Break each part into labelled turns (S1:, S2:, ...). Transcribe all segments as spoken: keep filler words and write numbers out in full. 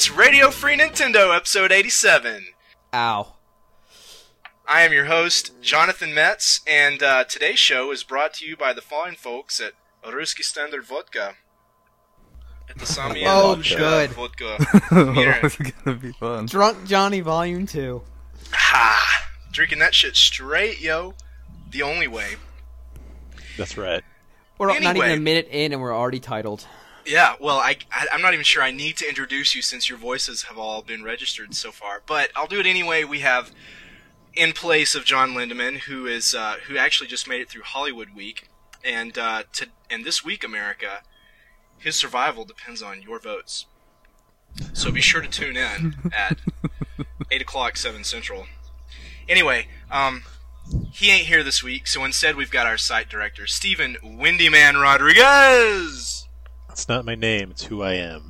S1: It's Radio Free Nintendo, episode eighty-seven.
S2: Ow.
S1: I am your host, Jonathan Metz, and uh, today's show is brought to you by the fine folks at Ruski Standard Vodka. At the Samian
S2: Oh,
S1: Vodka
S2: good.
S1: Vodka.
S3: Oh,
S1: Meter.
S3: it's gonna be fun.
S2: Drunk Johnny Volume two.
S1: Ha! Drinking that shit straight, yo. The only way.
S4: That's right.
S2: We're not
S1: Anyway.
S2: even a minute in and we're already titled.
S1: Yeah, well, I, I, I'm not even sure I need to introduce you since your voices have all been registered so far, but I'll do it anyway. We have, in place of John Lindemann, who is uh, who actually just made it through Hollywood Week, and uh, to and this week, America, his survival depends on your votes. So be sure to tune in at eight o'clock, seven Central. Anyway, um, he ain't here this week, so instead we've got our site director, Steven Windyman Rodriguez!
S4: It's not my name, it's who I am.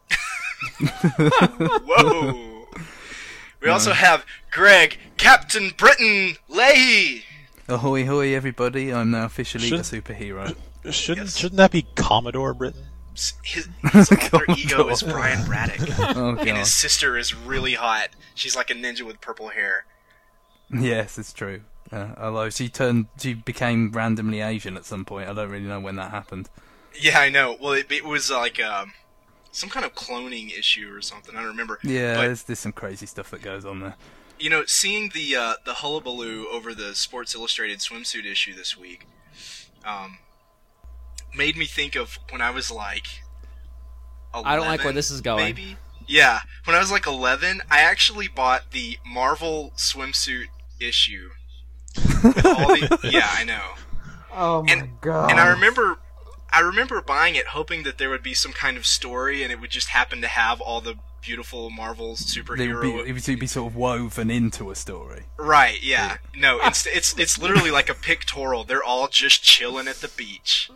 S1: Whoa! We also have Greg, Captain Britain Leahy!
S3: Ahoy, hoy, everybody! I'm now officially
S4: Should-
S3: a superhero.
S4: Shouldn't
S1: Yes.
S4: shouldn't that be Commodore Britain?
S1: His, his alter
S3: Commodore.
S1: ego is Brian Braddock,
S3: Oh
S1: and
S3: god.
S1: his sister is really hot. She's like a ninja with purple hair.
S3: Yes, it's true. Uh, although she turned, she became randomly Asian at some point. I don't really know when that happened.
S1: Yeah, I know. Well, it, it was like um, some kind of cloning issue or something. I don't remember.
S3: Yeah,
S1: But,
S3: there's, there's some crazy stuff that goes on there.
S1: you know, seeing the uh, the hullabaloo over the Sports Illustrated swimsuit issue this week um, made me think of when I was like eleven,
S2: I don't like where this is going.
S1: Maybe? Yeah. When I was like eleven, I actually bought the Marvel swimsuit issue. With all the, yeah, I know.
S2: Oh my
S1: And-
S2: god.
S1: And I remember I remember buying it hoping that there would be some kind of story and it would just happen to have all the beautiful Marvel
S3: It would
S1: superhero
S3: be, it would be sort of woven into a story.
S1: Right, yeah. No, it's it's it's literally like a pictorial. They're all just chilling at the beach.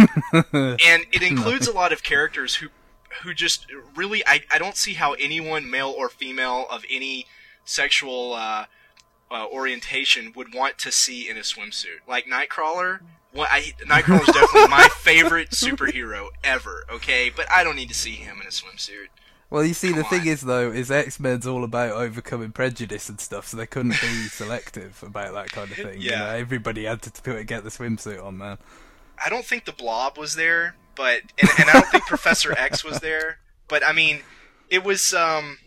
S1: And it includes a lot of characters who who just really I, I don't see how anyone, male or female, of any sexual uh, uh, orientation would want to see in a swimsuit. Like Nightcrawler, well, I, Nightcrawler's definitely my favorite superhero ever, okay? But I don't need to see him in a swimsuit.
S3: Well, you see,
S1: Come
S3: the thing
S1: on.
S3: is, though, is X-Men's all about overcoming prejudice and stuff, so they couldn't be selective about that kind of thing. You
S1: Yeah.
S3: know, everybody had to to get the swimsuit on, man.
S1: I don't think the Blob was there, but and, and I don't think Professor X was there. But I mean, it was um,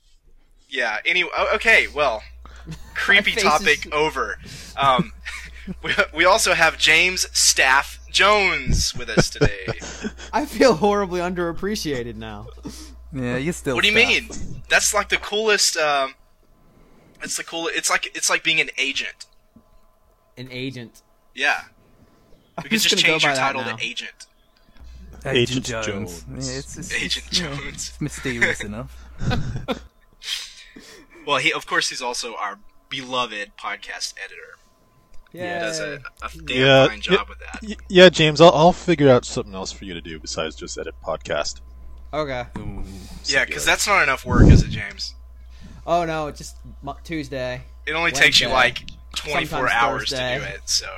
S1: yeah. Anyway, okay. Well, creepy
S2: My face
S1: topic
S2: is-
S1: over. Um, we we also have James Staff Jones with us today.
S2: I feel horribly underappreciated now.
S3: Yeah, you're still.
S1: What do you
S3: staff.
S1: mean? That's like the coolest. Um, it's the cool. It's like it's like being an agent.
S2: An agent.
S1: Yeah.
S2: I'm
S1: We could just
S2: gonna go
S1: change your
S2: by that
S1: title
S2: now.
S1: to agent.
S3: Agent,
S4: Agent
S3: Jones.
S4: Jones.
S3: Yeah, it's, it's,
S1: Agent
S3: it's, you know,
S1: Jones.
S3: it's mysterious enough.
S1: Well, he of course he's also our beloved podcast editor.
S2: Yeah.
S1: Does a, a damn
S4: Yeah,
S1: fine job
S4: yeah.
S1: with that.
S4: Y- yeah, James, I'll, I'll figure out something else for you to do besides just edit podcast.
S2: Okay.
S3: Ooh.
S1: Yeah, because that's not enough work, is it, James?
S2: Oh no, it's just Mo- Tuesday.
S1: It only takes you
S2: Wednesday.
S1: like twenty-four
S2: Sometimes
S1: hours
S2: Thursday.
S1: to do it, so.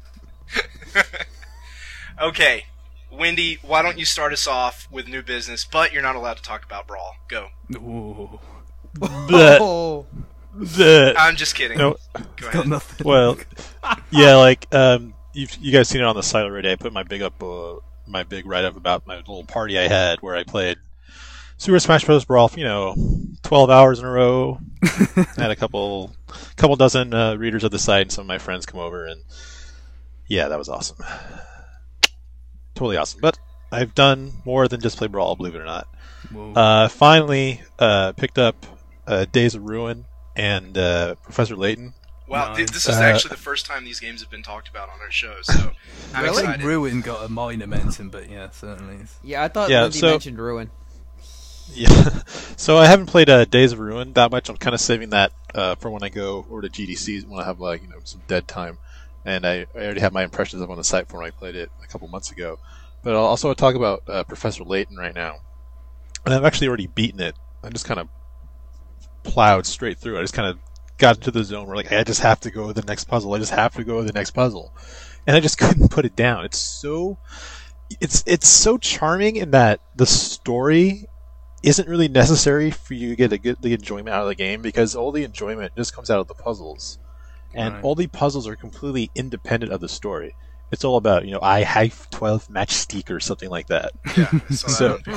S1: Okay, Wendy, why don't you start us off with new business, but you're not allowed to talk about Brawl. Go.
S3: Ooh.
S4: Bleh,
S2: Oh.
S4: bleh.
S1: I'm just kidding.
S4: No,
S1: Go
S3: Got
S1: ahead.
S3: nothing.
S4: well, yeah, like um, you've, you guys seen it on the site already. I put my big up, uh, my big write up about my little party I had where I played Super Smash Bros. Brawl. For, you know, twelve hours in a row. I had a couple, couple dozen uh, readers of the site, and some of my friends come over, and yeah, that was awesome. Totally awesome. But I've done more than just play Brawl, believe it or not.
S3: Whoa.
S4: Uh, finally, uh, picked up uh, Days of Ruin and uh, Professor Layton.
S1: Wow, th-
S3: Nice.
S1: this is
S4: Uh,
S1: actually the first time these games have been talked about on our show, so I'm
S3: I think
S1: excited.
S3: Ruin got a minor mention, but yeah, certainly. It's...
S2: Yeah, I thought
S4: Yeah,
S2: Lindy
S4: so-
S2: mentioned Ruin.
S4: Yeah. So I haven't played uh, Days of Ruin that much. I'm kind of saving that uh, for when I go over to G D C when I have like you know some dead time. And I, I already have my impressions up on the site for when I played it a couple months ago. But I'll also talk about uh, Professor Layton right now. And I've actually already beaten it. I just kind of plowed straight through. I just kind of got into the zone where like I just have to go to the next puzzle. I just have to go to the next puzzle. And I just couldn't put it down. It's so it's it's so charming in that the story isn't really necessary for you to get a good the enjoyment out of the game, because all the enjoyment just comes out of the puzzles, and
S3: Right.
S4: all the puzzles are completely independent of the story. It's all about, you know, I have twelve matchstick or something like that.
S1: Yeah, I saw that
S4: So-
S1: on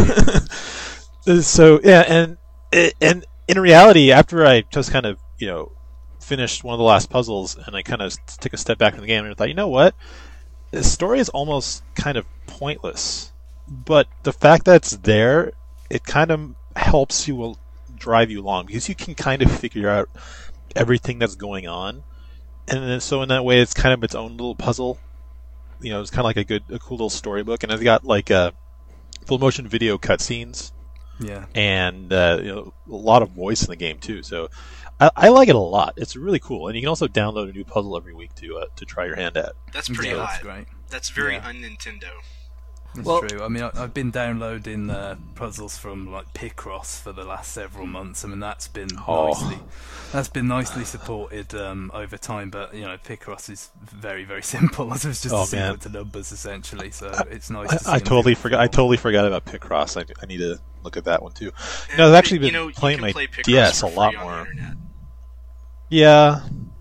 S1: video.
S4: So yeah, and and in reality, after I just kind of, you know, finished one of the last puzzles, and I kind of took a step back from the game and I thought, you know what, the story is almost kind of pointless, but the fact that it's there, it kind of helps you will drive you along, because you can kind of figure out everything that's going on, and then, so in that way, it's kind of its own little puzzle. You know, it's kind of like a good, a cool little storybook, and it's got like uh, full motion video cutscenes,
S3: Yeah.
S4: and uh, you know, a lot of voice in the game too. So I, I like it a lot. It's really cool, and you can also download a new puzzle every week to uh, to try your hand at.
S1: That's pretty
S3: Yeah,
S1: odd.
S3: that's great.
S1: That's very
S3: Yeah.
S1: un-Nintendo.
S3: That's
S2: Well-
S3: true. I mean, I, I've been downloading uh, puzzles from like Picross for the last several months. I mean, that's been
S4: Oh.
S3: nicely, that's been nicely supported um, over time. But you know, Picross is very, very simple. It's just
S4: Oh,
S3: a sequence
S4: man.
S3: to numbers essentially. So it's nice. to see
S4: I, I
S3: them
S4: totally
S3: do
S4: forgot. I
S3: it.
S4: totally forgot about Picross. I, I need to look at that one too.
S1: And,
S4: No, I've actually
S1: you
S4: been
S1: know,
S4: playing
S1: you
S4: my
S1: can play Picross
S4: D S
S1: for
S4: a lot
S1: free on the
S4: more.
S1: internet.
S4: Yeah,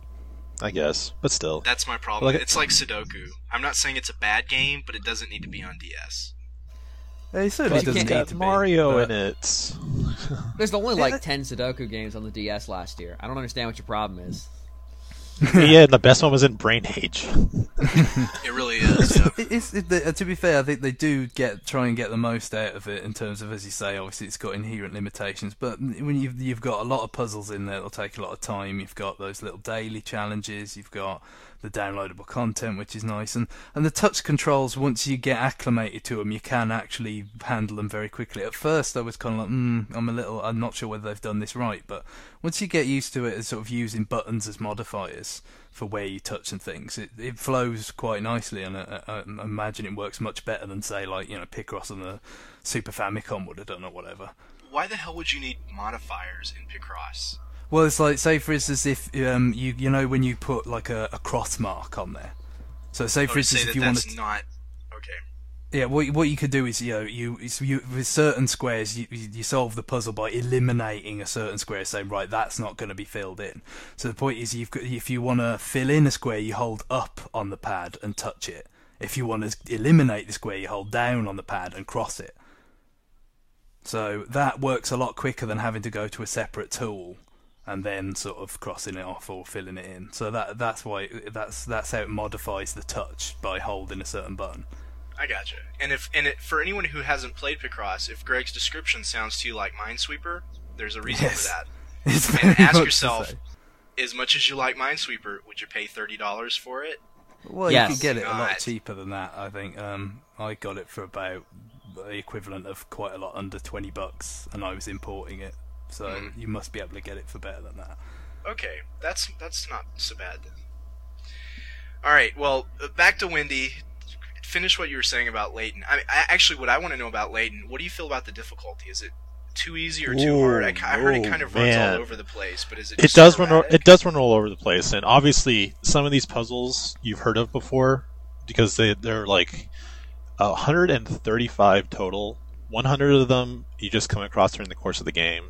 S4: I guess, but still.
S1: That's my problem.
S4: Like-
S1: it's like Sudoku. I'm not saying it's a bad game, but it doesn't need to be on D S.
S3: It certainly
S2: But you
S3: doesn't
S2: can't-
S3: need to be.
S4: Mario
S3: but-
S4: in it.
S2: There's only
S3: Yeah,
S2: like
S3: that-
S2: ten Sudoku games on the D S last year. I don't understand what your problem is.
S4: Yeah, and the best one was in Brain Age.
S1: It really is. Yeah.
S3: It is, it, they- uh, to be fair, I think they do get try and get the most out of it in terms of, as you say, obviously it's got inherent limitations. But when you've you've got a lot of puzzles in there, it'll take a lot of time. You've got those little daily challenges. You've got the downloadable content, which is nice, and and the touch controls. Once you get acclimated to them, you can actually handle them very quickly. At first, I was kind of like, mm, I'm a little, I'm not sure whether they've done this right. But once you get used to it, as sort of using buttons as modifiers for where you touch and things, it, it flows quite nicely, and I, I, I imagine it works much better than, say, like, you know, Picross on the Super Famicom would have done or whatever.
S1: Why the hell would you need modifiers in Picross?
S3: Well, it's like, say for instance, if um, you you know when you put like a, a cross mark on there. So say for
S1: Oh, to
S3: instance,
S1: say
S3: if
S1: that
S3: you want
S1: that's
S3: to,
S1: not okay.
S3: yeah, what what you could do is, you know, you, it's, you with certain squares, you you solve the puzzle by eliminating a certain square, saying, right, that's not going to be filled in. So the point is, you've got, if you want to fill in a square, you hold up on the pad and touch it. If you want to eliminate the square, you hold down on the pad and cross it. So that works a lot quicker than having to go to a separate tool and then sort of crossing it off or filling it in. So that that's why that's that's how it modifies the touch, by holding a certain button.
S1: I gotcha. And if and it, for anyone who hasn't played Picross, if Greg's description sounds to you like Minesweeper, there's a reason
S3: Yes.
S1: for that.
S3: It's
S1: And
S3: very
S1: ask
S3: much the
S1: yourself,
S3: same.
S1: as much as you like Minesweeper, would you pay thirty dollars for it?
S3: Well,
S2: Yes.
S3: you could get it a lot
S1: God.
S3: cheaper than that. I think um, I got it for about the equivalent of quite a lot under twenty bucks, and I was importing it. So
S1: Mhm.
S3: you must be able to get it for better than that.
S1: Okay, that's that's not so bad then. All right, well, uh, back to Wendy. Finish what you were saying about Layton. I, mean, I actually, what I want to know about Layton, what do you feel about the difficulty? Is it too easy or too
S4: Ooh,
S1: hard? I, ki- I heard it
S4: oh,
S1: kind of runs
S4: man.
S1: all over the place, but is it?
S4: It
S1: Just
S4: does run. o-
S1: sporadic?
S4: It does run all over the place, and obviously some of these puzzles you've heard of before, because they they're like one hundred thirty-five total. one hundred of them you just come across during the course of the game.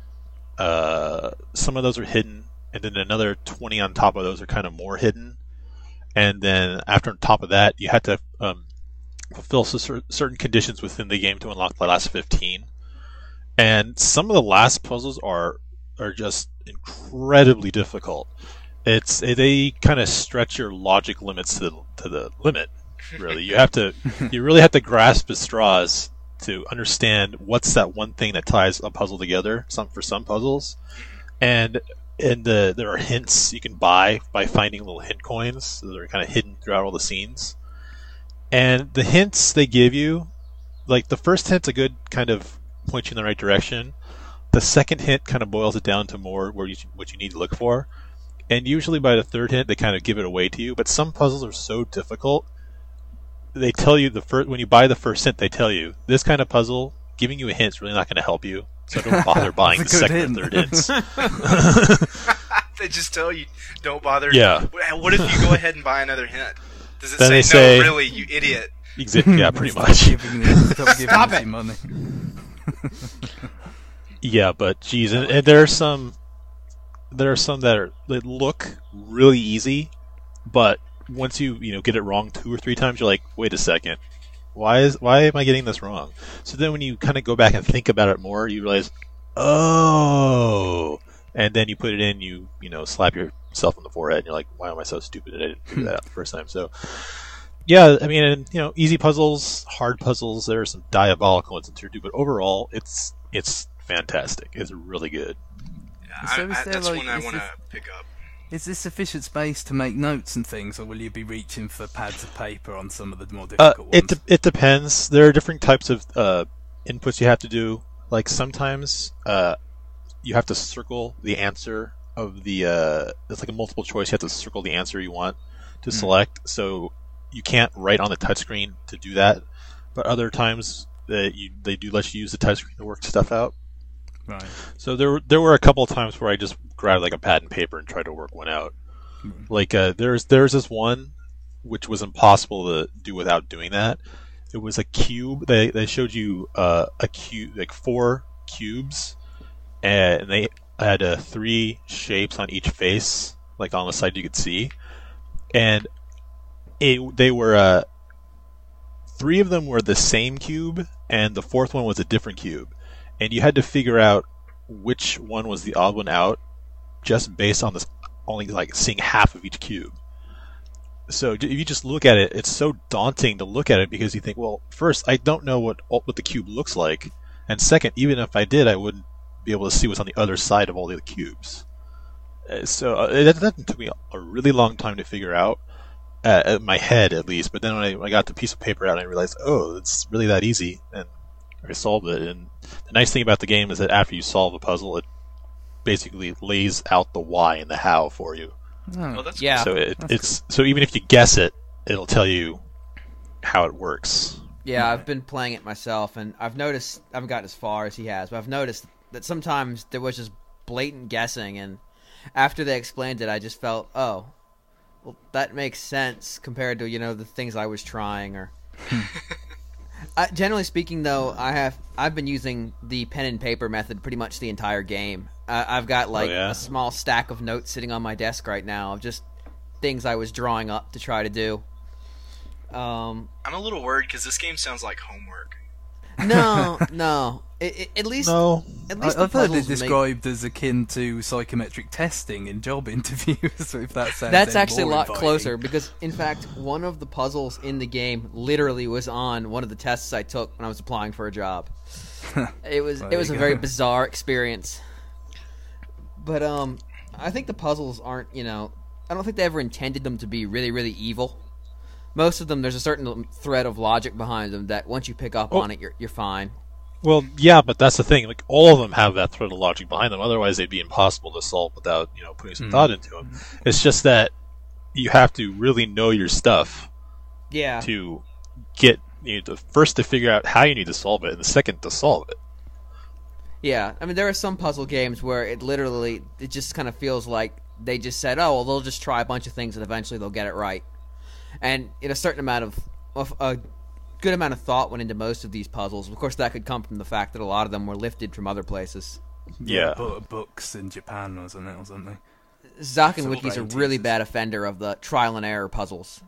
S4: Uh, some of those are hidden, and then another twenty on top of those are kind of more hidden. And then after on top of that, you have to um, fulfill cer- certain conditions within the game to unlock the last fifteen. And some of the last puzzles are are just incredibly difficult. It's they kind of stretch your logic limits to the, to the limit. Really, you have to you really have to grasp at straws to understand what's that one thing that ties a puzzle together. Some for some puzzles, and and the, there are hints you can buy by finding little hint coins that are kind of hidden throughout all the scenes. And the hints they give you, like the first hint's a good kind of point you in the right direction. The second hint kind of boils it down to more where you what you need to look for. And usually by the third hint, they kind of give it away to you. But some puzzles are so difficult. They tell you the first when you buy the first hint, they tell you this kind of puzzle. Giving you a hint is really not going to help you, so don't bother buying the
S3: That's a good
S4: second or third
S3: hint.
S4: hints.
S1: They just tell you, don't bother.
S4: Yeah.
S1: What if you go ahead and buy another hint? Does it
S4: Then
S1: say,
S4: they say-
S1: no, really, you idiot?
S4: Exa- yeah, pretty
S3: Stop
S4: much.
S3: giving them- stop giving
S2: Stop
S3: us
S2: it.
S3: your money.
S4: Yeah, but geez, and, and there are some, there are some that are that look really easy, but once you you know get it wrong two or three times, you're like, wait a second, why is why am I getting this wrong? So then when you kind of go back and think about it more, you realize, oh, and then you put it in, you you know slap yourself on the forehead, and you're like, why am I so stupid? I didn't figure that out the first time. So. Yeah, I mean, and, you know, easy puzzles, hard puzzles. There are some diabolical ones in tier two, but overall, it's it's fantastic. It's really good.
S1: Yeah,
S3: So
S1: I,
S3: is
S1: I,
S3: there,
S1: that's
S3: like,
S1: one I
S3: is
S1: want to
S3: this-
S1: pick up.
S3: Is there sufficient space to make notes and things, or will you be reaching for pads of paper on some of the more
S4: Uh,
S3: difficult
S4: it
S3: ones?
S4: de- it depends. There are different types of uh, inputs you have to do. Like sometimes uh, you have to circle the answer of the. Uh, it's like a multiple choice. You have to circle the answer you want to select. So you can't write on the touchscreen to do that. But other times that you they do let you use the touchscreen to work stuff out.
S3: Right.
S4: So there were there were a couple of times where I just grabbed like a pad and paper and tried to work one out. Like uh, there's there's this one which was impossible to do without doing that. It was a cube. They they showed you uh, a cube, like four cubes, and they had uh, three shapes on each face, like on the side you could see, and it, they were uh, three of them were the same cube, and the fourth one was a different cube, and you had to figure out which one was the odd one out, just based on this only like seeing half of each cube. So if you just look at it, it's so daunting to look at it because you think, well, first, I don't know what what the cube looks like, and second, even if I did, I wouldn't be able to see what's on the other side of all the other cubes. Uh, So uh, that, that took me a really long time to figure out, uh, at my head at least. But then when I, when I got the piece of paper out, I realized, oh, it's really that easy, and I solved it. And the nice thing about the game is that after you solve a puzzle, it basically lays out the why and the how for you.
S3: Oh,
S1: Well, that's
S2: Yeah.
S4: So it,
S3: That's
S4: it's so even if you guess it, it'll tell you how it works.
S2: Yeah, I've been playing it myself, and I've noticed I haven't gotten as far as he has, but I've noticed that sometimes there was just blatant guessing, and after they explained it, I just felt, oh, well, that makes sense compared to you know the things I was trying. Or I, generally speaking, though, I have I've been using the pen and paper method pretty much the entire game. Uh, I've got like
S4: yeah?
S2: a small stack of notes sitting on my desk right now of just things I was drawing up to try to do. Um,
S1: I'm a little worried because this game sounds like homework.
S2: no, no. It, it, at least,
S4: No,
S2: at
S3: I,
S2: least the
S3: I've heard it
S2: puzzles make-
S3: described as akin to psychometric testing in job interviews. If that sounds
S2: That's
S3: any
S2: actually a
S3: more
S2: lot
S3: inviting.
S2: closer because, in fact, one of the puzzles in the game literally was on one of the tests I took when I was applying for a job. It was
S3: Well,
S2: it was a
S3: there you
S2: very
S3: go.
S2: bizarre experience. But um, I think the puzzles aren't, you know, I don't think they ever intended them to be really, really evil. Most of them, there's a certain thread of logic behind them that once you pick up
S4: Oh.
S2: on it, you're you're fine.
S4: well, yeah, but that's the thing. Like all of them have that thread of logic behind them. Otherwise, they'd be impossible to solve without you know putting some
S3: Mm.
S4: thought into them. It's just that you have to really know your stuff
S2: Yeah.
S4: to get you know, to, first to figure out how you need to solve it, and the second to solve it.
S2: Yeah, I mean, there are some puzzle games where it literally, it just kind of feels like they just said, oh, well, they'll just try a bunch of things and eventually they'll get it right. And in a certain amount of, of a good amount of thought went into most of these puzzles. Of course, that could come from the fact that a lot of them were lifted from other places.
S4: Yeah.
S3: bu- books in Japan, wasn't it, or something?
S2: Zakenwiki's a
S3: brain
S2: really
S3: teasers.
S2: bad offender of the trial and error puzzles.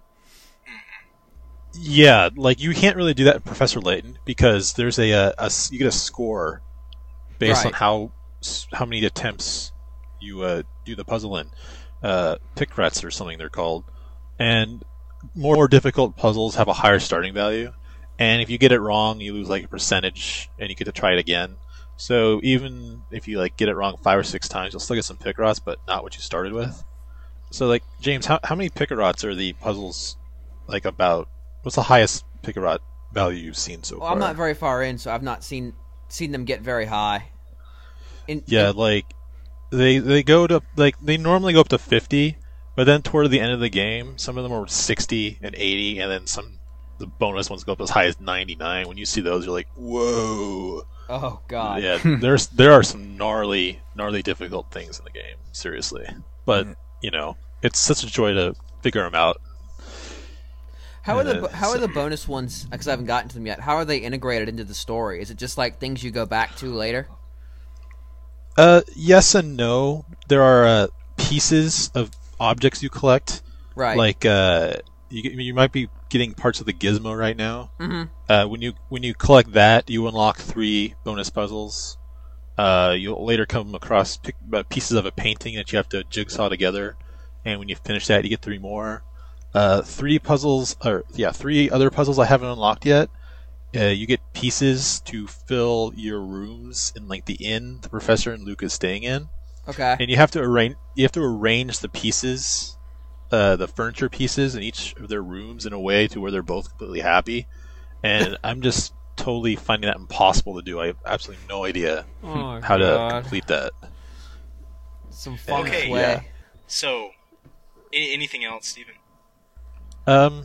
S4: Yeah, like you can't really do that in Professor Layton because there's a, a, a s- you get a score based on
S2: Right.
S4: how s- how many attempts you uh, do the puzzle in. Uh, Pickrats or something they're called, and more, more difficult puzzles have a higher starting value. And if you get it wrong, you lose like a percentage, and you get to try it again. So even if you like get it wrong five or six times, you'll still get some Pickrats, but not what you started with. So like James, how how many Pickrats are the puzzles like about? What's the highest Pickarat value you've seen so
S2: Well,
S4: far?
S2: I'm not very far in, so I've not seen seen them get very high. In,
S4: Yeah, like they they go to like they normally go up to fifty, but then toward the end of the game, some of them are sixty and eighty, and then some the bonus ones go up as high as ninety-nine. When you see those, you're like, whoa!
S2: Oh, God.
S4: Yeah, there's there are some gnarly gnarly difficult things in the game, seriously. But you know, it's such a joy to figure them out.
S2: How are the
S4: Uh,
S2: bo- how are
S4: so-
S2: the bonus ones? Because I haven't gotten to them yet. How are they integrated into the story? Is it just like things you go back to later?
S4: Uh, yes and no. There are uh, pieces of objects you collect.
S2: Right.
S4: Like uh, you get- you might be getting parts of the gizmo right now.
S2: Mm-hmm.
S4: Uh, when you when you collect that, you unlock three bonus puzzles. Uh, you'll later come across pic- uh, pieces of a painting that you have to jigsaw together, and when you finish that, you get three more. Uh, three puzzles, or yeah, three other puzzles I haven't unlocked yet. Uh, you get pieces to fill your rooms in, like the inn the professor and Luke is staying in,
S2: Okay.
S4: and you have to arrange you have to arrange the pieces, uh, the furniture pieces in each of their rooms in a way to where they're both completely happy. And I'm just totally finding that impossible to do. I have absolutely no idea
S2: Oh,
S4: how to
S2: God.
S4: complete that.
S2: Some feng
S1: Okay,
S2: shui.
S4: yeah.
S1: So, a- anything else, Steven?
S4: Um,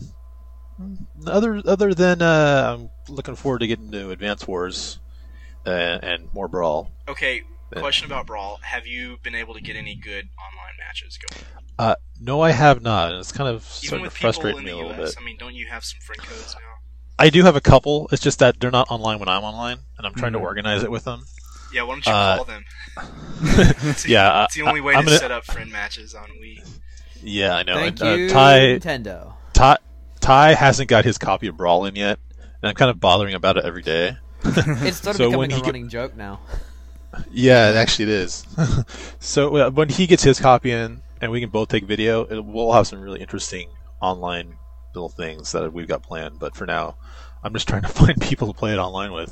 S4: other other than uh, I'm looking forward to getting to Advance Wars uh, and more Brawl.
S1: Okay,
S4: Yeah.
S1: question about Brawl. Have you been able to get any good online matches going?
S4: Uh, no, I have not. It's kind of
S1: Even
S4: starting to
S1: with people
S4: frustrate
S1: in
S4: me
S1: the
S4: a little
S1: U S?
S4: bit.
S1: I mean, don't you have some friend codes now?
S4: I do have a couple. It's just that they're not online when I'm online, and I'm trying
S3: Mhm.
S4: to organize it with them.
S1: Yeah, why don't you
S4: Uh,
S1: call them? It's,
S4: Yeah,
S1: it's the only way
S4: I- I'm
S1: to
S4: gonna-
S1: set up friend matches on Wii.
S4: Yeah, I know.
S2: Thank
S4: and, uh,
S2: you,
S4: Ty,
S2: Nintendo.
S4: Ty, Ty hasn't got his copy of Brawl in yet, and I'm kind of bothering about it every day.
S2: It's started
S4: So
S2: becoming
S4: when
S2: a
S4: he get-
S2: running joke now.
S4: Yeah, it actually it is. So uh, when he gets his copy in, and we can both take video, it, we'll have some really interesting online little things that we've got planned. But for now, I'm just trying to find people to play it online with.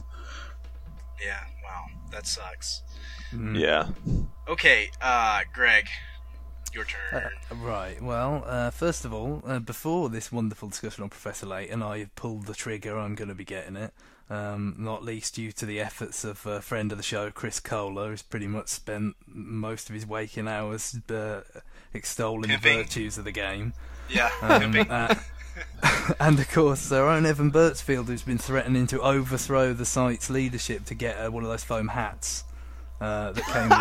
S1: Yeah, wow, that sucks.
S3: Mm.
S4: Yeah.
S1: Okay, uh, Greg, your turn.
S3: Uh, right. Well, uh, first of all, uh, before this wonderful discussion on Professor Layton, I have pulled the trigger. I'm going to be getting it. Um, not least due to the efforts of a friend of the show, Chris Kohler, who's pretty much spent most of his waking hours uh, extolling
S1: Pimping.
S3: the virtues of the game.
S1: yeah,
S3: Um,
S1: pimping.
S3: uh, and of course, our own Evan Birchfield, who's been threatening to overthrow the site's leadership to get uh, one of those foam hats uh, that came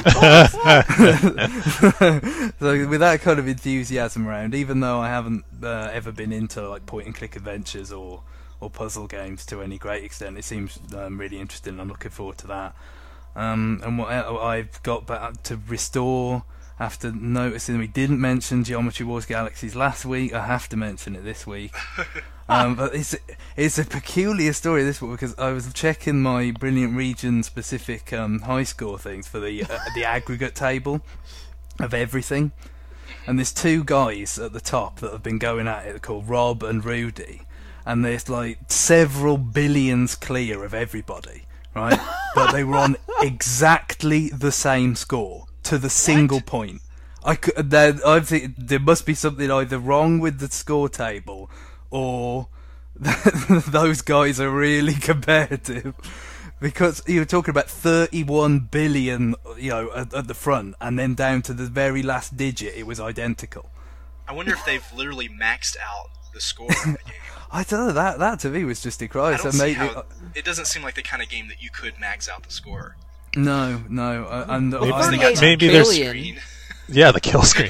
S3: with review boxes. So with that kind of enthusiasm around, even though I haven't uh, ever been into like point and click adventures or or puzzle games to any great extent, it seems um, really interesting. I'm looking forward to that. Um, and what el- I've got back to restore after noticing we didn't mention Geometry Wars Galaxies last week. I have to mention it this week. Um, but it's it's a peculiar story, this one, because I was checking my Brilliant Region specific um, high score things for the uh, the aggregate table of everything, and there's two guys at the top that have been going at it called Rob and Rudy, and there's like several billions clear of everybody, right? But they were on exactly the same score to the single point. I could, there, I think there must be something either wrong with the score table, or those guys are really competitive. Because you were talking about thirty-one billion, you know, at, at the front, and then down to the very last digit, it was identical.
S1: I wonder if they've literally maxed out the score of the game.
S3: I don't know, that that to me was just a
S1: I
S3: cry.
S1: don't
S3: So
S1: see
S3: maybe
S1: how. It doesn't seem like the kind of game that you could max out the score.
S3: no, no, uh, and
S4: Maybe-
S3: I,
S1: already
S2: got
S1: got
S4: maybe
S1: some
S4: there's-
S1: screen.
S4: Yeah, the kill screen.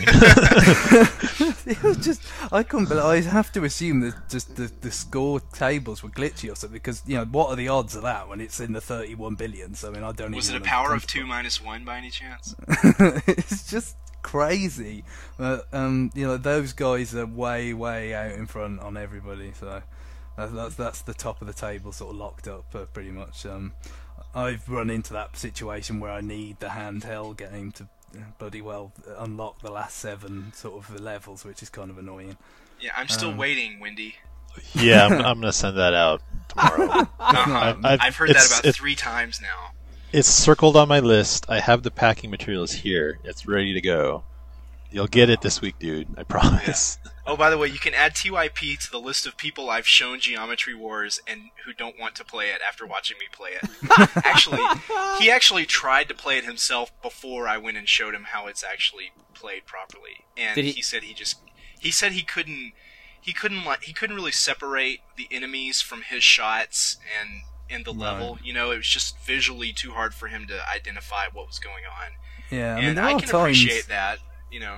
S3: it was just I couldn't believe. I have to assume that just the, the score tables were glitchy or something, because you know what are the odds of that when it's in the thirty-one billions? I mean, I don't.
S1: Was it
S3: even
S1: a power
S3: wanna
S1: of
S3: think
S1: two
S3: about
S1: minus one by any chance?
S3: it. It's just crazy. But um, you know, those guys are way, way out in front on everybody. So that's that's, that's the top of the table, sort of locked up, uh, pretty much. Um, I've run into that situation where I need the handheld game to bloody well unlock the last seven sort of levels, which is kind of annoying.
S1: Yeah, I'm still
S3: Um,
S1: waiting, Wendy.
S4: Yeah, I'm, I'm going to send that out tomorrow.
S1: Uh-huh.
S3: I've-
S1: I've,
S4: I've-
S1: heard
S4: it's-
S1: that about
S4: it's-
S1: three times now.
S4: It's circled on my list. I have the packing materials here. It's ready to go. You'll get it this week, dude. I promise.
S1: Oh, by the way, you can add T Y P to the list of people I've shown Geometry Wars and who don't want to play it after watching me play it. Actually, he actually tried to play it himself before I went and showed him how it's actually played properly, and
S2: Did
S1: he...
S2: he-
S1: said he just he said he couldn't he couldn't like he couldn't really separate the enemies from his shots and in the
S3: Right.
S1: level. You know, it was just visually too hard for him to identify what was going on,
S3: Yeah, I mean,
S1: and
S3: there
S1: I
S3: are
S1: can
S3: times.
S1: appreciate that. You know.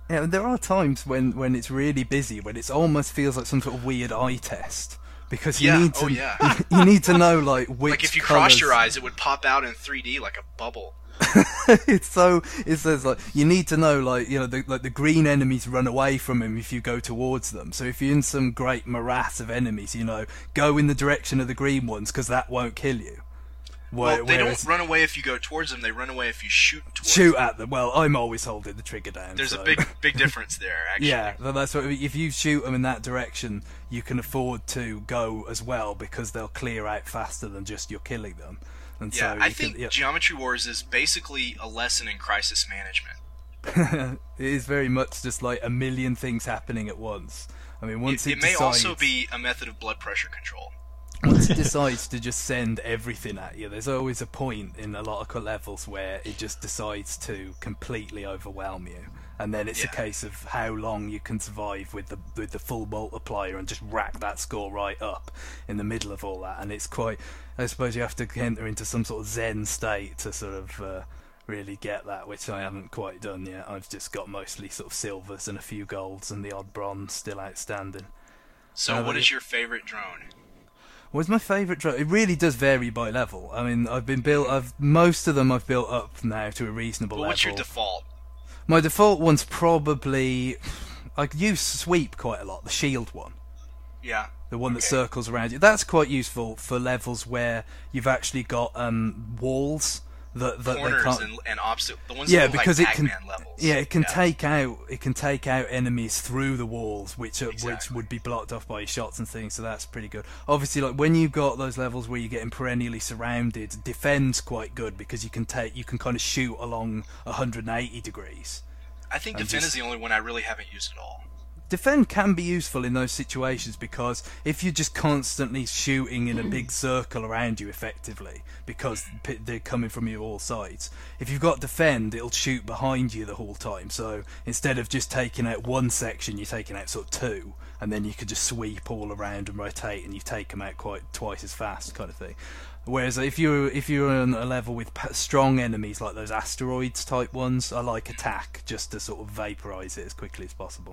S3: Yeah, there are times when, when it's really busy, when it almost feels like some sort of weird eye test. Because you
S1: Yeah,
S3: need to,
S1: oh, yeah.
S3: you, you need to know like which.
S1: Like if you
S3: colours...
S1: crossed your eyes, it would pop out in three D like a bubble.
S3: It's so it says like you need to know like you know the, like the green enemies run away from him if you go towards them. So if you're in some great morass of enemies, you know, go in the direction of the green ones because that won't kill you.
S1: Well,
S3: Where,
S1: they
S3: whereas-
S1: don't run away if you go towards them. They run away if you shoot towards
S3: shoot
S1: them.
S3: at them. Well, I'm always holding the trigger down.
S1: There's
S3: so.
S1: a big, big difference there, actually.
S3: Yeah, but that's what, if you shoot them in that direction, you can afford to go as well because they'll clear out faster than just you're killing them. And
S1: Yeah,
S3: so
S1: I
S3: you
S1: think
S3: can, yeah.
S1: Geometry Wars is basically a lesson in crisis management.
S3: It is very much just like a million things happening at once. I mean, once
S1: It,
S3: it,
S1: it may
S3: decides,
S1: also be a method of blood pressure control.
S3: once it decides to just send everything at you, there's always a point in a lot of levels where it just decides to completely overwhelm you, and then it's
S1: Yeah.
S3: a case of how long you can survive with the with the full multiplier and just rack that score right up in the middle of all that. And it's quite, I suppose you have to enter into some sort of zen state to sort of uh, really get that, which I haven't quite done yet. I've just got mostly sort of silvers and a few golds and the odd bronze still outstanding.
S1: So,
S3: Uh,
S1: what
S3: but
S1: is
S3: it-
S1: your favorite drone?
S3: What's my favourite drone? It really does vary by level. I mean, I've been built. I've most of them I've built up now to a reasonable
S1: But
S3: level.
S1: what's your default?
S3: My default one's probably I use sweep quite a lot. The shield one,
S1: Yeah.
S3: the one that
S1: Okay.
S3: circles around you. That's quite useful for levels where you've actually got um, walls that that they
S1: Corners
S3: can't.
S1: and, and opposite. The ones
S3: Yeah,
S1: that look
S3: because
S1: like
S3: it can.
S1: Pac-Man levels.
S3: Yeah, it can take out it can take out enemies through the walls, which are, which
S1: Exactly.
S3: would be blocked off by your shots and things. So that's pretty good. Obviously, like when you've got those levels where you're getting perennially surrounded, defend's quite good because you can take you can kind of shoot along one hundred eighty degrees.
S1: I think
S3: and
S1: Defend
S3: just-
S1: is the only one I really haven't used at all.
S3: Defend can be useful in those situations because if you're just constantly shooting in a big circle around you effectively because p- they're coming from you all sides, if you've got Defend, it'll shoot behind you the whole time. So instead of just taking out one section, you're taking out sort of two, and then you could just sweep all around and rotate, and you take them out quite twice as fast, kind of thing. Whereas if you're if you're on a level with p- strong enemies like those asteroids type ones, I like attack just to sort of vaporize it as quickly as possible.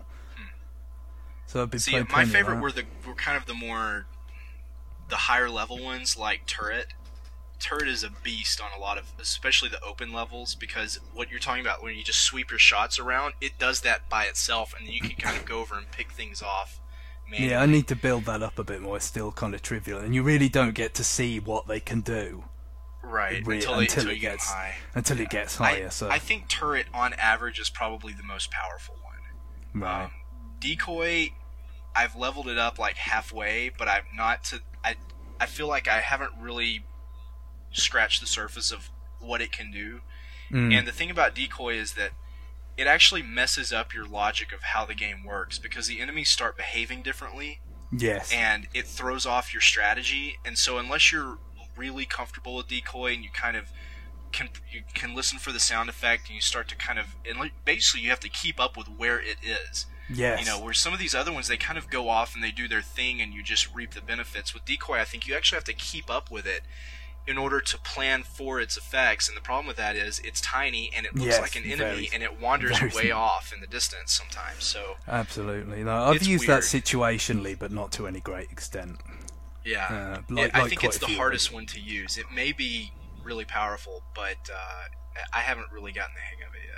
S3: So I've been
S1: See,
S3: playing
S1: my
S3: plenty of
S1: favorite
S3: that.
S1: were the were kind of the more the higher level ones, like Turret. Turret is a beast on a lot of, especially the open levels, because what you're talking about when you just sweep your shots around, it does that by itself, and then you can kind of go over and pick things off. Manually.
S3: Yeah, I need to build that up a bit more. It's still kind of trivial, and you really don't get to see what they can do
S1: right
S3: re-
S1: until, they,
S3: until
S1: until
S3: it
S1: you get
S3: gets
S1: high.
S3: until it gets higher.
S1: I,
S3: so
S1: I think Turret on average is probably the most powerful one.
S3: right.
S1: Um, Decoy, I've leveled it up like halfway, but I've not to. I I feel like I haven't really scratched the surface of what it can do.
S3: Mm.
S1: And the thing about Decoy is that it actually messes up your logic of how the game works because the enemies start behaving differently,
S3: Yes.
S1: and it throws off your strategy. And so unless you're really comfortable with Decoy and you kind of can you can listen for the sound effect and you start to kind of and like, basically you have to keep up with where it is.
S3: yes.
S1: You know, where some of these other ones, they kind of go off and they do their thing and you just reap the benefits. With Decoy, I think you actually have to keep up with it in order to plan for its effects. And the problem with that is it's tiny and it looks
S3: Yes,
S1: like an enemy
S3: very-
S1: and it wanders
S3: very
S1: way
S3: small.
S1: off in the distance sometimes. So,
S3: Absolutely. No, I've
S1: It's
S3: used
S1: weird.
S3: that situationally, but not to any great extent.
S1: yeah.
S3: Uh,
S1: It-
S3: like-
S1: I
S3: like
S1: think
S3: quite
S1: it's
S3: a
S1: the
S3: few
S1: hardest one to use. It may be really powerful, but uh, I haven't really gotten the hang of it yet.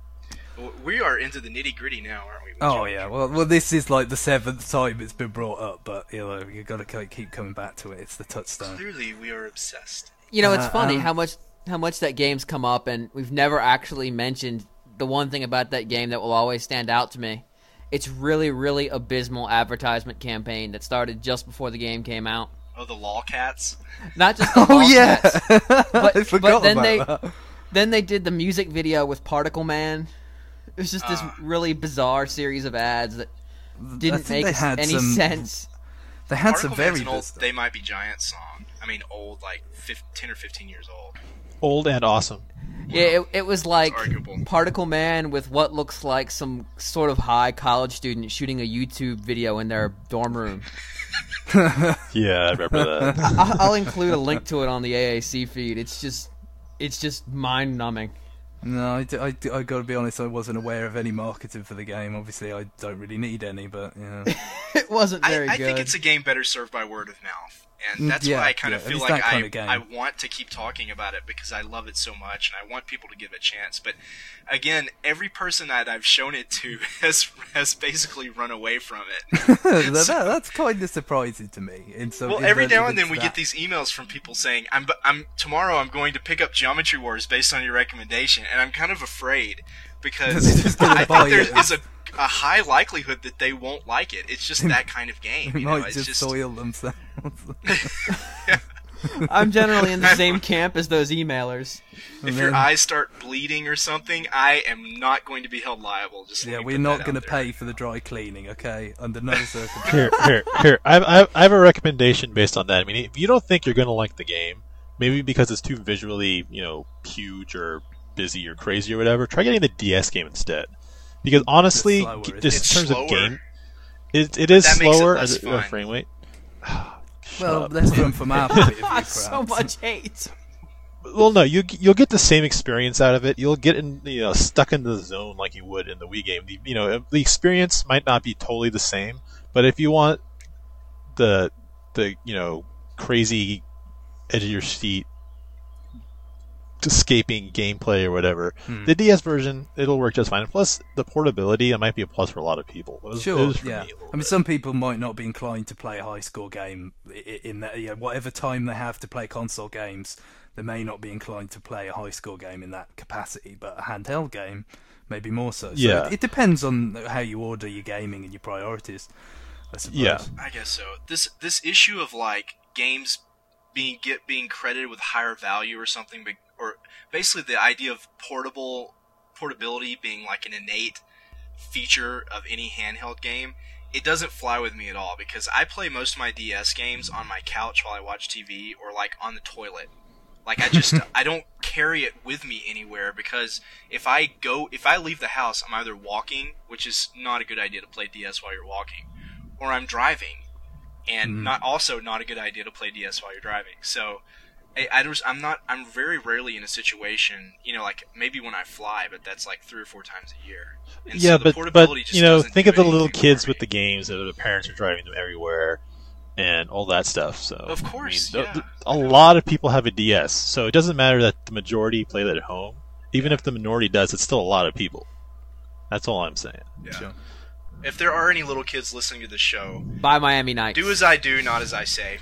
S1: W- We are into the nitty gritty now, aren't we? with
S3: Oh
S1: Geometry
S3: yeah. Well, well, this is like the seventh time it's been brought up, but you know you got to keep coming back to it. It's the touchstone.
S1: Clearly, we are obsessed.
S2: You know, it's
S3: Uh,
S2: funny
S3: um,
S2: how much how much that game's come up, and we've never actually mentioned the one thing about that game that will always stand out to me. It's really, really abysmal advertisement campaign that started just before the game came out.
S1: Oh, the lolcats.
S2: Not just the
S3: Oh
S2: Lolcats,
S3: yeah.
S2: but,
S3: I forgot
S2: but then
S3: about
S2: they
S3: that.
S2: then they did the music video with Particle Man. It was just this
S1: Uh.
S2: really bizarre series of ads that didn't
S3: think
S2: make
S3: they had
S2: any
S3: some-
S2: sense.
S3: They had
S1: Particle
S3: some very
S1: Man's an old
S3: good stuff.
S1: They Might Be Giants song. I mean, old, like fifteen or fifteen years old.
S4: Old and awesome.
S2: Yeah, it, it was like
S1: arguable.
S2: Particle Man with what looks like some sort of high college student shooting a YouTube video in their dorm room.
S4: Yeah, I remember that.
S2: I- I'll include a link to it on the A A C feed. It's just, it's just mind numbing.
S3: No, I, d- I, d- I got to be honest. I wasn't aware of any marketing for the game. Obviously, I don't really need any, but yeah.
S2: It wasn't very
S1: I, I
S2: good.
S1: think it's a game better served by word of mouth, and that's
S3: Yeah,
S1: why I kind
S3: yeah,
S1: of
S3: at
S1: feel
S3: least
S1: like
S3: that kind
S1: I
S3: of game.
S1: I want to keep talking about it because I love it so much, and I want people to give it a chance. But again, every person that I've shown it to has has basically run away from it.
S3: that, that, that's kind of surprising to me. In some,
S1: Well,
S3: in
S1: every
S3: that-
S1: now and then
S3: it's
S1: we
S3: that-
S1: get these emails from people saying, "I'm, I'm tomorrow. I'm going to pick up Geometry Wars based on your recommendation," and I'm kind of afraid because
S3: They're just gonna
S1: I
S3: buy
S1: think
S3: it.
S1: there is a, a high likelihood that they won't like it. It's just that kind of game.
S3: They
S1: You know?
S3: might
S1: It's
S3: just,
S1: just
S3: soil themselves.
S2: I'm generally in the same camp as those emailers.
S1: if
S3: And
S1: your
S3: then-
S1: eyes start bleeding or something, I am not going to be held liable. Just let
S3: Yeah,
S1: me
S3: we're
S1: put
S3: not
S1: that
S3: going to
S1: out there.
S3: pay for the dry cleaning, okay? Under no circumstances.
S4: Here, here, here. I have, I have, I have a recommendation based on that. I mean, if you don't think you're going to like the game, maybe because it's too visually, you know, huge or busy or crazy or whatever, try getting the D S game instead. Because honestly,
S3: slower,
S4: g-
S3: isn't
S4: just
S1: it?
S4: in terms
S1: It's
S4: of
S1: slower.
S4: game, it, it is
S1: that makes it
S4: slower
S1: less
S4: as a, a
S1: fun.
S4: frame rate.
S3: Well,
S4: up.
S3: let's run from our point of view, perhaps.
S2: So much hate.
S4: Well, no, you you'll get the same experience out of it. You'll get in, you know, stuck in the zone like you would in the Wii game. The, you know, the experience might not be totally the same, but if you want the the you know crazy edge of your seat escaping gameplay or whatever,
S3: Hmm.
S4: the D S version it'll work just fine. Plus, the portability it might be a plus for a lot of people. It was- it
S3: Sure,
S4: was for
S3: yeah.
S4: me a little
S3: I mean,
S4: bit.
S3: some people might not be inclined to play a high score game i- in that, you know, whatever time they have to play console games, they may not be inclined to play a high score game in that capacity, but a handheld game maybe more so. So
S4: Yeah.
S3: it, it depends on how you order your gaming and your priorities, I suppose.
S4: Yeah.
S1: I guess so. This this issue of like games being get being credited with higher value or something, but- or basically the idea of portable portability being like an innate feature of any handheld game, it doesn't fly with me at all because I play most of my D S games on my couch while I watch T V or like on the toilet. Like I just I don't carry it with me anywhere because if I go if I leave the house, I'm either walking, which is not a good idea to play D S while you're walking, or I'm driving, and not also not a good idea to play D S while you're driving. So I, I just, I'm not I'm very rarely in a situation, you know, like maybe when I fly, but that's like three or four times a year. And
S4: Yeah,
S1: so the
S4: but
S1: portability
S4: but
S1: just
S4: you know,
S1: doesn't
S4: think
S1: do
S4: of the little
S1: anything
S4: kids
S1: for
S4: with
S1: me.
S4: the games that the parents are driving them everywhere, and all that stuff. So
S1: Of course,
S4: I mean, th-
S1: yeah.
S4: th- a lot of people have a D S, so it doesn't matter that the majority play that at home. Even if the minority does, it's still a lot of people. That's all I'm saying.
S1: Yeah.
S3: Sure.
S1: If there are any little kids listening to this show,
S2: By Miami Nights.
S1: do as I do, not as I say.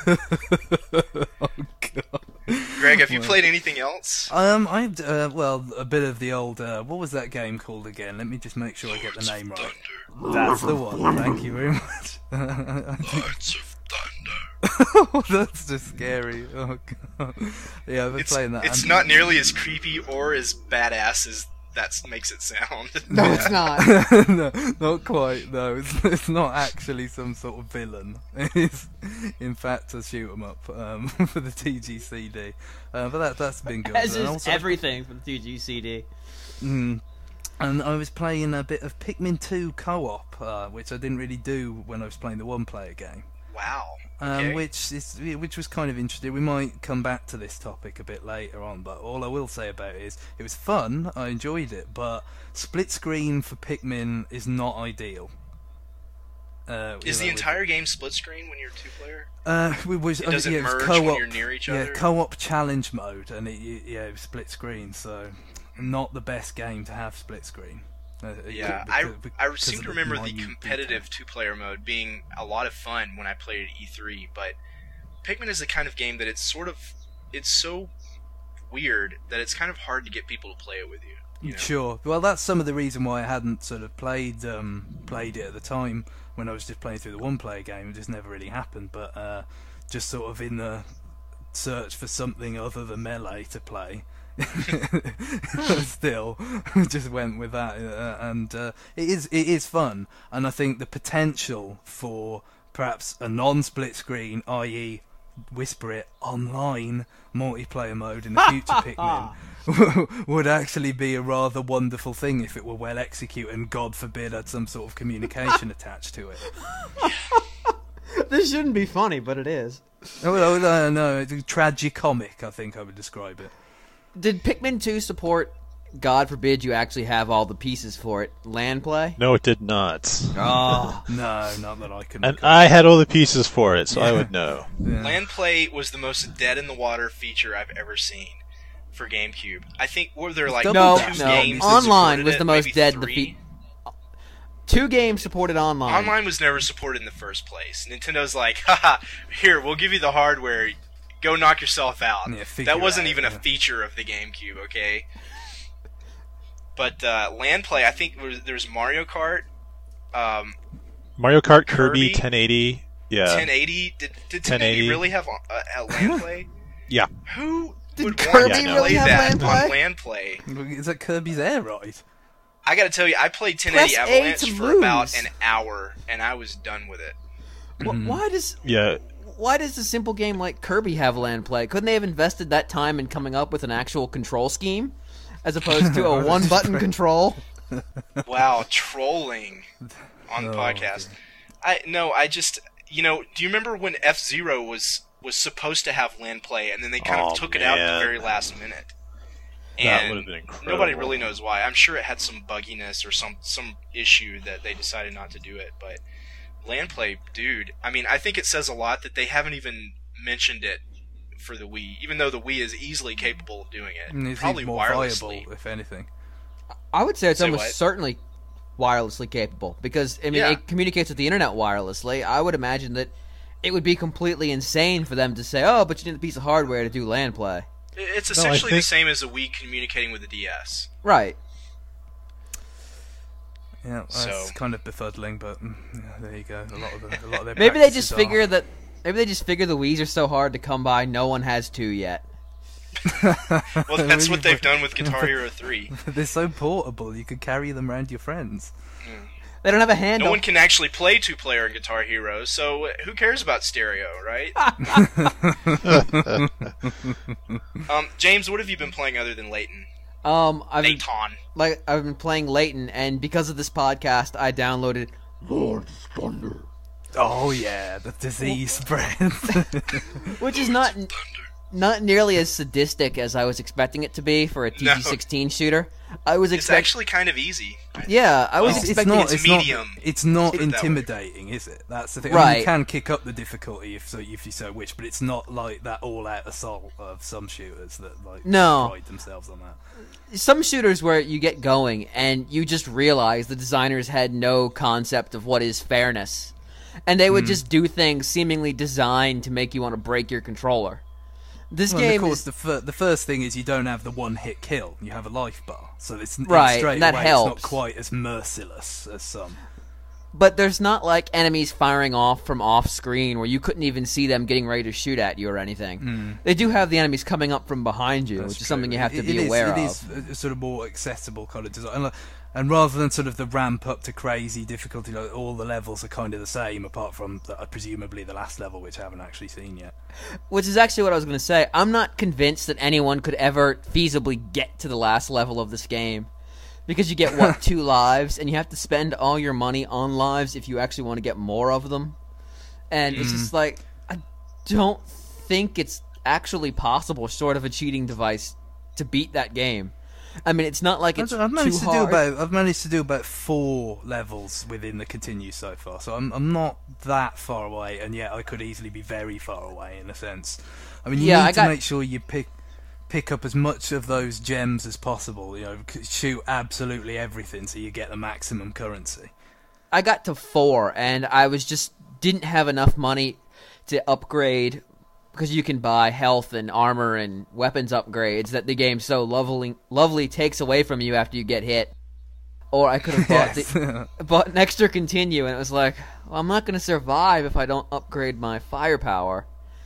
S3: Oh, God.
S1: Greg, have you played anything else?
S3: Um, I uh, well, a bit of the old. Uh, what was that game called again? Let me just make sure I get the name right. That's the one. Thank you very much.
S1: Lords of Thunder.
S3: Oh, that's just scary. Oh god. Yeah, I've been
S1: It's,
S3: playing that.
S1: it's
S3: I'm-
S1: not nearly as creepy or as badass as that makes it sound.
S2: No, it's not.
S3: no, not quite. No, it's, it's not actually some sort of villain. It's, in fact, a shoot 'em up um, for the T G C D. Uh, but that that's been good.
S2: As
S3: And
S2: is
S3: also-
S2: everything from T G C D.
S3: Mm. And I was playing a bit of Pikmin two co-op, uh, which I didn't really do when I was playing the one-player game.
S1: Wow.
S3: Um,
S1: Okay.
S3: which is which was kind of interesting. We might come back to this topic a bit later on, but all I will say about it is it was fun. I enjoyed it, but split screen for Pikmin is not ideal. Uh, you
S1: Is the
S3: know, with-
S1: entire game split screen when you're two player?
S3: Uh, we was,
S1: It doesn't
S3: yeah, it was
S1: merge
S3: co-op,
S1: when you're near each
S3: yeah,
S1: other?
S3: co-op challenge mode, and it yeah, it was split screen, so not the best game to have split screen. Uh,
S1: Yeah,
S3: because-
S1: I I
S3: because
S1: seem
S3: of
S1: to remember the
S3: minute
S1: competitive
S3: detail.
S1: two-player mode being a lot of fun when I played at E three, but Pikmin is the kind of game that it's sort of it's so weird that it's kind of hard to get people to play it with you. you know?
S3: Sure. Well, that's some of the reason why I hadn't sort of played um, played it at the time when I was just playing through the one-player game. It just never really happened. But uh, just sort of in the search for something other than Melee to play, still just went with that. Uh, and uh, it is it is fun, and I think the potential for perhaps a non-split screen, that is. Whisper it online multiplayer mode in the future Pikmin would actually be a rather wonderful thing if it were well executed and God forbid had some sort of communication attached to it.
S2: This shouldn't be funny, but it is.
S3: Oh, no, no, no, it's tragicomic, I think I would describe it.
S2: Did Pikmin two support God forbid you actually have all the pieces for it, LAN play?
S4: No, it did not.
S2: Oh.
S3: No, not that I can.
S4: And I had all the pieces for it, so I would know.
S3: Yeah.
S1: LAN play was the most dead-in-the-water feature I've ever seen for GameCube. I think, were there like
S2: No,
S1: two
S2: no.
S1: games that
S2: Online
S1: supported
S2: was
S1: it,
S2: the most
S1: maybe
S2: dead in the
S1: three?
S2: feet. Two games supported online.
S1: Online was never supported in the first place. Nintendo's like, haha, here, we'll give you the hardware. Go knock yourself out.
S3: Yeah, figure
S1: that wasn't
S3: it out,
S1: even
S3: yeah.
S1: a feature of the GameCube, okay? But uh, LAN play, I think there was, there was Mario Kart, um,
S4: Mario Kart,
S1: Kirby?
S4: Kirby, ten eighty. Yeah.
S1: ten eighty. Did, did ten eighty
S4: ten eighty.
S1: really have uh, a LAN play?
S4: Yeah.
S1: Who
S2: Did
S1: would
S2: Kirby
S1: want to
S4: really
S1: play
S2: have
S1: that
S2: LAN
S1: on
S2: play?
S1: LAN play?
S3: Is that Kirby's Air Ride?
S1: I gotta tell you, I played ten
S2: Press
S1: eighty
S2: A
S1: Avalanche
S2: to
S1: for about
S2: lose.
S1: an hour, and I was done with it.
S2: Wh- Why does
S4: Yeah.
S2: why does a simple game like Kirby have LAN play? Couldn't they have invested that time in coming up with an actual control scheme, as opposed to a one-button control?
S1: Wow, trolling on the
S3: Oh,
S1: podcast. I no, I just you know, do you remember when F-Zero was was supposed to have LAN play, and then they kind
S4: Oh,
S1: of took it out at the
S4: man.
S1: very last minute?
S4: That
S1: And
S4: would have been incredible.
S1: nobody really knows why. I'm sure it had some bugginess or some some issue that they decided not to do it. But LAN play, dude. I mean, I think it says a lot that they haven't even mentioned it for the Wii, even though the Wii is easily capable of doing it.
S3: And it's
S1: Probably
S3: even more
S1: wirelessly.
S3: viable, if anything.
S2: I would say it's
S1: Say
S2: almost
S1: what?
S2: certainly wirelessly capable because I mean
S1: Yeah.
S2: it communicates with the internet wirelessly. I would imagine that it would be completely insane for them to say, "Oh, but you need a piece of hardware to do LAN play."
S1: It's
S4: No, I
S1: essentially the
S4: think-
S1: same as the Wii communicating with the D S.
S2: Right.
S3: Yeah, that's
S1: So-
S3: kind of befuddling, but mm, yeah, there you go. A lot of the, a lot of their
S2: Maybe they
S3: practices
S2: just
S3: are-
S2: figure that maybe they just figure the Wii's are so hard to come by. No one has two yet.
S1: Well, that's what they've done with Guitar Hero three.
S3: They're so portable, you could carry them around your friends.
S2: They don't have a handle.
S1: No one can actually play two-player in Guitar Hero, so who cares about stereo, right? um, James, what have you been playing other than Layton?
S2: um, I've been,
S1: Layton.
S2: like I've been playing Layton, and because of this podcast, I downloaded Lord Thunder,
S3: Oh yeah, the disease spread.
S2: which is not not nearly as sadistic as I was expecting it to be for a T G sixteen shooter. I was
S1: It's
S2: expecting,
S1: actually kind of easy.
S2: yeah, I was
S1: Well,
S3: it's
S2: expecting
S3: not.
S2: it
S1: it's
S3: It's not.
S1: medium.
S3: It's not
S1: Put it that way.
S3: intimidating, is it? That's the thing. I mean,
S2: Right.
S3: you can kick up the difficulty if so, if you so wish, but it's not like that all-out assault of some shooters that like
S2: No.
S3: pride themselves on that.
S2: some shooters where you get going and you just realize the designers had no concept of what is fairness, and they would
S3: Hmm.
S2: just do things seemingly designed to make you want to break your controller. This
S3: Well, and
S2: game
S3: of course,
S2: is,
S3: the fir- the first thing is you don't have the one-hit kill. You have a life bar, so it's it's
S2: Right,
S3: straight
S2: and that
S3: away,
S2: helps.
S3: It's not quite as merciless as some.
S2: but there's not like enemies firing off from off screen where you couldn't even see them getting ready to shoot at you or anything. They do have the enemies coming up from behind you,
S3: Hmm. That's
S2: which is
S3: true.
S2: something you have to
S3: It-
S2: be
S3: it is-
S2: aware
S3: it
S2: of.
S3: is a- a sort of more accessible kind of design, and, like- and rather than sort of the ramp up to crazy difficulty, like, all the levels are kind of the same, apart from the, uh, presumably the last level, which I haven't actually seen yet.
S2: Which is actually what I was going to say. I'm not convinced that anyone could ever feasibly get to the last level of this game. Because you get, what, two lives, and you have to spend all your money on lives if you actually want to get more of them. And it's just like, I don't think it's actually possible, short of a cheating device, to beat that game. I mean, it's not like it's
S3: I've managed
S2: too
S3: to
S2: hard.
S3: do about I've managed to do about four levels within the continue so far, so I'm I'm not that far away, and yet I could easily be very far away in a sense. I mean, you
S2: Yeah,
S3: need
S2: I
S3: to
S2: got-
S3: make sure you pick pick up as much of those gems as possible. You know, c- shoot absolutely everything so you get the maximum currency.
S2: I got to four, and I was just didn't have enough money to upgrade, because you can buy health and armor and weapons upgrades that the game so lovely lovely takes away from you after you get hit. Or I could have bought
S3: Yes.
S2: the, bought an extra continue, and it was like, well, I'm not going to survive if I don't upgrade my firepower,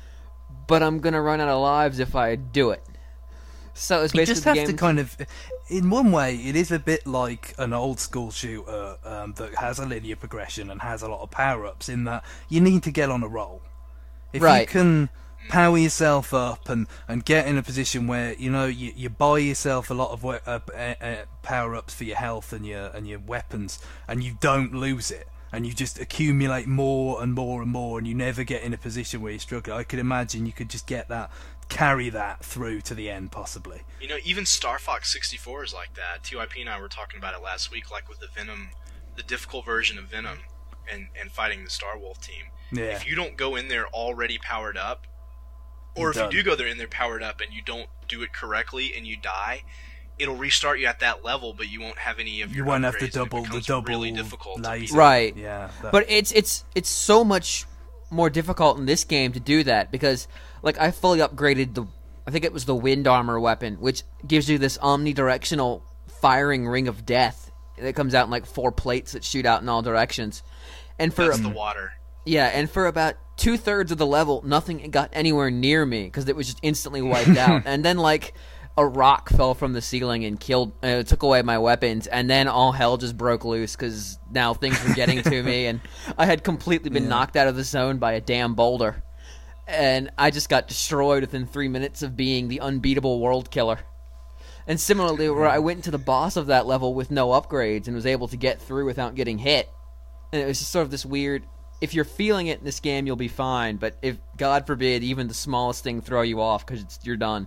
S2: but I'm going to run out of lives if I do it. So it's
S3: You
S2: basically
S3: just
S2: the
S3: have to
S2: game.
S3: kind of, in one way, it is a bit like an old school shooter um, that has a linear progression and has a lot of power ups. In that you need to get on a roll. If
S2: Right.
S3: you can power yourself up and, and get in a position where you know you, you buy yourself a lot of we- uh, uh, uh, power ups for your health and your and your weapons, and you don't lose it, and you just accumulate more and more and more, and you never get in a position where you're struggling. I could imagine you could just get that carry that through to the end, possibly.
S1: You know, even Star Fox sixty-four is like that. T Y P and I were talking about it last week, like with the Venom, the difficult version of Venom, and, and fighting the Star Wolf team.
S3: Yeah.
S1: If you don't go in there already powered up, or
S3: You're
S1: if
S3: done.
S1: you do go there in there powered up and you don't do it correctly and you die, it'll restart you at that level, but you won't have any of your
S3: You won't have the
S1: upgrades, and it
S3: double, the
S1: becomes
S3: double
S1: really difficult to beat.
S3: laser.
S2: Right.
S3: Yeah. that-
S2: But it's it's it's so much more difficult in this game to do that because, like, I fully upgraded the, I think it was the wind armor weapon, which gives you this omnidirectional firing ring of death that comes out in like four plates that shoot out in all directions. And for
S1: That's
S2: a-
S1: the water.
S2: yeah, and for about two thirds of the level, nothing got anywhere near me because it was just instantly wiped out. And then like a rock fell from the ceiling and killed, uh, took away my weapons, and then all hell just broke loose because now things were getting to me, and I had completely been
S3: Yeah.
S2: knocked out of the zone by a damn boulder, and I just got destroyed within three minutes of being the unbeatable world killer. And similarly, where I went to the boss of that level with no upgrades and was able to get through without getting hit, and it was just sort of this weird. If you're feeling it in this game, you'll be fine. But if, God forbid, even the smallest thing throw you off because you're done.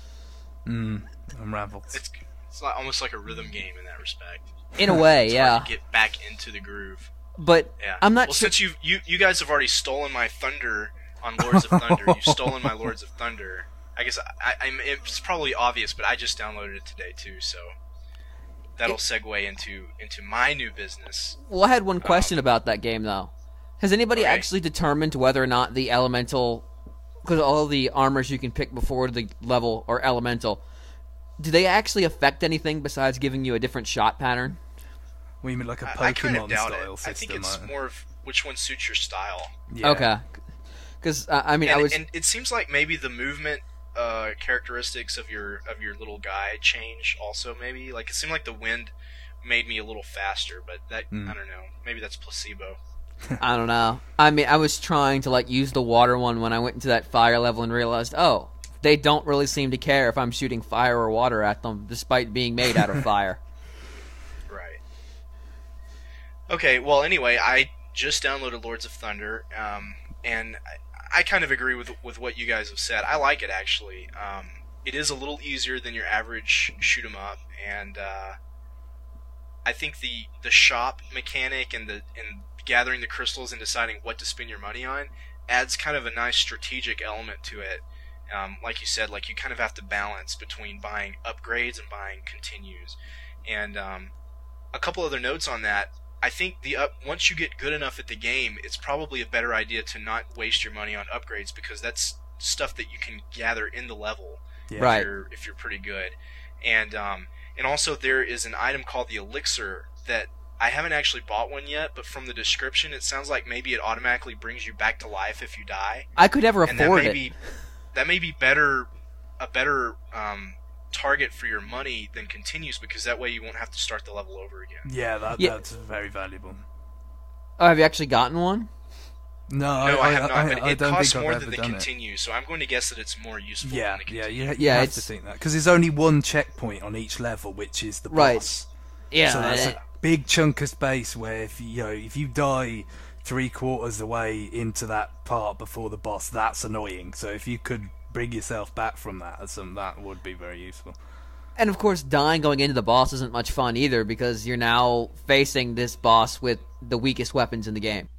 S3: Mm, unraveled.
S1: It's it's like, almost like a rhythm game in that respect.
S2: In a way,
S1: It's
S2: yeah.
S1: hard to get back into the groove.
S2: But
S1: Yeah.
S2: I'm not
S1: well,
S2: sure.
S1: since you you you guys have already stolen my thunder on Lords of Thunder, you've stolen my Lords of Thunder. I guess I, I'm. It's probably obvious, but I just downloaded it today too, so that'll segue into into my new business.
S2: Well, I had one question about that game, though. Has anybody
S1: Okay.
S2: actually determined whether or not the elemental, because all the armors you can pick before the level are elemental, do they actually affect anything besides giving you a different shot pattern?
S3: We mean like a
S1: I, I kind of
S3: Pokemon
S1: doubt
S3: style
S1: it.
S3: system.
S1: I think it's
S3: uh,
S1: more of which one suits your style.
S3: yeah.
S2: Okay. Because uh, I mean,
S1: And,
S2: I was
S1: and it seems like maybe the movement uh, characteristics of your of your little guy change also. Maybe like it seemed like the wind made me a little faster, but that
S3: Hmm.
S1: I don't know. Maybe that's placebo.
S2: I don't know. I mean, I was trying to like use the water one when I went into that fire level and realized, oh, they don't really seem to care if I'm shooting fire or water at them, despite being made out of fire.
S1: Right. Okay, well, anyway, I just downloaded Lords of Thunder, um, and I, I kind of agree with with what you guys have said. I like it, actually. Um, it is a little easier than your average shoot 'em up, and uh, I think the the shop mechanic and the and gathering the crystals and deciding what to spend your money on adds kind of a nice strategic element to it. Um, like you said, like you kind of have to balance between buying upgrades and buying continues. And um, a couple other notes on that. I think the up once you get good enough at the game, it's probably a better idea to not waste your money on upgrades because that's stuff that you can gather in the level
S3: Yeah.
S2: Right.
S1: if you're if you're pretty good. And um, and also there is an item called the elixir that I haven't actually bought one yet, but from the description it sounds like maybe it automatically brings you back to life if you die.
S2: I could never
S1: And that
S2: afford
S1: may
S2: it.
S1: be that may be better a better um, target for your money than continues because that way you won't have to start the level over again.
S3: Yeah, that,
S2: Yeah.
S3: that's very valuable.
S2: Oh, have you actually gotten one?
S3: No,
S1: No, I, have not,
S3: I,
S1: but
S3: I
S1: it
S3: don't
S1: costs
S3: think
S1: more
S3: I've
S1: than
S3: ever
S1: the
S3: done it.
S1: continue, so I'm going to guess that it's more useful
S3: Yeah,
S1: than the
S3: yeah,
S1: continue.
S3: you, you
S2: Yeah,
S3: have
S2: it's-
S3: to think that because there's only one checkpoint on each level, which is the
S2: Right.
S3: boss.
S2: Yeah.
S3: So that's
S2: eh,
S3: a big chunk of space where if you know if you die three quarters of the way into that part before the boss, that's annoying. So if you could bring yourself back from that, some that would be very useful.
S2: And of course, dying going into the boss isn't much fun either because you're now facing this boss with the weakest weapons in the game.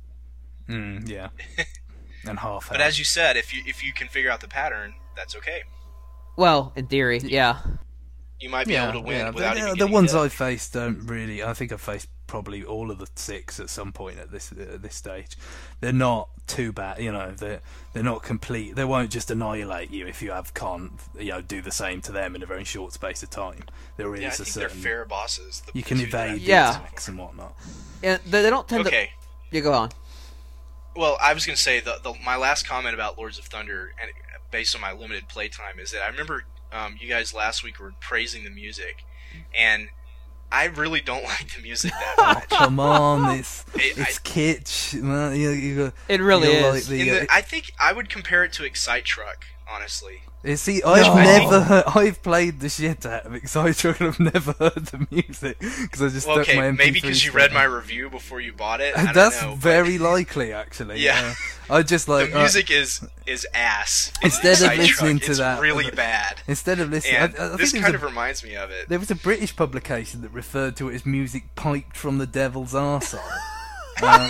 S3: Mm, yeah, and half.
S1: But as you said, if you if you can figure out the pattern, that's okay.
S2: Well, in theory, yeah.
S1: You might be
S3: yeah,
S1: able to win
S3: yeah.
S1: without
S3: the,
S1: even
S3: the
S1: getting
S3: ones
S1: hit.
S3: I've faced don't really. I think I've faced probably all of the six at some point at this at this stage. They're not too bad, you know. They're they're not complete. They won't just annihilate you if you have can't you know do the same to them in a very short space of time. There is
S1: Yeah, I
S3: a
S1: think they're
S3: certain
S1: fair bosses. The
S3: you can
S1: two that
S3: evade
S1: I've
S2: Yeah.
S3: the attacks and whatnot.
S2: And they, they don't tend
S1: Okay.
S2: to. You go on.
S1: Well, I was going to say the, the my last comment about Lords of Thunder, and based on my limited playtime, is that I remember um, you guys last week were praising the music, and I really don't like the music that much.
S3: Come on, it's
S1: It-
S3: it's kitsch. Man. You, you,
S2: It really
S3: you
S2: is.
S3: Like the,
S1: In
S3: uh,
S1: the, I think I would compare it to Excite Truck. honestly.
S3: You see, I've
S2: No.
S3: never heard, I've played the shit out of it because I struggle. I've never heard the music because I just
S1: Well,
S3: stuck my
S1: okay,
S3: M P three
S1: maybe because you read my review before you bought it. I don't
S3: That's
S1: know, but
S3: very likely, actually.
S1: Yeah.
S3: Uh, I just like
S1: the music is is ass. in
S3: Instead of
S1: Sidetrack.
S3: listening to
S1: it's
S3: that-
S1: really bad.
S3: instead of listening.
S1: And
S3: I, I think
S1: this
S3: there
S1: kind
S3: was
S1: of
S3: a,
S1: reminds me of it.
S3: there was a British publication that referred to it as music piped from the devil's arsehole. uh,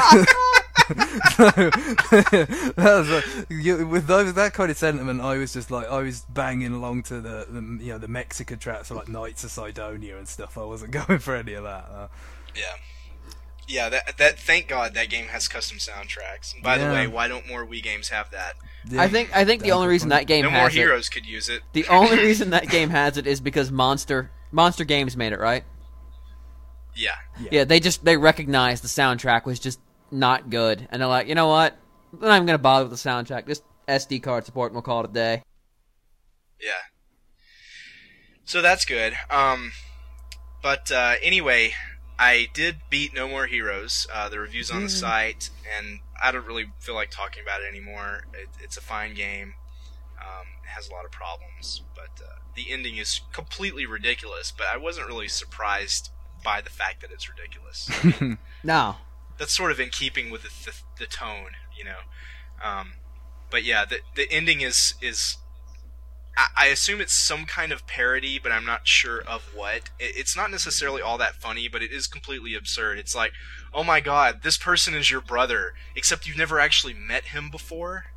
S3: so, that was like, you, with those, that kind of sentiment, I was just like, I was banging along to the, the you know the Mexican tracks, so like Knights of Sidonia and stuff. I wasn't going for any of that. Uh,
S1: Yeah. Yeah, that that thank God that game has custom soundtracks. And by
S3: Yeah.
S1: the way, why don't more Wii games have that?
S3: yeah,
S2: I think I think the
S3: that's
S2: only
S3: a
S2: reason
S3: point.
S2: that game
S1: No more
S2: has it,
S1: heroes could use it.
S2: the only reason that game has it is because Monster Monster Games made it, right?
S1: Yeah.
S3: Yeah.
S2: Yeah, they just they recognized the soundtrack was just not good, and they're like, you know what? I'm not even gonna bother with the soundtrack. Just S D card support, and we'll call it a day.
S1: Yeah. So that's good. Um, but uh, anyway, I did beat No More Heroes. Uh, the review's on the site, and I don't really feel like talking about it anymore. It, it's a fine game. Um, it has a lot of problems, but uh, the ending is completely ridiculous. But I wasn't really surprised by the fact that it's ridiculous.
S2: No.
S1: That's sort of in keeping with the, the, the tone, you know. Um, but yeah, the the ending is is I, I assume it's some kind of parody, but I'm not sure of what. It, it's not necessarily all that funny, but it is completely absurd. It's like, oh my God, this person is your brother, except you've never actually met him before.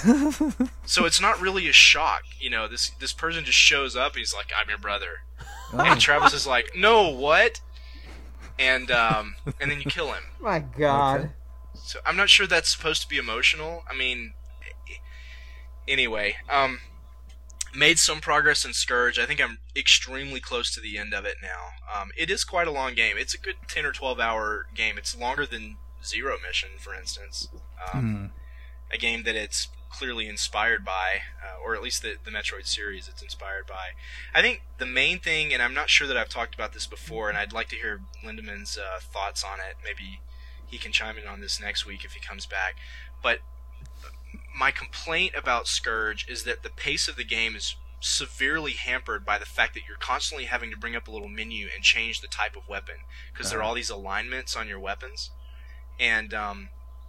S1: So it's not really a shock, you know. This this person just shows up. And he's like, I'm your brother, and Travis is like, no, what? And um, and then you kill him.
S2: My God.
S3: Okay.
S1: So I'm not sure that's supposed to be emotional. I mean, anyway, um, made some progress in Scourge. I think I'm extremely close to the end of it now. Um, it is quite a long game. It's a good ten or twelve hour game. It's longer than Zero Mission, for instance. Um, a game that it's clearly inspired by, uh, or at least the, the Metroid series it's inspired by. I think the main thing, and I'm not sure that I've talked about this before, and I'd like to hear Lindemann's uh, thoughts on it. Maybe he can chime in on this next week if he comes back. But my complaint about Scourge is that the pace of the game is severely hampered by the fact that you're constantly having to bring up a little menu and change the type of weapon, because there are all these alignments on your weapons. And um,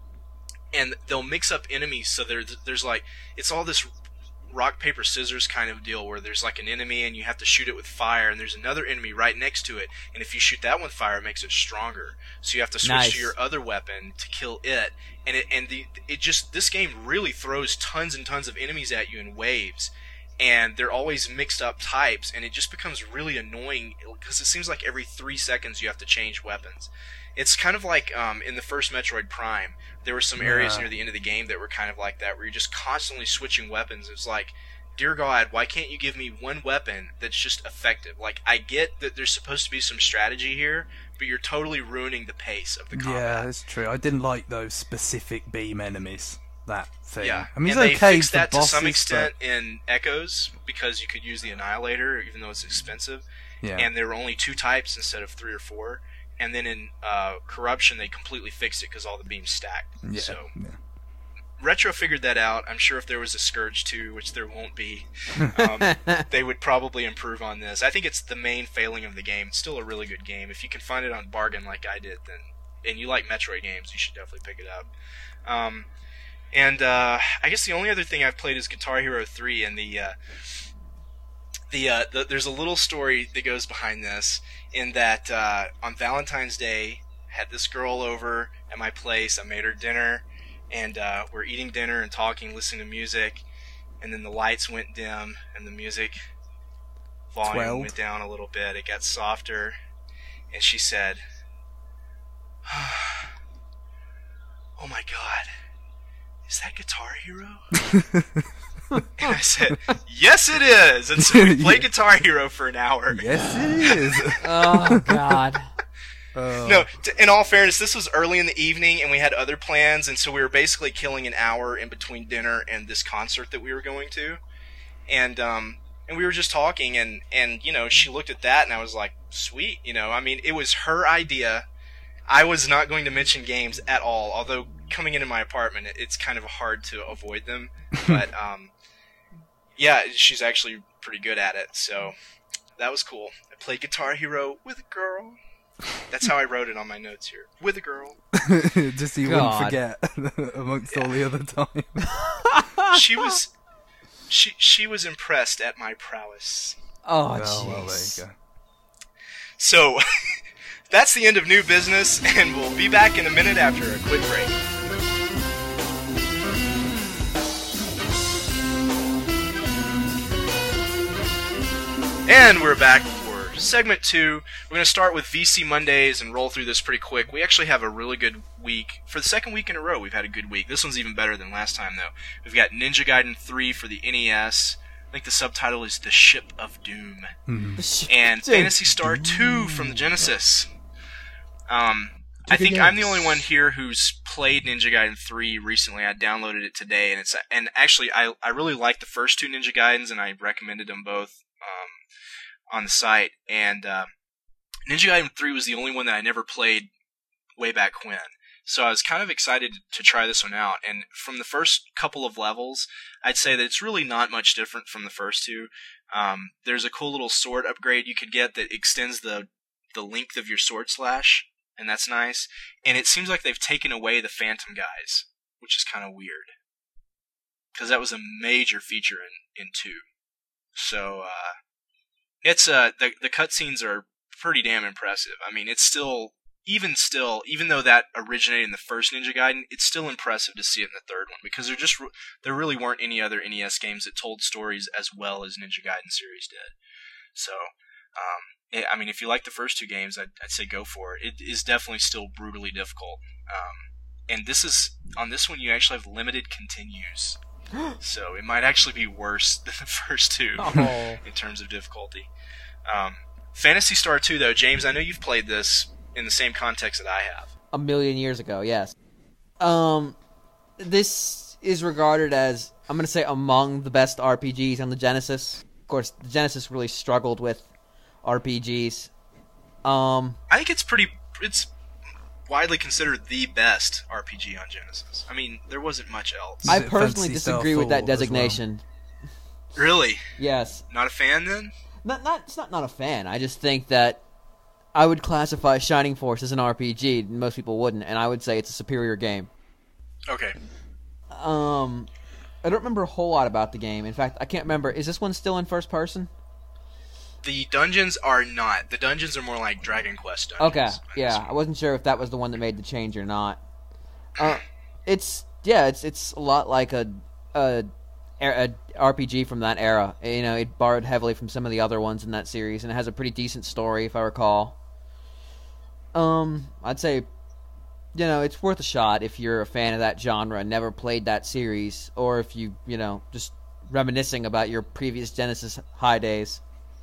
S1: and they'll mix up enemies, so there, there's like, it's all this rock, paper, scissors kind of deal where there's like an enemy and you have to shoot it with fire, and there's another enemy right next to it, and if you shoot that one with fire, it makes it stronger. So you have to switch
S2: Nice.
S1: to your other weapon to kill it, and it and the it just this game really throws tons and tons of enemies at you in waves, and they're always mixed up types, and it just becomes really annoying because it seems like every three seconds you have to change weapons. It's kind of like um, in the first Metroid Prime, there were some areas
S3: Yeah.
S1: near the end of the game that were kind of like that, where you're just constantly switching weapons. It's like, dear God, why can't you give me one weapon that's just effective? Like, I get that there's supposed to be some strategy here, but you're totally ruining the pace of the combat.
S3: Yeah, that's true. I didn't like those specific beam enemies. That thing.
S1: Yeah,
S3: I mean,
S1: and
S3: it's
S1: they
S3: okay
S1: fixed
S3: for
S1: that
S3: bosses,
S1: to some
S3: but-
S1: extent in Echoes, because you could use the Annihilator, even though it's expensive.
S3: Yeah.
S1: And there were only two types instead of three or four. And then in uh, Corruption, they completely fixed it because all the beams stacked.
S3: yeah.
S1: So
S3: yeah.
S1: Retro figured that out. I'm sure if there was a Scourge two, which there won't be, um, they would probably improve on this. I think it's the main failing of the game. It's still a really good game. If you can find it on bargain like I did, then and you like Metroid games, you should definitely pick it up. Um, and uh, I guess the only other thing I've played is Guitar Hero three, and the uh, the, uh, the there's a little story that goes behind this. In that uh, on Valentine's Day, had this girl over at my place. I made her dinner, and uh, we're eating dinner and talking, listening to music, and then the lights went dim and the music volume
S3: Twelled.
S1: went down a little bit. It got softer, and she said, "Oh my God, is that Guitar Hero?" And I said, "Yes, it is." And so we played Guitar Hero for an hour.
S3: Yes, it is.
S2: Oh God.
S3: Uh,
S1: No, t- in all fairness, this was early in the evening, and we had other plans, and so we were basically killing an hour in between dinner and this concert that we were going to, and um, and we were just talking, and and you know, she looked at that, and I was like, sweet, you know, I mean, it was her idea. I was not going to mention games at all, although coming into my apartment, it, it's kind of hard to avoid them, but um, Yeah, she's actually pretty good at it, so that was cool. I played Guitar Hero with a girl. That's how I wrote it on my notes here. With a girl.
S3: Just so you
S2: God.
S3: wouldn't forget amongst all the other time.
S1: She was she she was impressed at my prowess.
S2: Oh,
S3: well,
S2: jeez.
S3: well, there you go.
S1: So, that's the end of new business, and we'll be back in a minute after a quick break. And we're back for segment two. We're going to start with V C Mondays and roll through this pretty quick. We actually have a really good week. For the second week in a row, we've had a good week. This one's even better than last time, though. We've got Ninja Gaiden three for the N E S. I think the subtitle is The Ship of Doom.
S3: Mm-hmm.
S1: And Phantasy Star two from the Genesis. Um, I think I'm the only one here who's played Ninja Gaiden three recently. I downloaded it today, and it's and actually I, I really like the first two Ninja Gaidens, and I recommended them both um, on the site. And uh, Ninja Gaiden three was the only one that I never played way back when. So I was kind of excited to try this one out. And from the first couple of levels, I'd say that it's really not much different from the first two. Um, there's a cool little sword upgrade you could get that extends the the length of your sword slash, and that's nice. And it seems like they've taken away the phantom guys, which is kind of weird, because that was a major feature in, in two. So uh, it's uh, the the cutscenes are pretty damn impressive. I mean, it's still even still even though that originated in the first Ninja Gaiden, it's still impressive to see it in the third one, because there just there really weren't any other N E S games that told stories as well as Ninja Gaiden series did. So. Um, I mean, if you like the first two games, I'd, I'd say go for it. It is definitely still brutally difficult. Um, and this is on this one, you actually have limited continues, so it might actually be worse than the first two
S2: Oh.
S1: in terms of difficulty. Um, Phantasy Star two, though, James, I know you've played this in the same context that I have.
S2: A million years ago, yes. Um, this is regarded as, I'm going to say, among the best R P Gs on the Genesis. Of course, the Genesis really struggled with R P Gs. Um,
S1: I think it's pretty. It's widely considered the best R P G on Genesis. I mean, there wasn't much else.
S2: I
S3: it
S2: personally
S3: Phantasy Star
S2: disagree with that
S3: four as well?
S2: designation.
S1: Really?
S2: Yes,
S1: Not a fan, then?
S2: not not it's not not a fan. I just think that I would classify Shining Force as an R P G. Most people wouldn't, and I would say it's a superior game.
S1: Okay.
S2: Um, I don't remember a whole lot about the game. In fact, I can't remember. Is this one still in first person?
S1: The dungeons are not. The dungeons are more like Dragon Quest
S2: Okay,
S1: dungeons.
S2: yeah, I wasn't sure if that was the one that made the change or not. Uh, it's yeah, it's it's a lot like a, a a R P G from that era. You know, it borrowed heavily from some of the other ones in that series, and it has a pretty decent story, if I recall. Um, I'd say, you know, it's worth a shot if you're a fan of that genre and never played that series, or if you, you know, just reminiscing about your previous Genesis high days.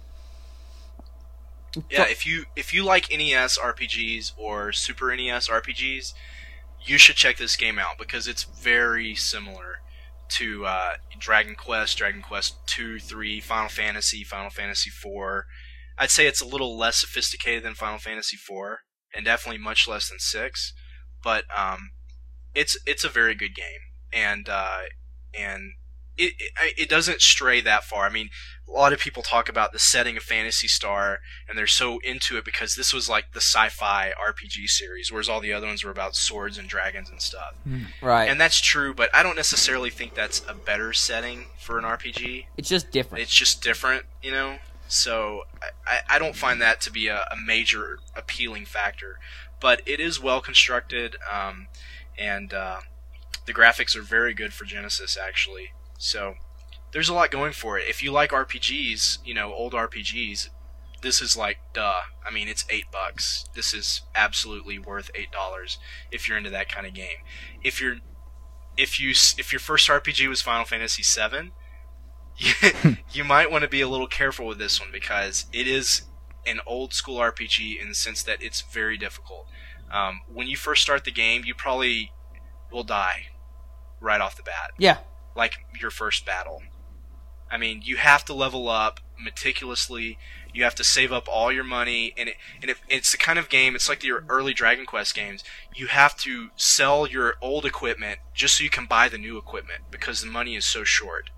S1: Yeah, if you if you like N E S R P Gs or Super N E S R P Gs, you should check this game out, because it's very similar to uh, Dragon Quest, Dragon Quest two, three, Final Fantasy, Final Fantasy four. I'd say it's a little less sophisticated than Final Fantasy four, and definitely much less than six. But um, it's it's a very good game, and uh, and it, it it doesn't stray that far. I mean, a lot of people talk about the setting of Phantasy Star, and they're so into it because this was like the sci-fi R P G series, whereas all the other ones were about swords and dragons and stuff.
S2: Right.
S1: And that's true, but I don't necessarily think that's a better setting for an R P G.
S2: It's just different.
S1: It's just different, you know? So I, I don't find that to be a, a major appealing factor. But it is well constructed, um, and uh, the graphics are very good for Genesis, actually. So there's a lot going for it. If you like R P Gs, you know, old R P Gs, this is like, duh. I mean, it's eight bucks. This is absolutely worth eight dollars if you're into that kind of game. If you're, if you, if your first R P G was Final Fantasy seven, you, you might want to be a little careful with this one, because it is an old school R P G in the sense that it's very difficult. Um, when you first start the game, you probably will die right off the bat.
S2: Yeah.
S1: Like your first battle. I mean, you have to level up meticulously. You have to save up all your money, and it, and it, it's the kind of game. It's like your early Dragon Quest games. You have to sell your old equipment just so you can buy the new equipment, because the money is so short.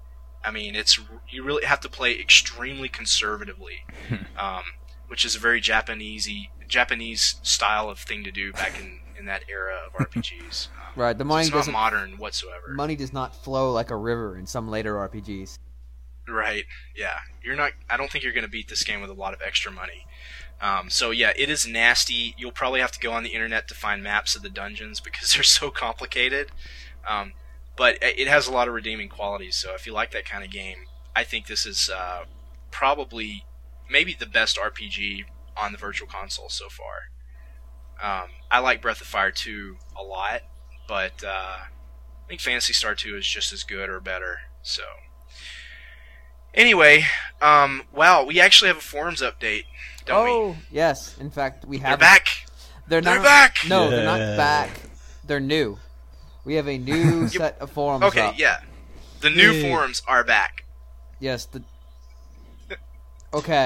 S1: I mean, it's you really have to play extremely conservatively, um, which is a very Japanese Japanese style of thing to do back in, in that era of R P Gs. Um,
S2: Right, the money
S1: it's not
S2: doesn't
S1: modern whatsoever.
S2: money does not flow like a river in some later R P Gs.
S1: Right. Yeah. You're not. I don't think you're going to beat this game with a lot of extra money. Um, so yeah, it is nasty. You'll probably have to go on the internet to find maps of the dungeons because they're so complicated. Um, but it has a lot of redeeming qualities. So if you like that kind of game, I think this is uh, probably maybe the best R P G on the Virtual Console so far. Um, I like Breath of Fire two a lot, but uh, I think Phantasy Star two is just as good or better. So. Anyway, um, wow, we actually have a forums update, don't
S2: oh,
S1: we?
S2: yes. In fact, we
S1: They're
S2: have
S1: back.
S2: They're,
S1: They're
S2: not
S1: back.
S2: No,
S4: Yeah.
S2: they're not back. They're new. We have a new set of forums
S1: Okay,
S2: up.
S1: yeah. The new
S4: Yay.
S1: forums are back.
S2: Yes, the Okay.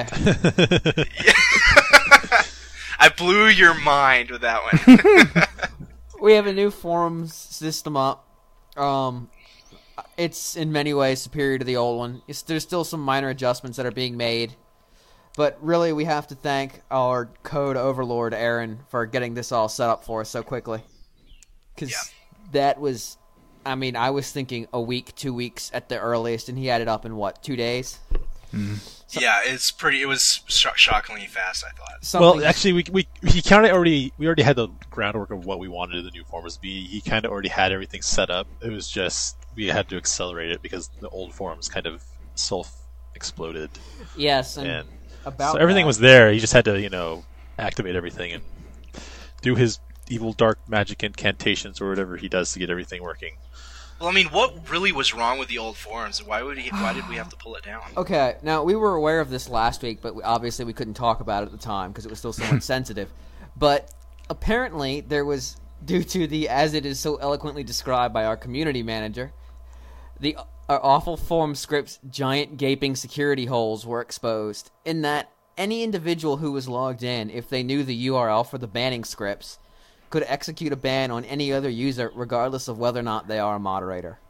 S1: I blew your mind with that one.
S2: We have a new forums system up. Um It's in many ways superior to the old one. It's, there's still some minor adjustments that are being made. But really, we have to thank our code overlord, Aaron, for getting this all set up for us so quickly. Because
S1: Yeah.
S2: that was... I mean, I was thinking a week, two weeks at the earliest, and he had it up in, what, two days?
S1: Yeah, it's pretty. It was sh- shockingly fast, I thought.
S2: Something-
S4: Well, actually, we we he kind of already we already had the groundwork of what we wanted the new forums to be. He kind of already had everything set up. It was just we had to accelerate it because the old forums kind of self exploded,
S2: Yes, and,
S4: and
S2: about
S4: so everything
S2: that.
S4: was there. He just had to you know activate everything and do his evil dark magic incantations or whatever he does to get everything working.
S1: Well, I mean, what really was wrong with the old forums? Why would he? Why did we have to pull it down?
S2: Okay, now we were aware of this last week, but we, obviously we couldn't talk about it at the time because it was still somewhat sensitive. But apparently there was, due to the, as it is so eloquently described by our community manager, the our awful forum script's giant gaping security holes were exposed, in that any individual who was logged in, if they knew the U R L for the banning scripts, could execute a ban on any other user regardless of whether or not they are a moderator.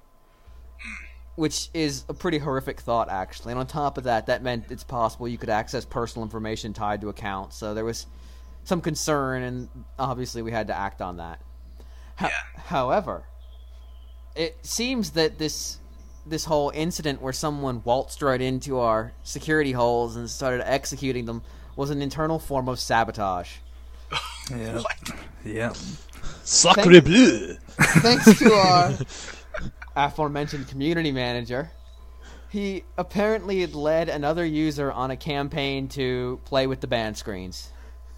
S2: Which is a pretty horrific thought, actually. And on top of that, that meant it's possible you could access personal information tied to accounts. So there was some concern, and obviously we had to act on that. Ho-
S1: Yeah.
S2: However, it seems that this this whole incident where someone waltzed right into our security holes and started executing them was an internal form of sabotage.
S3: Yeah.
S1: What?
S3: Yeah.
S4: Sacre bleu!
S2: Thanks to our aforementioned community manager, he apparently had led another user on a campaign to play with the ban screens.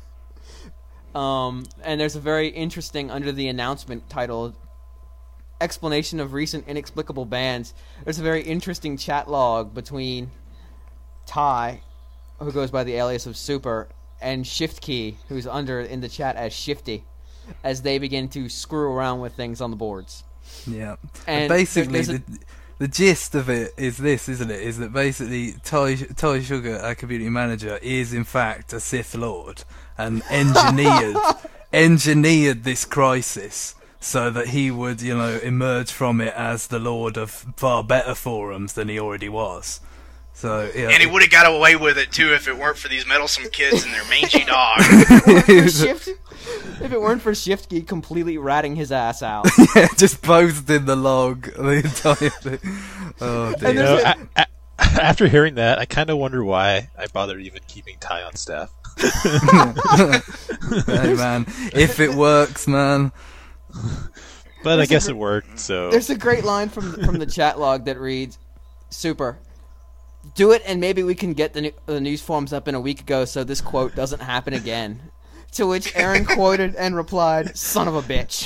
S2: Um, and there's a very interesting, under the announcement titled, Explanation of Recent Inexplicable Bans, there's a very interesting chat log between Ty, who goes by the alias of Super, and ShiftKey, who's under in the chat as Shifty, as they begin to screw around with things on the boards.
S3: Yeah.
S2: And
S3: And basically,
S2: there's a-
S3: the, the gist of it is this, isn't it? Is that basically Ty, Ty Sugar, our community manager, is in fact a Sith Lord and engineered engineered this crisis so that he would, you know, emerge from it as the Lord of far better forums than he already was. So, yeah.
S1: And he would have got away with it too if it weren't for these meddlesome kids and their mangy dog.
S2: For Shift, if it weren't for ShiftKey completely ratting his ass out.
S3: yeah, just posted the log the entire thing. Oh dear.
S2: And
S4: You
S2: there's
S4: know,
S2: a-
S4: a- a- after hearing that, I kind of wonder why I bothered even keeping Ty on staff.
S3: Hey man, if it works, man.
S4: But I
S2: There's a
S4: guess
S2: gr-
S4: it worked, so...
S2: There's a great line from from the chat log that reads, "Super, do it, and maybe we can get the, new, the news forums up in a week ago, so this quote doesn't happen again." To which Aaron quoted and replied, "Son of a bitch."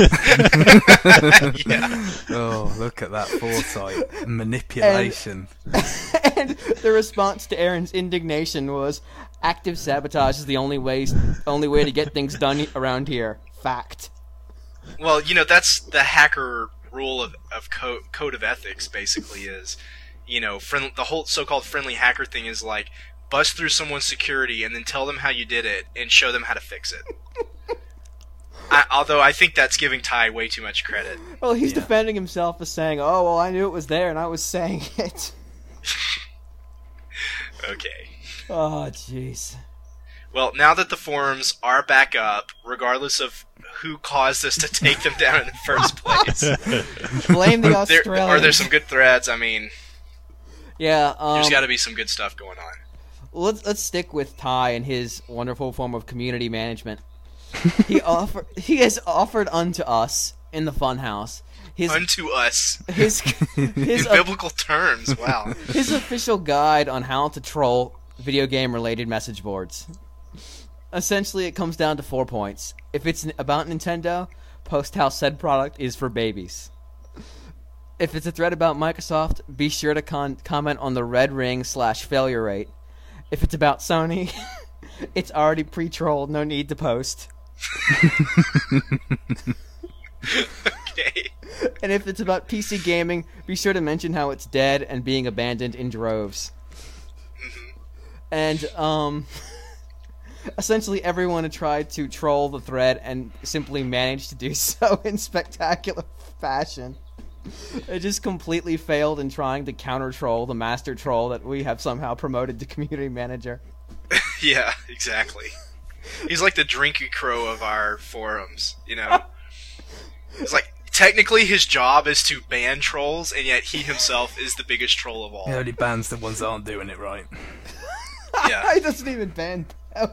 S1: Yeah.
S3: Oh, look at that foresight, manipulation.
S2: And the response to Aaron's indignation was, "Active sabotage is the only way only way to get things done around here." Fact.
S1: Well, you know, that's the hacker rule of, of co- code of ethics, basically, is, you know, friend- the whole so-called friendly hacker thing is like, bust through someone's security and then tell them how you did it and show them how to fix it. I, although I think that's giving Ty way too much credit.
S2: Well, he's
S3: Yeah.
S2: defending himself as saying, "Oh, well, I knew it was there, and I was saying it."
S1: Okay.
S2: Oh, jeez.
S1: Well, now that the forums are back up, regardless of who caused us to take them down in the first place,
S2: Blame the
S1: there,
S2: Australians.
S1: are there some good threads? I mean,
S2: Yeah, um,
S1: there's got to be some good stuff going on.
S2: let's let's stick with Ty and his wonderful form of community management. He offer he has offered unto us in the Funhouse his
S1: Unto us,
S2: his his
S1: in biblical terms. Wow.
S2: his official guide on how to troll video game related message boards. Essentially, it comes down to four points. If it's about Nintendo, post how said product is for babies. If it's a thread about Microsoft, be sure to con- comment on the red ring slash failure rate. If it's about Sony, it's already pre-trolled, no need to post.
S1: Okay.
S2: And if it's about P C gaming, be sure to mention how it's dead and being abandoned in droves. And, um... essentially everyone had tried to troll the thread and simply managed to do so in spectacular fashion. It just completely failed in trying to counter-troll the master troll that we have somehow promoted to community manager.
S1: Yeah, exactly. He's like the Drinky Crow of our forums, you know? It's like, technically his job is to ban trolls, and yet he himself is the biggest troll of all.
S3: He only bans the ones that aren't doing it right.
S1: Yeah.
S2: He doesn't even ban them.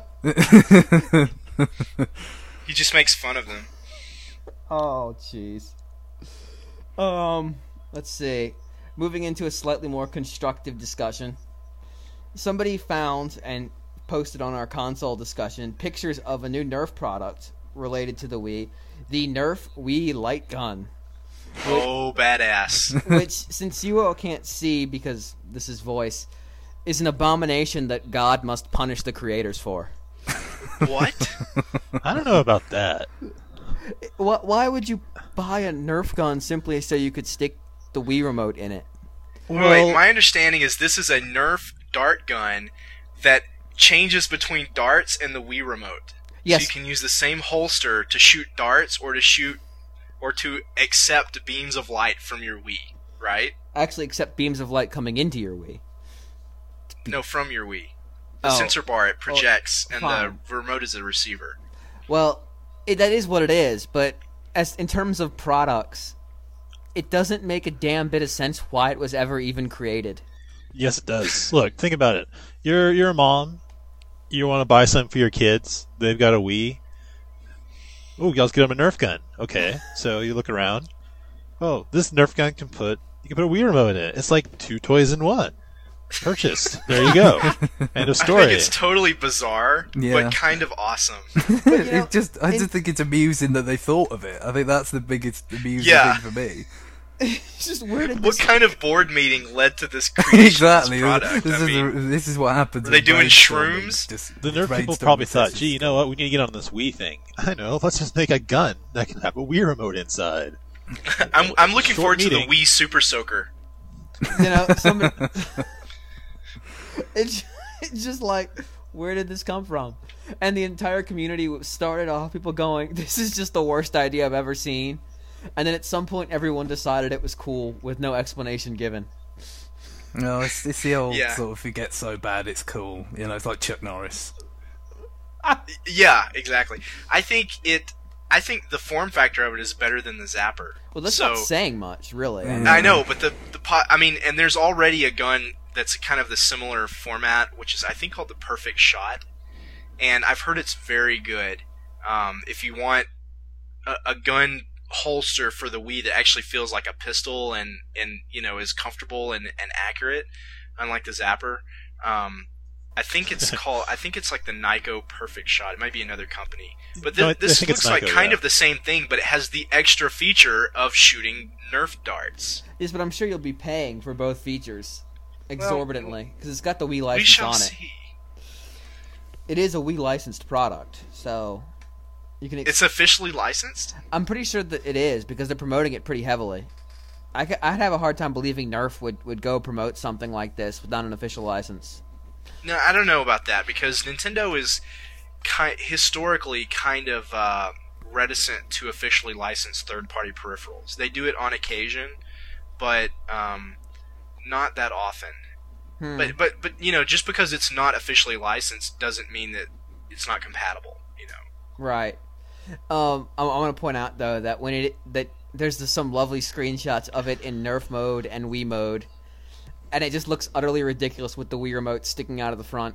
S1: He just makes fun of them.
S2: Oh, jeez. Um, let's see. Moving into a slightly more constructive discussion. Somebody found and posted on our console discussion pictures of a new Nerf product related to the Wii, the Nerf Wii Light Gun.
S1: Oh, badass.
S2: Which, since you all can't see because this is voice, is an abomination that God must punish the creators for.
S1: What?
S4: I don't know about that.
S2: Wh- Why would you buy a Nerf gun simply so you could stick the Wii remote in it?
S1: Wait, my understanding is this is a Nerf dart gun that changes between darts and the Wii remote.
S2: Yes.
S1: So you can use the same holster to shoot darts or to shoot or to accept beams of light from your Wii, right?
S2: Actually, except beams of light coming into your Wii.
S1: No, from your Wii. The
S2: Oh.
S1: sensor bar, it projects, and
S2: fine.
S1: the remote is a receiver.
S2: Well, it, that is what it is, but as in terms of products, it doesn't make a damn bit of sense why it was ever even created.
S4: Yes, it does. Look, think about it. You're you're a mom. You want to buy something for your kids. They've got a Wii. Oh, let's get them a Nerf gun. Okay, so you look around. Oh, this Nerf gun can put you can put a Wii remote in it. It's like two toys in one. Purchased. There you go. End of story.
S1: I think it's totally bizarre,
S3: Yeah.
S1: but kind of awesome.
S2: know,
S3: it just, I
S2: in-
S3: just think it's amusing that they thought of it. I think that's the biggest amusing
S1: Yeah.
S3: thing for me.
S2: It's just where did
S1: What
S2: this...
S1: kind of board meeting led to this creation
S3: Exactly.
S1: of this product?
S3: This
S1: I
S3: is
S1: mean,
S3: this is what happens.
S1: Were they
S3: with
S1: doing
S3: brainstorming.
S1: shrooms?
S3: Just
S4: The Nerf people
S3: brainstorming
S4: probably thought,
S3: sessions.
S4: gee, you know what? We need to get on this Wii thing. I know. Let's just make a gun that can have a Wii remote inside.
S1: I'm, I'm looking
S4: Short
S1: forward
S4: meeting.
S1: to the Wii Super Soaker.
S2: You know, somebody... it's, it's just like, where did this come from? And the entire community started off people going, this is just the worst idea I've ever seen. And then at some point everyone decided it was cool with no explanation given.
S3: No, it's, it's the old
S1: Yeah.
S3: sort of, if it gets so bad, it's cool. You know, it's like Chuck Norris.
S1: Yeah, exactly. I think it. I think the form factor of it is better than the Zapper.
S2: Well, that's
S1: so,
S2: not saying much, really.
S3: Mm.
S1: I know, but the the po- I mean, and there's already a gun that's kind of the similar format, which is I think called the Perfect Shot, and I've heard it's very good. Um, if you want a, a gun holster for the Wii that actually feels like a pistol and and you know is comfortable and, and accurate, unlike the Zapper. Um, I think it's called. I think it's like the Nyko Perfect Shot. It might be another company, but thi-
S4: No, I- I
S1: this
S4: think it's
S1: looks like
S4: Nyko,
S1: kind
S4: yeah.
S1: of the same thing, but it has the extra feature of shooting Nerf darts.
S2: Yes, but I'm sure you'll be paying for both features exorbitantly because it's got the Wii
S1: We
S2: license
S1: shall
S2: on it.
S1: see.
S2: It is a Wii licensed product, so you can. Ex-
S1: It's officially licensed.
S2: I'm pretty sure that it is because they're promoting it pretty heavily. I ca- I'd have a hard time believing Nerf would, would go promote something like this without an official license.
S1: No, I don't know about that because Nintendo is ki- historically kind of uh, reticent to officially license third-party peripherals. They do it on occasion, but um, not that often.
S2: Hmm.
S1: But but but you know, just because it's not officially licensed doesn't mean that it's not compatible. You know.
S2: Right. Um, I, I want to point out though that when it that there's this, some lovely screenshots of it in Nerf mode and Wii mode, and it just looks utterly ridiculous with the Wii remote sticking out of the front.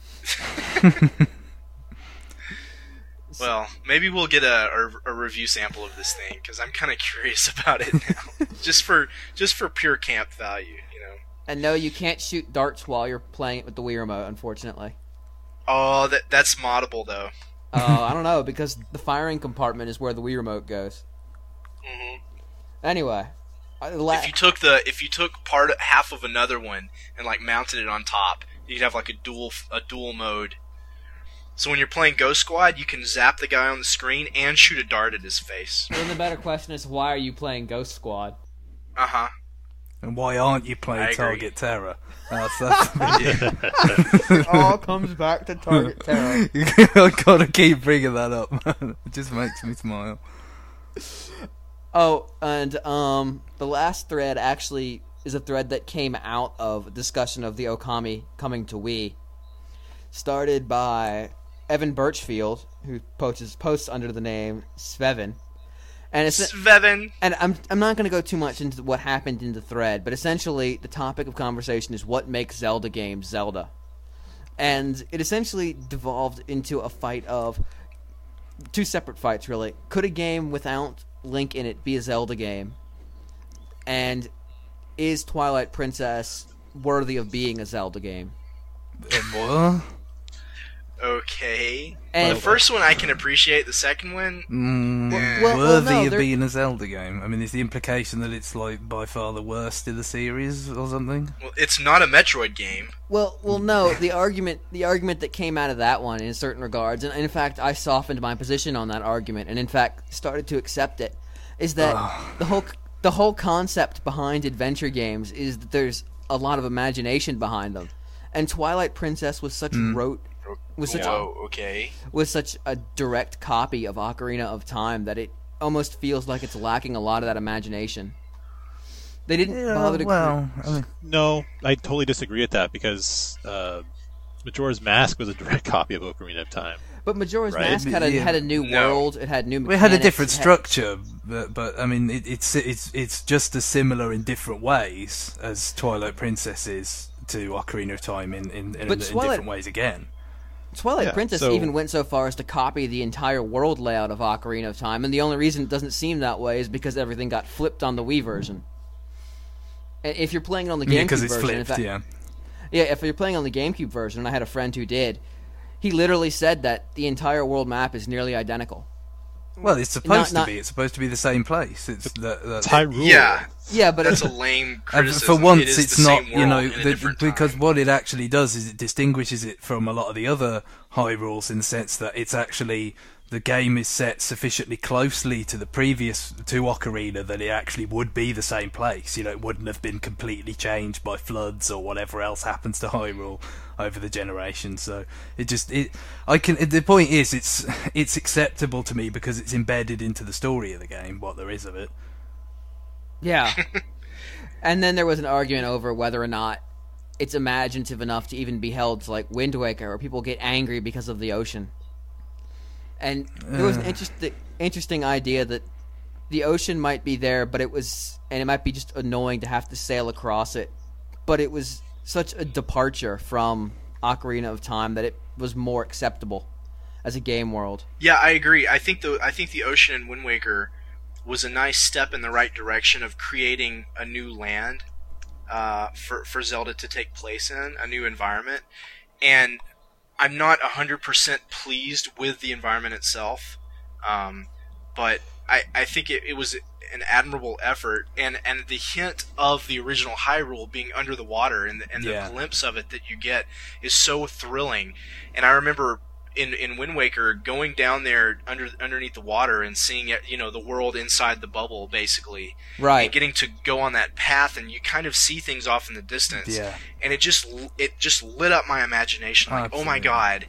S1: Well, maybe we'll get a, a, a review sample of this thing because I'm kind of curious about it now, just for just for pure camp value, you know.
S2: And no, you can't shoot darts while you're playing it with the Wii remote, unfortunately.
S1: Oh, that that's moddable though.
S2: Oh, I don't know, because the firing compartment is where the Wii remote goes.
S1: Mm-hmm.
S2: Anyway, la-
S1: If you took the if you took part half of another one and like mounted it on top, you'd have like a dual a dual mode. So when you're playing Ghost Squad, you can zap the guy on the screen and shoot a dart at his face.
S2: then the better question is, why are you playing Ghost Squad?
S1: Uh huh.
S3: And why aren't you
S1: I
S3: playing
S1: agree.
S3: Target Terror? That's, that's
S2: It all comes back to Target Terror.
S3: I've got to keep bringing that up, man. It just makes me smile.
S2: Oh, and um, the last thread actually is a thread that came out of a discussion of the Okami coming to Wii. Started by Evan Birchfield, who posts posts under the name Sveven. And it's
S1: Sveven.
S2: and I'm I'm not going to go too much into what happened in the thread, but essentially the topic of conversation is what makes Zelda games Zelda. And it essentially devolved into a fight of two separate fights, really. Could a game without Link in it be a Zelda game? And is Twilight Princess worthy of being a Zelda game?
S3: What?
S1: Okay.
S2: And-
S1: the first one I can appreciate. The second one,
S3: Mm,
S1: Well-
S2: well,
S3: worthy
S2: no,
S3: of
S2: they're-
S3: being a Zelda game. I mean, is the implication that it's like by far the worst in the series or something?
S1: well, it's not a Metroid game.
S2: Well, well, no. The argument, the argument that came out of that one, in certain regards, and in fact, I softened my position on that argument, and in fact, started to accept it, is that the whole the whole concept behind adventure games is that there's a lot of imagination behind them, and Twilight Princess was such rote, was such
S1: Whoa, okay.
S2: was such a direct copy of Ocarina of Time that it almost feels like it's lacking a lot of that imagination. They didn't bother to.
S3: well, I mean,
S4: No, I totally disagree with that because uh, Majora's Mask was a direct copy of Ocarina of Time.
S2: But Majora's
S4: Right.
S2: Mask had a
S3: Yeah.
S2: had a new
S1: No.
S2: world. It had new.
S3: we had a
S2: mechanics,
S3: different
S2: it had-
S3: structure, but, but I mean, it, it's it's it's just as similar in different ways as Twilight Princess is to Ocarina of Time in in, in,
S2: But
S3: in
S2: Twilight-
S3: different ways again.
S2: Twilight
S4: Yeah,
S2: Princess
S4: so-
S2: even went so far as to copy the entire world layout of Ocarina of Time, and the only reason it doesn't seem that way is because everything got flipped on the Wii version. And if you're playing it on the GameCube
S3: Yeah, because it's
S2: version, in
S3: flipped.
S2: fact-
S3: Yeah.
S2: yeah, if you're playing on the GameCube version, and I had a friend who did, he literally said that the entire world map is nearly identical.
S3: Well, it's supposed
S2: not-
S3: to be. It's supposed to be the same place. It's that. that
S4: Hyrule.
S1: Yeah,
S2: Yeah, but
S1: that's
S2: it's
S1: a lame
S3: And
S1: criticism.
S3: for once,
S1: it is
S3: it's
S1: the
S3: not,
S1: same
S3: you
S1: world
S3: know,
S1: in a
S3: the,
S1: different
S3: because
S1: time.
S3: what it actually does is it distinguishes it from a lot of the other Hyrules in the sense that it's actually the game is set sufficiently closely to the previous to Ocarina that it actually would be the same place. You know, it wouldn't have been completely changed by floods or whatever else happens to Hyrule over the generations. So it just it I can the point is it's it's acceptable to me because it's embedded into the story of the game, what there is of it.
S2: yeah. And then there was an argument over whether or not it's imaginative enough to even be held to like Wind Waker, where people get angry because of the ocean. And there was an interesting, interesting idea that the ocean might be there, but it was, and it might be just annoying to have to sail across it. But it was such a departure from Ocarina of Time that it was more acceptable as a game world.
S1: Yeah, I agree. I think the I think the ocean in Wind Waker was a nice step in the right direction of creating a new land uh, for for Zelda to take place in, a new environment. And I'm not one hundred percent pleased with the environment itself, um, but I, I think it, it was an admirable effort, and, and the hint of the original Hyrule being under the water and the, and
S3: Yeah.
S1: the glimpse of it that you get is so thrilling. And I remember in, in Wind Waker going down there under underneath the water and seeing it, you know, the world inside the bubble basically, and
S2: Right.
S1: getting to go on that path, and you kind of see things off in the distance,
S3: Yeah.
S1: and it just it just lit up my imagination. Like, oh my
S3: Absolutely.
S1: god,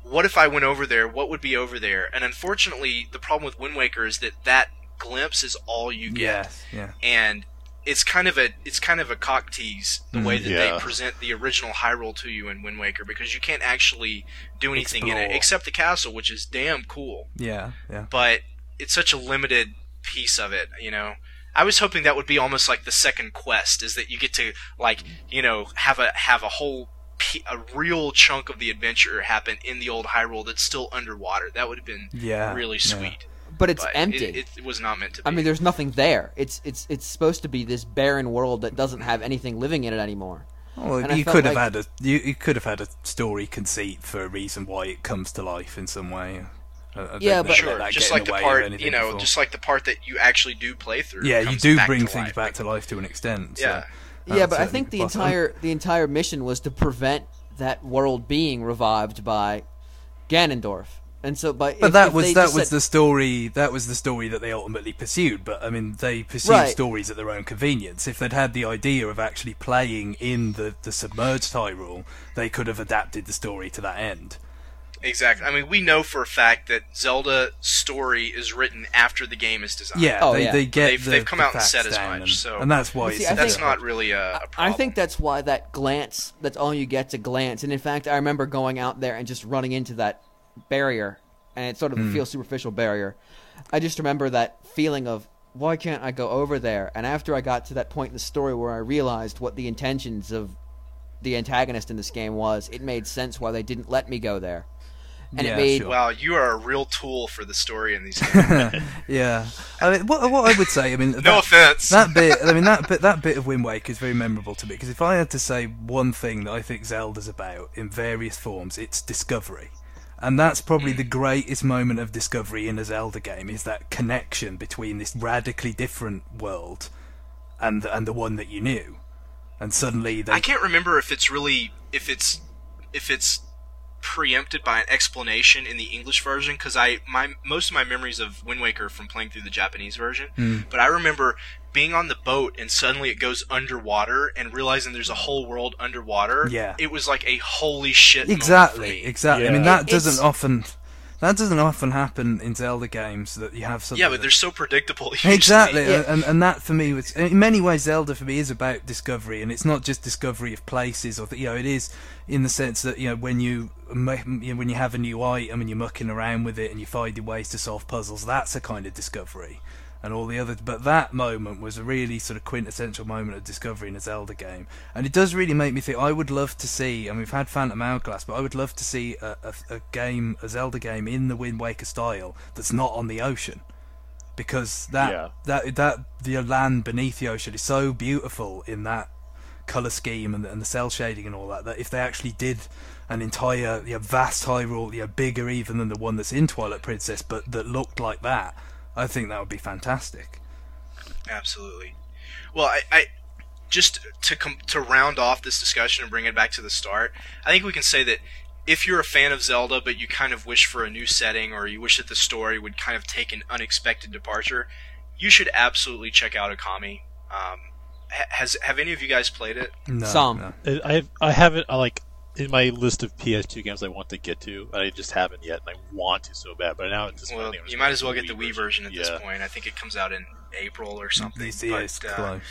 S1: what if I went over there? What would be over there? And unfortunately, the problem with Wind Waker is that that glimpse is all you get.
S3: Yes, yeah.
S1: And it's kind of a it's kind of a cock tease the
S3: Mm,
S1: way that
S4: yeah.
S1: they present the original Hyrule to you in Wind Waker, because you can't actually do anything in it
S3: Explore.
S1: except the castle, which is damn cool.
S3: Yeah, yeah.
S1: But it's such a limited piece of it, you know. I was hoping that would be almost like the second quest, is that you get to, like, you know, have a have a whole pe- a real chunk of the adventure happen in the old Hyrule that's still underwater. That would have been
S3: Yeah,
S1: really
S3: yeah.
S1: sweet.
S2: But it's
S1: But
S2: empty.
S1: It, it, it was not meant to be.
S2: I mean, there's nothing there. It's it's it's supposed to be this barren world that doesn't have anything living in it anymore.
S3: Well,
S2: And I
S3: you
S2: felt
S3: could have
S2: like-
S3: had a you, you could have had a story conceit for a reason why it comes to life in some way. I, I don't
S2: Yeah,
S3: know
S2: but-
S3: that
S1: Sure,
S3: that
S1: just
S3: get in
S1: like the
S3: way of
S1: part,
S3: anything
S1: you know,
S3: before.
S1: just like the part that you actually do play through.
S3: yeah, you
S1: comes
S3: do
S1: back
S3: bring
S1: to
S3: things
S1: life.
S3: back to life to an extent. So
S1: Yeah.
S3: that
S2: Yeah,
S3: would
S2: but I
S3: certainly
S2: think
S3: be
S2: the
S3: possible.
S2: entire the entire mission was to prevent that world being revived by Ganondorf. And so, but
S3: But
S2: if-
S3: that
S2: if
S3: was
S2: they
S3: that
S2: just
S3: was
S2: said-
S3: the story. That was the story that they ultimately pursued. But I mean, they pursued
S2: Right.
S3: stories at their own convenience. If they'd had the idea of actually playing in the the submerged Hyrule, they could have adapted the story to that end.
S1: Exactly. I mean, we know for a fact that Zelda's story is written after the game is designed.
S3: Yeah,
S2: Oh,
S3: they,
S2: yeah.
S3: they get
S1: They've-
S3: the,
S1: they've come
S3: the
S1: out and
S3: facts
S1: said as
S3: down,
S1: much,
S3: and,
S1: so-
S3: and that's why
S2: But
S3: it's
S2: see, I
S1: That's
S2: think-
S1: not really a, a
S2: I
S1: problem.
S2: think that's why that glance, that's all you get to glance. And in fact, I remember going out there and just running into that barrier, and it's sort of
S3: Hmm.
S2: a feel superficial barrier. I just remember that feeling of, why can't I go over there? And after I got to that point in the story where I realized what the intentions of the antagonist in this game was, it made sense why they didn't let me go there. And
S3: Yeah,
S2: it made
S3: sure.
S1: Wow, you are a real tool for the story in these games.
S3: Yeah, I mean, what what I would say, I mean,
S1: No
S3: that,
S1: offense.
S3: that bit, I mean, that bit, that bit of Wind Waker is very memorable to me because if I had to say one thing that I think Zelda's about in various forms, it's discovery, and that's probably the greatest moment of discovery in a Zelda game is that connection between this radically different world and and the one that you knew, and suddenly they
S1: I can't remember if it's really if it's if it's preempted by an explanation in the English version, because I my most of my memories of Wind Waker are from playing through the Japanese version.
S3: Hmm.
S1: But I remember being on the boat and suddenly it goes underwater and realizing there's a whole world underwater.
S3: Yeah.
S1: It was like a holy shit moment for
S3: Exactly,
S1: me.
S3: exactly. I mean,
S4: Yeah.
S3: that
S2: It's-
S3: doesn't often that doesn't often happen in Zelda games that you have something.
S1: Yeah, but
S3: that-
S1: they're so predictable. Usually.
S3: Exactly,
S2: Yeah.
S3: and and that for me was in many ways Zelda for me is about discovery, and it's not just discovery of places or th- you know it is in the sense that you know when you, mu- you know, when you have a new item and you're mucking around with it and you're finding ways to solve puzzles, that's a kind of discovery, and all the other. But that moment was a really sort of quintessential moment of discovery in a Zelda game, and it does really make me think. I would love to see, and we've had Phantom Hourglass, but I would love to see a, a, a game, a Zelda game in the Wind Waker style that's not on the ocean. Because that
S4: Yeah.
S3: that that the land beneath the ocean is so beautiful in that color scheme and the, and the cell shading and all that that if they actually did an entire you know, vast Hyrule, you know, bigger even than the one that's in Twilight Princess, but that looked like that, I think that would be fantastic.
S1: Absolutely. Well, I, I just to com- to round off this discussion and bring it back to the start, I think we can say that if you're a fan of Zelda, but you kind of wish for a new setting, or you wish that the story would kind of take an unexpected departure, you should absolutely check out Okami. Um, ha- has have any of you guys played it?
S3: No,
S2: Some.
S3: no.
S4: I I haven't I like in my list of P S two games I want to get to. I just haven't yet, and I want to so bad. But now it's just
S1: Well,
S4: I think I'm just
S1: you might
S4: gonna
S1: as well
S4: do
S1: get the Wii version at this
S4: Yeah.
S1: point. I think it comes out in April or something.
S3: It's, yeah, it's
S1: But, uh,
S3: close.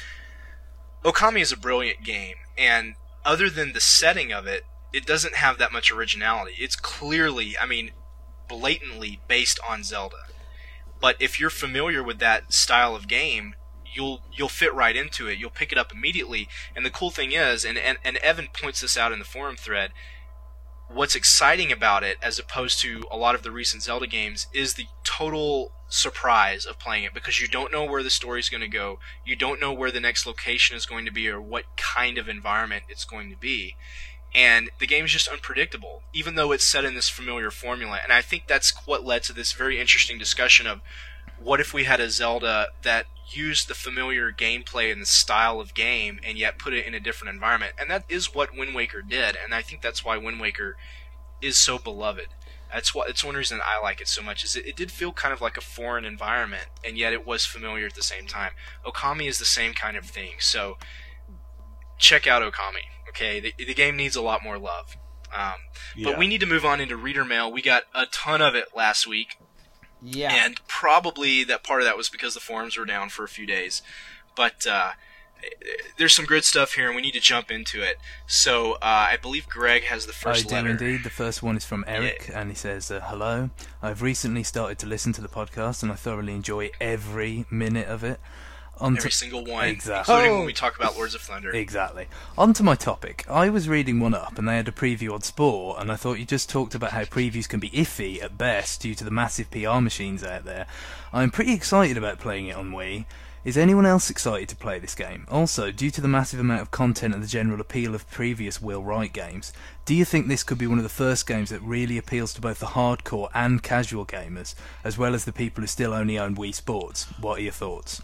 S1: Okami is a brilliant game, and other than the setting of it, it doesn't have that much originality. It's clearly, I mean, blatantly based on Zelda. But if you're familiar with that style of game, you'll you'll fit right into it. You'll pick it up immediately. And the cool thing is, and, and, and Evan points this out in the forum thread, what's exciting about it, as opposed to a lot of the recent Zelda games, is the total surprise of playing it, because you don't know where the story's going to go. You don't know where the next location is going to be or what kind of environment it's going to be. And the game is just unpredictable, even though it's set in this familiar formula. And I think that's what led to this very interesting discussion of what if we had a Zelda that used the familiar gameplay and the style of game and yet put it in a different environment. And that is what Wind Waker did, and I think that's why Wind Waker is so beloved. That's why it's one reason I like it so much, is it, it did feel kind of like a foreign environment, and yet it was familiar at the same time. Okami is the same kind of thing, so check out Okami. Okay, the, the game needs a lot more love. Um,
S4: Yeah.
S1: But we need to move on into reader mail. We got a ton of it last week,
S2: Yeah.
S1: and probably that part of that was because the forums were down for a few days. But uh, there's some good stuff here, and we need to jump into it. So uh, I believe Greg has the first
S3: I do
S1: letter.
S3: indeed. The first one is from Eric,
S1: Yeah.
S3: and he says, uh, hello. I've recently started to listen to the podcast, and I thoroughly enjoy every minute of it. On
S1: Every
S3: to-
S1: single one,
S3: Exactly.
S1: including
S2: Oh.
S1: when we talk about Lords of Thunder.
S3: Exactly. On to my topic. I was reading one up, and they had a preview on Spore, and I thought you just talked about how previews can be iffy at best due to the massive P R machines out there. I'm pretty excited about playing it on Wii. Is anyone else excited to play this game? Also, due to the massive amount of content and the general appeal of previous Will Wright games, do you think this could be one of the first games that really appeals to both the hardcore and casual gamers, as well as the people who still only own Wii Sports? What are your thoughts?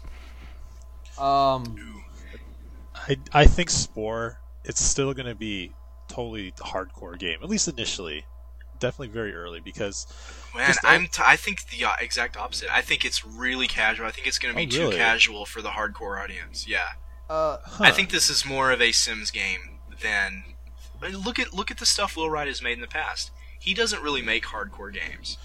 S2: Um,
S4: I I think Spore, it's still going to be totally hardcore game, at least initially. Definitely very early, because
S1: Man,
S4: Just-
S1: I'm t- I think the uh, exact opposite. I think it's really casual. I think it's going to be
S4: Oh,
S1: too
S4: really?
S1: casual for the hardcore audience. Yeah.
S2: uh,
S1: I think this is more of a Sims game than. I mean, look at look at the stuff Will Wright has made in the past. He doesn't really make hardcore games.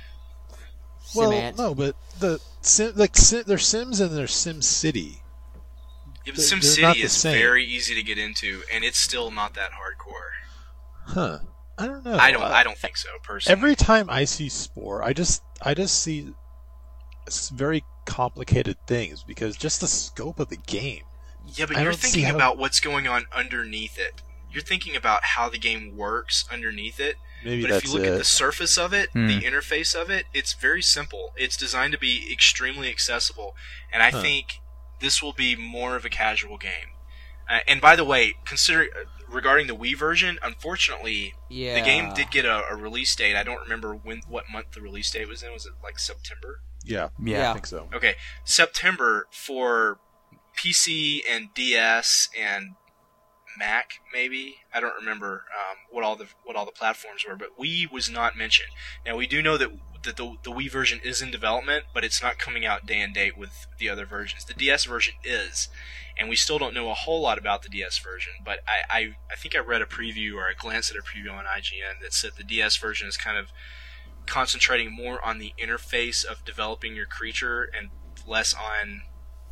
S4: well,
S2: Simant.
S4: no, but the sim, like sim, there's Sims and there's Sim City.
S1: Yeah, but
S4: They're-
S1: Sim
S4: they're
S1: City
S4: not the
S1: is
S4: same.
S1: very easy to get into, and it's still not that hardcore.
S4: Huh? I don't know.
S1: I don't
S4: Uh,
S1: I don't think so personally.
S4: Every time I see Spore, I just I just see s- very complicated things because just the scope of the game.
S1: Yeah, but
S4: I
S1: you're
S4: don't see
S1: thinking
S4: how-
S1: about what's going on underneath it. You're thinking about how the game works underneath it.
S4: Maybe
S1: But if
S4: that's
S1: you look
S4: it.
S1: at the surface of it,
S3: Hmm.
S1: the interface of it, it's very simple. It's designed to be extremely accessible, and I
S4: Huh.
S1: think this will be more of a casual game. Uh, and by the way, consider uh, regarding the Wii version, unfortunately,
S2: yeah.
S1: the game did get a, a release date. I don't remember when, what month the release date was in. Was it like September?
S4: yeah,
S3: Yeah.
S4: I think so.
S1: Okay, September for P C and D S and Mac, maybe. I don't remember um, what all the what all the platforms were, but Wii was not mentioned. Now we do know that that the, the Wii version is in development, but it's not coming out day and date with the other versions. The D S version is, and we still don't know a whole lot about the D S version. But I I, I think I read a preview or I glanced at a preview on I G N that said the D S version is kind of concentrating more on the interface of developing your creature and less on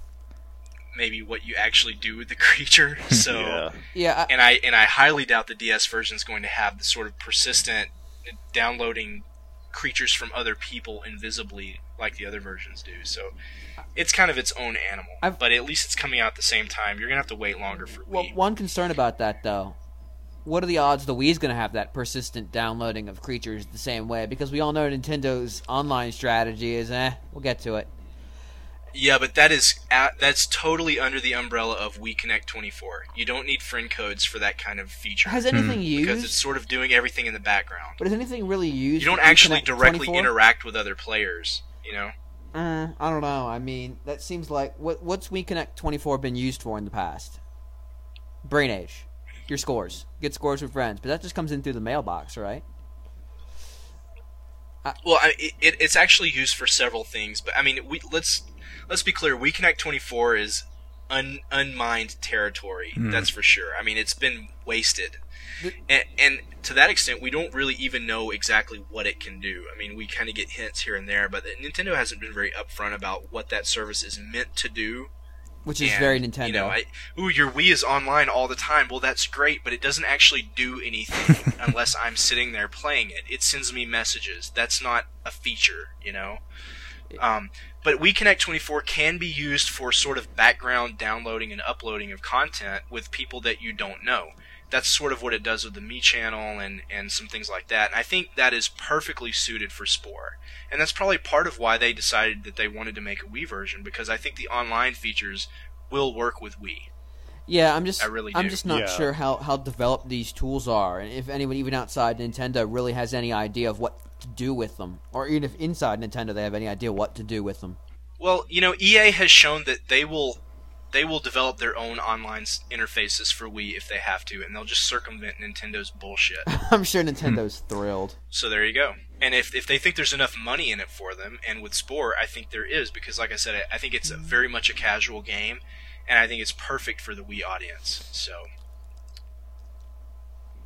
S1: maybe what you actually do with the creature. So,
S4: yeah.
S2: Yeah, I,
S1: and I and I highly doubt the D S version is going to have the sort of persistent downloading creatures from other people invisibly like the other versions do. So, it's kind of its own animal.
S2: I've-
S1: but at least it's coming out at the same time. You're gonna have to wait longer for
S2: well,
S1: Wii.
S2: one concern about that though. What are the odds the Wii's going to have that persistent downloading of creatures the same way? Because we all know Nintendo's online strategy is, eh, we'll get to it.
S1: Yeah, but that is at, that's totally under the umbrella of Wii Connect twenty-four. You don't need friend codes for that kind of feature
S2: Has anything
S1: because it's
S2: used?
S1: sort of doing everything in the background.
S2: But is anything really used?
S1: You don't
S2: for Wii
S1: actually
S2: Connect
S1: directly
S2: twenty-four?
S1: interact with other players, you know?
S2: Uh, I don't know. I mean, that seems like what what's Wii Connect twenty-four been used for in the past? Brain age, your scores, get scores with friends, but that just comes in through the mailbox, right?
S1: Well, I, it, it's actually used for several things, but I mean, we let's let's be clear. Wii Connect twenty-four is un, unmined territory.
S3: Hmm.
S1: That's for sure. I mean, it's been wasted,
S2: The-
S1: and, and to that extent, we don't really even know exactly what it can do. I mean, we kind of get hints here and there, but Nintendo hasn't been very upfront about what that service is meant to do.
S2: Which is
S1: And,
S2: very Nintendo.
S1: You know, I, ooh, your Wii is online all the time. Well, that's great, but it doesn't actually do anything unless I'm sitting there playing it. It sends me messages. That's not a feature, you know. Um, but Wii Connect twenty-four can be used for sort of background downloading and uploading of content with people that you don't know. That's sort of what it does with the Mi channel and, and some things like that. And I think that is perfectly suited for Spore. And that's probably part of why they decided that they wanted to make a Wii version, because I think the online features will work with Wii.
S2: Yeah, I'm just
S1: I really
S2: I'm
S1: do.
S2: just not
S4: Yeah.
S2: sure how, how developed these tools are, and if anyone even outside Nintendo really has any idea of what to do with them, or even if inside Nintendo they have any idea what to do with them.
S1: Well, you know, E A has shown that they will they will develop their own online s- interfaces for Wii if they have to, and they'll just circumvent Nintendo's bullshit.
S2: I'm sure Nintendo's thrilled.
S1: So there you go. And if if they think there's enough money in it for them, and with Spore, I think there is, because like I said, I, I think it's a very much a casual game, and I think it's perfect for the Wii audience. So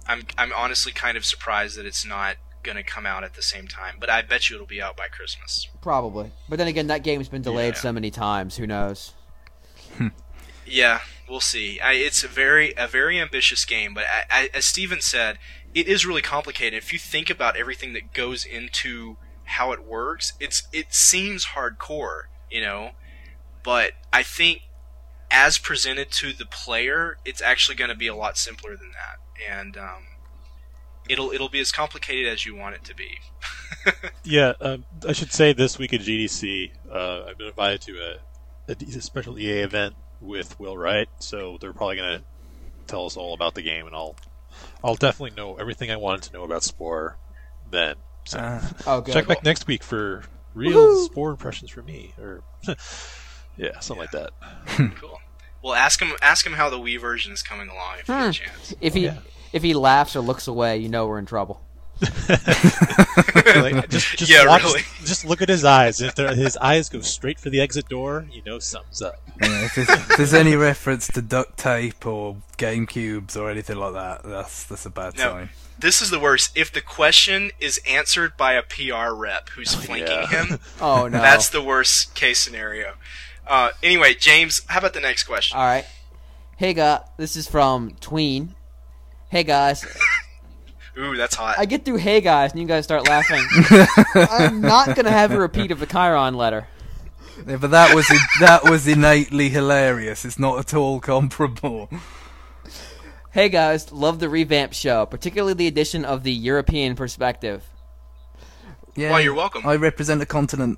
S1: I'm I'm honestly kind of surprised that it's not going to come out at the same time, but I bet you it'll be out by Christmas.
S2: Probably. But then again, that game's been delayed
S1: Yeah.
S2: so many times. Who knows?
S1: Yeah, we'll see. I, it's a very a very ambitious game, but I, I, as Steven said, it is really complicated. If you think about everything that goes into how it works, it's it seems hardcore, you know, but I think as presented to the player, it's actually going to be a lot simpler than that, and um, it'll it'll be as complicated as you want it to be.
S4: Yeah, um, I should say this week at G D C, uh, I've been invited to a, a, D- a special E A event with Will Wright, so they're probably going to tell us all about the game, and I'll I'll definitely know everything I wanted to know about Spore then. So
S3: Uh,
S2: Oh, good.
S4: check back next week for real
S2: Woohoo!
S4: Spore impressions from me, or yeah, something like that.
S1: Cool. Well, ask him ask him how the Wii version is coming along if you get a chance.
S2: If he
S4: Yeah.
S2: if he laughs or looks away, you know we're in trouble.
S4: Like, just just
S1: Yeah,
S4: watch,
S1: really.
S4: just look at his eyes. If they're- his eyes go straight for the exit door, you know something's up.
S3: yeah, if, there's, if there's any reference to duct tape or GameCubes or anything like that, that's that's a bad
S1: No.
S3: sign.
S1: This is the worst. If the question is answered by a P R rep who's flanking
S4: yeah.
S1: him,
S2: Oh no.
S1: that's the worst case scenario. Uh, anyway, James, how about the next question?
S2: All right. Hey guys, this is from Tween. Hey guys,
S1: Ooh, that's hot.
S2: I get through hey guys and you guys start laughing. I'm not gonna have a repeat of the Chiron letter.
S3: Yeah, but that was that was innately hilarious. It's not at all comparable.
S2: Hey guys, love the revamped show, particularly the addition of the European perspective.
S3: Yeah,
S1: Well, you're welcome.
S3: I represent a continent.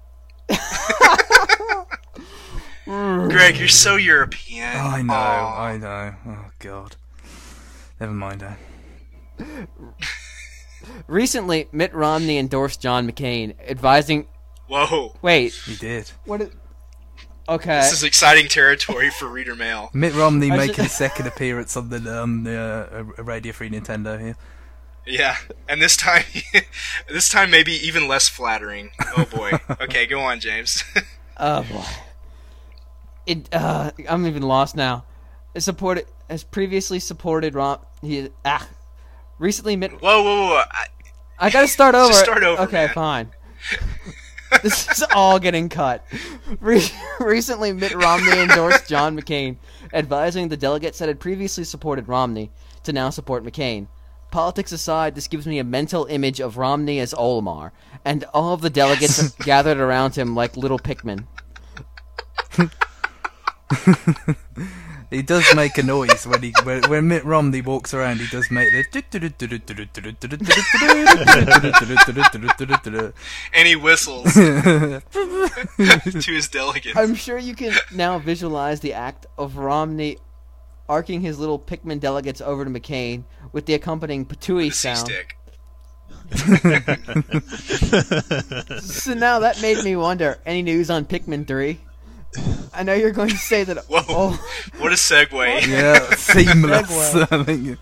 S1: Greg, you're so European.
S3: I know,
S1: Aw.
S3: I know. Oh God. Never mind. eh?
S2: Recently, Mitt Romney endorsed John McCain, advising.
S1: Whoa.
S2: Wait,
S3: He did.
S2: what? Is... Okay.
S1: This is exciting territory for Reader Mail.
S3: Mitt Romney
S2: I
S3: making
S2: should-
S3: his second appearance on the um the uh, Radio Free Nintendo here.
S1: Yeah, and this time, this time maybe even less flattering. Oh boy. Okay, go on, James.
S2: Oh boy. It. Uh, I'm even lost now. It supported has previously supported Rom. He ah. Recently, Mitt.
S1: Whoa, whoa, whoa! I,
S2: I gotta start over.
S1: Just start over,
S2: Okay,
S1: man.
S2: fine. This is all getting cut. Re- recently, Mitt Romney endorsed John McCain, advising the delegates that had previously supported Romney to now support McCain. Politics aside, this gives me a mental image of Romney as Olimar, and all of the delegates are gathered around him like little Pikmin.
S3: He does make a noise when he when, when Mitt Romney walks around. He does make this.
S1: and he whistles to his delegates.
S2: I'm sure you can now visualize the act of Romney arcing his little Pikmin delegates over to McCain with the accompanying patooey
S1: the
S2: sound.
S1: C-stick.
S2: So now that made me wonder, any news on Pikmin three? I know you're going to say that.
S1: Whoa!
S2: Oh,
S1: What a segue.
S3: Yeah, seamless.
S2: Segue.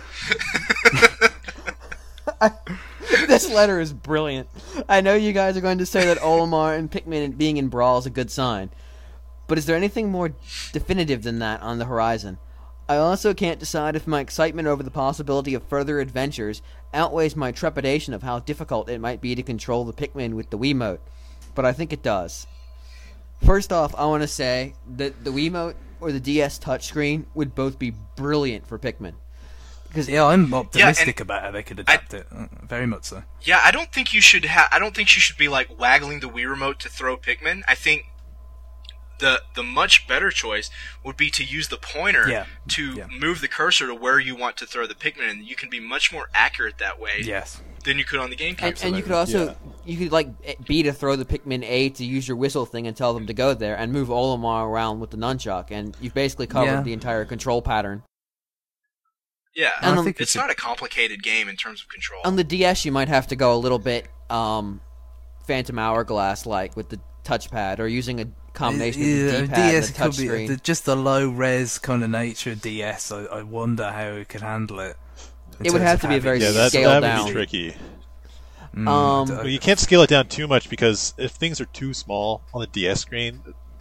S3: I think.
S2: this letter is brilliant. I know you guys are going to say that Olimar and Pikmin being in brawl is a good sign. But is there anything more definitive than that on the horizon? I also can't decide if my excitement over the possibility of further adventures outweighs my trepidation of how difficult it might be to control the Pikmin with the Wiimote. But I think it does. First off, I want to say that the Wiimote or the D S touchscreen would both be brilliant for Pikmin. Because
S3: Yeah, I'm optimistic
S1: and
S3: about how they could adapt it. Uh, Very much so.
S1: Yeah, I don't think you should have. I don't think you should be like waggling the Wii remote to throw Pikmin. I think the the much better choice would be to use the pointer
S3: Yeah.
S1: to
S3: Yeah.
S1: move the cursor to where you want to throw the Pikmin, and you can be much more accurate that way
S3: Yes.
S1: than you could on the GameCube.
S2: And, and you could also
S4: yeah.
S2: you could like B to throw the Pikmin A to use your whistle thing and tell them to go there, and move Olimar around with the nunchuck, and you've basically covered
S3: Yeah.
S2: the entire control pattern.
S1: yeah,
S2: And
S3: I
S2: on-
S3: think
S1: it's
S3: it's
S1: not a complicated game in terms of control.
S2: On the D S, you might have to go a little bit um, Phantom Hourglass like with the touchpad, or using a combination
S3: Yeah,
S2: of the D-pad
S3: D S
S2: and the touch
S3: could be
S2: screen.
S3: the, just the low res kind of nature of D S. I, I wonder how it could handle it. in
S2: It would
S3: terms
S2: have
S3: of
S2: to be a
S3: having-
S2: very
S4: Yeah, that's,
S2: scaled
S4: that would
S2: down.
S4: be tricky.
S3: Mm,
S2: Um,
S3: I-
S4: Well, you can't scale it down too much because if things are too small on the D S screen,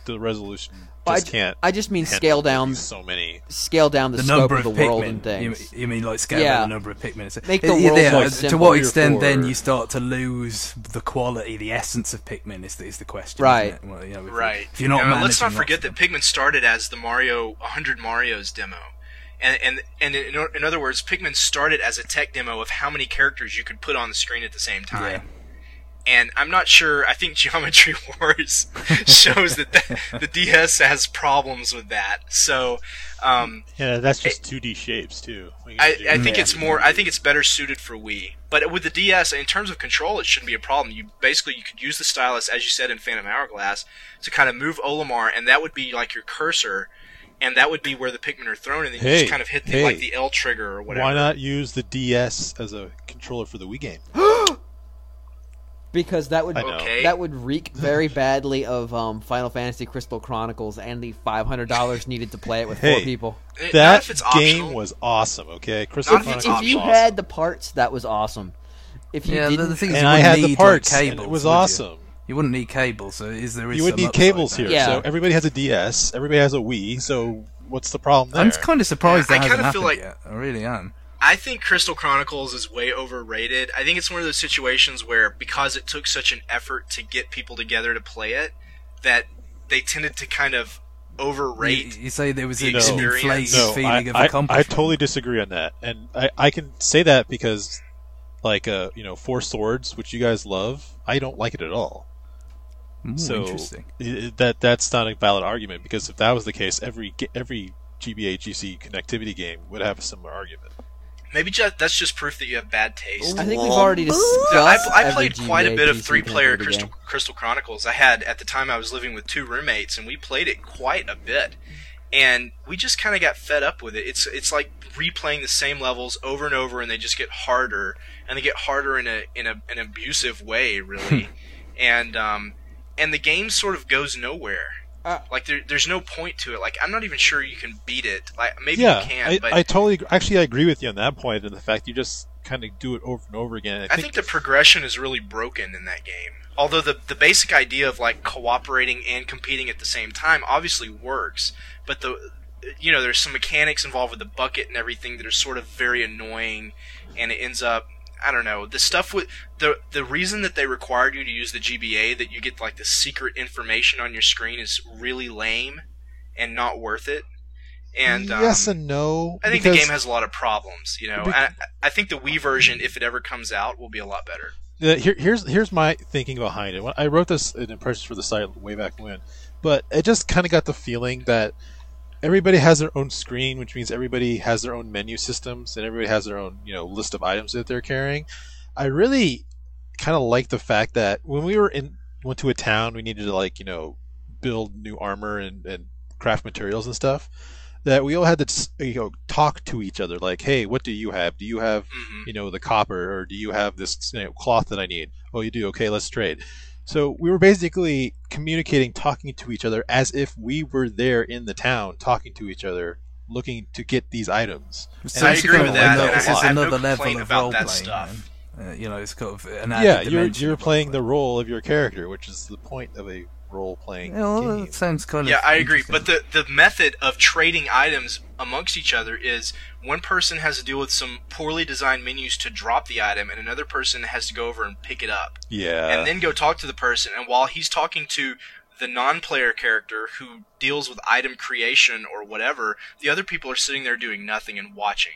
S4: the resolution
S2: Well,
S4: just
S2: I,
S4: can't.
S2: I just mean
S4: handle
S2: scale down,
S4: so many.
S2: scale down the,
S3: The
S2: scope
S3: number
S2: of
S3: of
S2: the world
S3: Pikmin.
S2: and things.
S3: You, you mean like scale
S2: Yeah.
S3: down the number of Pikmin?
S2: Make the
S3: Uh,
S2: world
S3: yeah,
S2: more
S3: To
S2: simple.
S3: what
S2: Three or
S3: extent then
S2: four.
S3: you start to lose the quality, the essence of Pikmin is the, is the question,
S2: Right.
S3: isn't it? Well, you know, if,
S1: Right.
S3: If you're not
S1: Now, let's not
S3: managing
S1: forget
S3: lots
S1: that
S3: of
S1: Pikmin started as the Mario one hundred Marios demo. And and and in, in other words, Pikmin started as a tech demo of how many characters you could put on the screen at the same
S3: them.
S1: time. And I'm not sure. I think Geometry Wars shows that the, the D S has problems with that. So, um,
S4: Yeah, that's just two D shapes too. We can
S1: I,
S4: do-
S1: I think
S3: Yeah.
S1: it's more. I think it's better suited for Wii. But with the D S, in terms of control, it shouldn't be a problem. You basically you could use the stylus, as you said in Phantom Hourglass, to kind of move Olimar, and that would be like your cursor, and that would be where the Pikmin are thrown, and then you
S4: Hey,
S1: just kind of hit the,
S4: hey.
S1: like the L trigger or whatever.
S4: Why not use the D S as a controller for the Wii game?
S2: Because that would
S4: I know.
S1: Okay.
S2: that would reek very badly of um, Final Fantasy Crystal Chronicles and the five hundred dollars needed to play it with four
S4: Hey.
S2: people.
S1: Eh, not
S4: That
S1: if it's
S4: game
S1: optional.
S4: was awesome. Okay, Crystal
S1: Not if
S2: If,
S1: it's
S4: Chronicles
S2: if you
S4: was
S1: optional.
S2: had the parts, that was awesome. If you
S3: Yeah, the,
S2: didn't,
S3: the thing is,
S4: and
S3: you
S4: I
S3: wouldn't
S4: had
S3: need
S4: the parts,
S3: like,
S4: and
S3: cables,
S4: it was
S3: would you?
S4: awesome.
S3: You wouldn't need cables, so is there is
S4: You would
S3: some
S4: need
S3: upside
S4: cables
S3: there.
S4: here.
S2: Yeah.
S4: So everybody has a D S. Everybody has a Wii. So what's the problem there?
S3: I'm kind of surprised
S1: Yeah, I
S3: that hasn't
S1: kinda feel
S3: happened
S1: like-
S3: yet. I really am.
S1: I think Crystal Chronicles is way overrated. I think it's one of those situations where, because it took such an effort to get people together to play it, that they tended to kind of overrate.
S3: You, you say there was
S1: the
S3: an
S1: experience.
S3: inflated
S4: no,
S3: feeling
S4: I,
S3: of
S4: I, I
S3: accomplishment.
S4: totally disagree on that, and I, I can say that because, like, uh, you know, Four Swords, which you guys love, I don't like it at all.
S3: Ooh,
S4: so
S3: interesting.
S4: i- that that's not a valid argument, because if that was the case, every ga- every G B A G C connectivity game would have a similar argument.
S1: Maybe just, that's just proof that you have bad taste.
S2: I think we've already discussed.
S1: I, I
S2: every
S1: played quite a
S2: G B A
S1: bit of
S2: G C
S1: three-player
S2: connectivity
S1: Crystal,
S2: game.
S1: Crystal Chronicles. I had, at the time, I was living with two roommates, and we played it quite a bit. And we just kind of got fed up with it. It's it's like replaying the same levels over and over, and they just get harder, and they get harder in a in a, an abusive way, really. and um, and the game sort of goes nowhere.
S2: Uh,
S1: like there, there's no point to it. Like I'm not even sure you can beat it. Like maybe
S4: yeah,
S1: you can,
S4: I,
S1: but
S4: I totally agree. Actually, I agree with you on that point, and the fact you just kind of do it over and over again. I
S1: I
S4: think,
S1: think the progression is really broken in that game. Although the the basic idea of like cooperating and competing at the same time obviously works, but the you know there's some mechanics involved with the bucket and everything that are sort of very annoying, and it ends up I don't know the stuff with the the reason that they required you to use the G B A that you get like the secret information on your screen is really lame and not worth it. And
S4: yes
S1: um,
S4: and no.
S1: I think the
S4: because-
S1: game has a lot of problems. You know,
S4: Be-
S1: I, I think the Wii version, if it ever comes out, will be a lot better.
S4: Uh, here, here's here's my thinking behind it. When I wrote this in impressions for the site way back when, but it just kind of got the feeling that everybody has their own screen, which means everybody has their own menu systems and everybody has their own you know list of items that they're carrying. I really kind of like the fact that when we were in went to a town, we needed to like you know build new armor and, and craft materials and stuff. That we all had to you know talk to each other, like, hey, what do you have? Do you have
S1: Mhm.
S4: you know the copper, or do you have this you know, cloth that I need? Oh, you do. Okay, let's trade. So we were basically communicating, talking to each other as if we were there in the town, talking to each other, looking to get these items.
S3: So
S1: I
S3: it's
S1: agree
S3: kind
S1: with
S3: of
S1: that,
S3: another-
S1: and I
S3: this
S1: have-
S3: is
S1: I have no
S3: another level
S1: complaint
S3: of
S1: about
S3: role
S1: that
S3: playing.
S1: stuff.
S3: Uh, you know, it's kind of an added
S4: Yeah, you're
S3: dimension
S4: you're
S3: of
S4: playing the
S3: role-playing.
S4: role of your character, which is the point of a role-playing
S3: Yeah, well,
S4: game.
S3: that sounds kind of
S1: Yeah, I agree.
S3: interesting.
S1: But the, the method of trading items amongst each other is one person has to deal with some poorly designed menus to drop the item, and another person has to go over and pick it up.
S4: Yeah,
S1: And then go talk to the person, and while he's talking to the non-player character who deals with item creation or whatever, the other people are sitting there doing nothing and watching.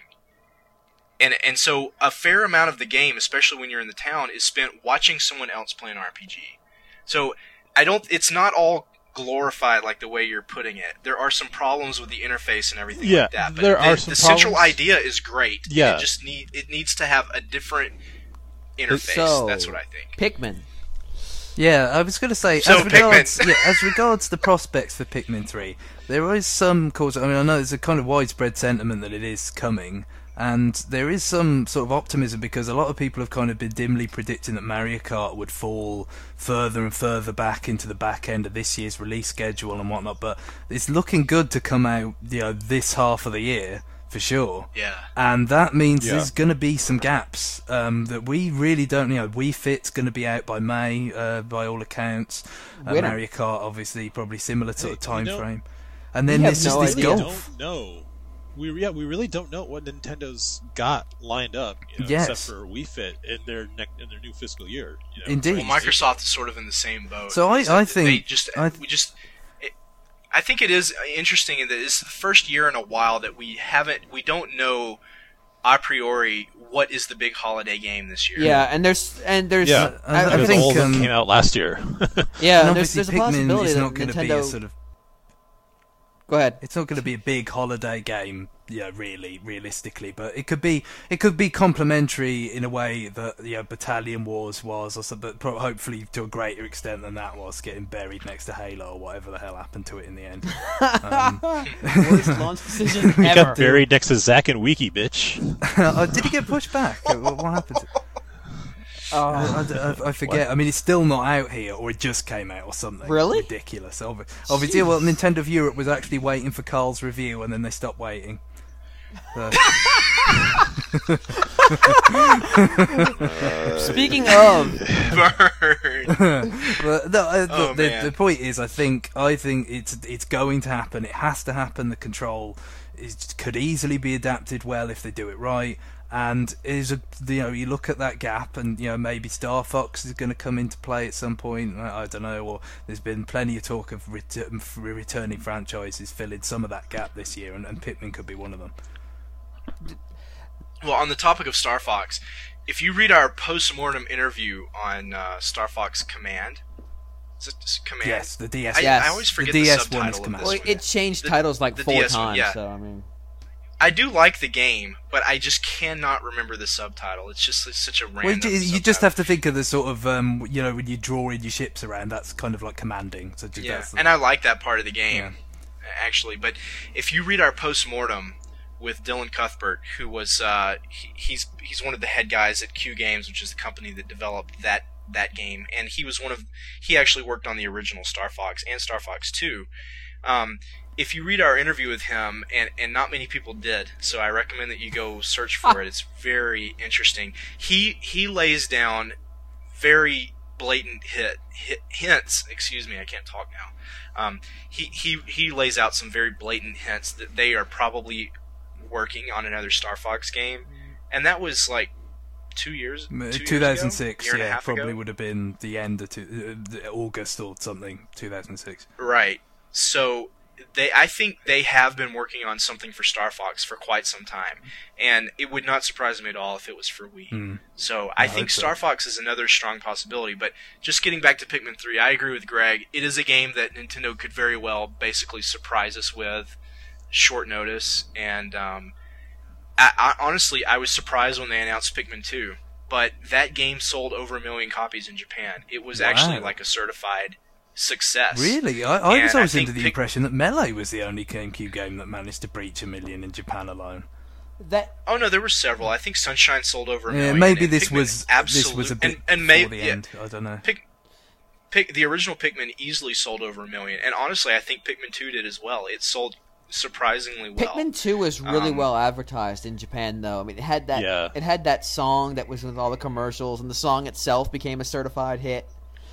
S1: And and so a fair amount of the game, especially when you're in the town, is spent watching someone else play an R P G. So I don't. It's not all glorified like the way you're putting it. There are some problems with the interface and everything
S4: Yeah,
S1: like that. But
S4: there
S1: the,
S4: are some
S1: the central
S4: problems.
S1: idea is great.
S4: Yeah.
S1: It just need it needs to have a different interface.
S2: So-
S1: That's what I think.
S2: Pikmin.
S3: Yeah, I was going to say,
S1: So,
S3: as regards,
S1: Pikmin.
S3: yeah, as regards the prospects for Pikmin three, there is some cause. I mean, I know there's a kind of widespread sentiment that it is coming, and there is some sort of optimism because a lot of people have kind of been dimly predicting that Mario Kart would fall further and further back into the back end of this year's release schedule and whatnot. But it's looking good to come out, you know, this half of the year for sure.
S1: Yeah.
S3: And that means
S4: Yeah.
S3: there's going to be some gaps um, that we really don't you know. Wii Fit's going to be out by May, uh, by all accounts. Uh,
S2: Winter.
S3: Mario Kart, obviously, probably similar sort
S4: Hey,
S3: of time
S4: you know-
S3: frame. And then
S2: We have
S3: there's just
S2: no
S3: this
S2: idea.
S4: We
S3: golf.
S4: don't know. We yeah, we really don't know what Nintendo's got lined up, you know,
S3: Yes.
S4: except for Wii Fit in their ne- in their new fiscal year. You know,
S3: Indeed.
S1: Well, Microsoft is sort of in the same boat.
S3: So I-
S1: So
S3: I
S1: they
S3: think-
S1: just
S3: I th-
S1: we just. It, I think it is interesting in that it's the first year in a while that we haven't we don't know a priori what is the big holiday game this year.
S2: Yeah, and there's and there's
S4: Yeah,
S3: I- I
S2: I, I
S4: because
S3: think,
S4: all of them
S3: um,
S4: came out last year.
S2: yeah,
S3: and
S2: and there's,
S3: obviously
S2: there's a
S3: Pikmin
S2: possibility
S3: is
S2: that
S3: not going to
S2: Nintendo.
S3: be a sort of
S2: Go ahead.
S3: it's not going to be a big holiday game, yeah, really, realistically. But it could be, it could be complementary in a way that you know, Battalion Wars was, or something, but pro- hopefully to a greater extent than that was, getting buried next to Halo or whatever the hell happened to it in the end. Um,
S2: Worst launch decision
S4: We
S2: ever.
S4: got buried next to Zack and Wiki, bitch.
S3: oh, did he get pushed back? What, what happened? To-
S2: Oh,
S3: I, I, I forget. I mean, it's still not out here, or it just came out, or something.
S2: Really?
S3: Ridiculous. Obvi- Obviously, well, Nintendo of Europe was actually waiting for Carl's review, and then they stopped waiting. So-
S2: speaking of,
S1: Burn.
S3: But no, uh,
S1: Oh,
S3: look, the,
S1: man.
S3: the point is, I think, I think it's it's going to happen. It has to happen. The control is could easily be adapted well if they do it right. And is a you know you look at that gap, and you know maybe Star Fox is going to come into play at some point. I, I don't know. Or there's been plenty of talk of ret- returning franchises filling some of that gap this year, and, and Pikmin could be one of them.
S1: Well, on the topic of Star Fox, if you read our post-mortem interview on uh, Star Fox Command, is it just Command?
S3: Yes, the D S.
S1: I,
S2: Yes.
S1: I always
S3: The
S1: forget
S3: D
S1: the,
S3: S one is
S1: subtitle of
S3: Command.
S1: this
S2: well,
S1: one.
S2: it changed
S1: The-
S2: titles like
S1: the
S2: four
S1: D S one,
S2: times.
S1: yeah.
S2: So I mean,
S1: I do like the game, but I just cannot remember the subtitle. It's just it's such a random.
S3: Well, you, you just
S1: subtitle.
S3: have to think of the sort of um, you know when you draw in your ships around. That's kind of like commanding. So just,
S1: Yeah,
S3: that's the-
S1: and I like that part of the game,
S3: Yeah.
S1: actually. But if you read our post-mortem with Dylan Cuthbert, who was uh, he, he's he's one of the head guys at Q Games, which is the company that developed that that game, and he was one of he actually worked on the original Star Fox and Star Fox two. Um, if you read our interview with him, and, and not many people did, so I recommend that you go search for it. It's very interesting. He he lays down very blatant hit, hit hints. Excuse me, I can't talk now. Um, he he he lays out some very blatant hints that they are probably working on another Star Fox game, and that was like two years, two years ago?
S3: two thousand six,
S1: year and a
S3: yeah,
S1: half
S3: probably
S1: ago?
S3: would have been the end of two, uh, August or something, two thousand six.
S1: Right. So they, I think they have been working on something for Star Fox for quite some time, and it would not surprise me at all if it was for Wii.
S3: Hmm.
S1: So I,
S3: I
S1: think
S3: hope so.
S1: Star Fox is another strong possibility. But just getting back to Pikmin three, I agree with Greg. It is a game that Nintendo could very well basically surprise us with short notice, and um, I, I, honestly, I was surprised when they announced Pikmin two. But that game sold over a million copies in Japan. It was
S3: Wow.
S1: actually like a certified success.
S3: Really? I, I was
S1: And I
S3: always
S1: think
S3: under the
S1: Pik-
S3: impression that Melee was the only GameCube game that managed to breach a million in Japan alone.
S2: that
S1: Oh no, there were several. I think Sunshine sold over a
S3: Yeah,
S1: million.
S3: maybe
S1: and
S3: this
S1: Pikmin
S3: was
S1: absolute,
S3: this was a bit
S1: and, and
S3: before
S1: maybe
S3: the
S1: yeah,
S3: end. I don't know.
S1: Pick, Pick, the original Pikmin easily sold over a million, and honestly, I think Pikmin two did as well. It sold surprisingly well.
S2: Pikmin two was really
S1: Um,
S2: well advertised in Japan, though. I mean, it had that
S4: Yeah.
S2: it had that song that was with all the commercials, and the song itself became a certified hit.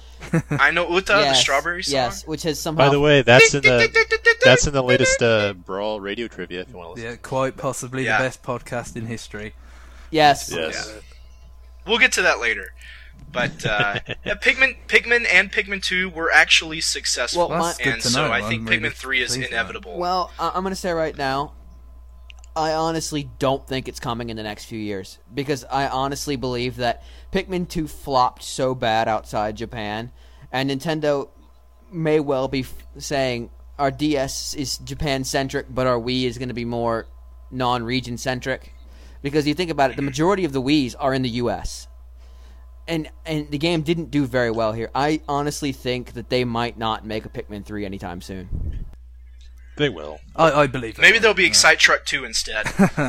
S1: I know Uta, the
S2: Yes,
S1: strawberry song.
S2: yes, which has somehow.
S4: By the way, that's in the that's in the latest uh, Brawl radio trivia. If you want to listen.
S3: Yeah, quite possibly
S1: Yeah.
S3: the best podcast in history.
S2: yes,
S4: Yes.
S1: We'll get to that later. But uh, yeah, Pikmin, Pikmin, and Pikmin two were actually successful,
S2: Well,
S3: That's good
S1: and
S3: to
S1: so
S3: know.
S1: I think
S3: I'm really
S1: Pikmin three is
S3: pleased with that.
S1: inevitable.
S2: Well, I- I'm going to say right now, I honestly don't think it's coming in the next few years because I honestly believe that Pikmin two flopped so bad outside Japan, and Nintendo may well be f- saying our D S is Japan centric, but our Wii is going to be more non-region centric. Because you think about it, the majority of the Wiis are in the U S And and the game didn't do very well here. I honestly think that they might not make a Pikmin three anytime soon.
S4: They will.
S3: I, I believe that.
S1: Maybe there'll be
S3: Yeah.
S1: Excite Truck two instead.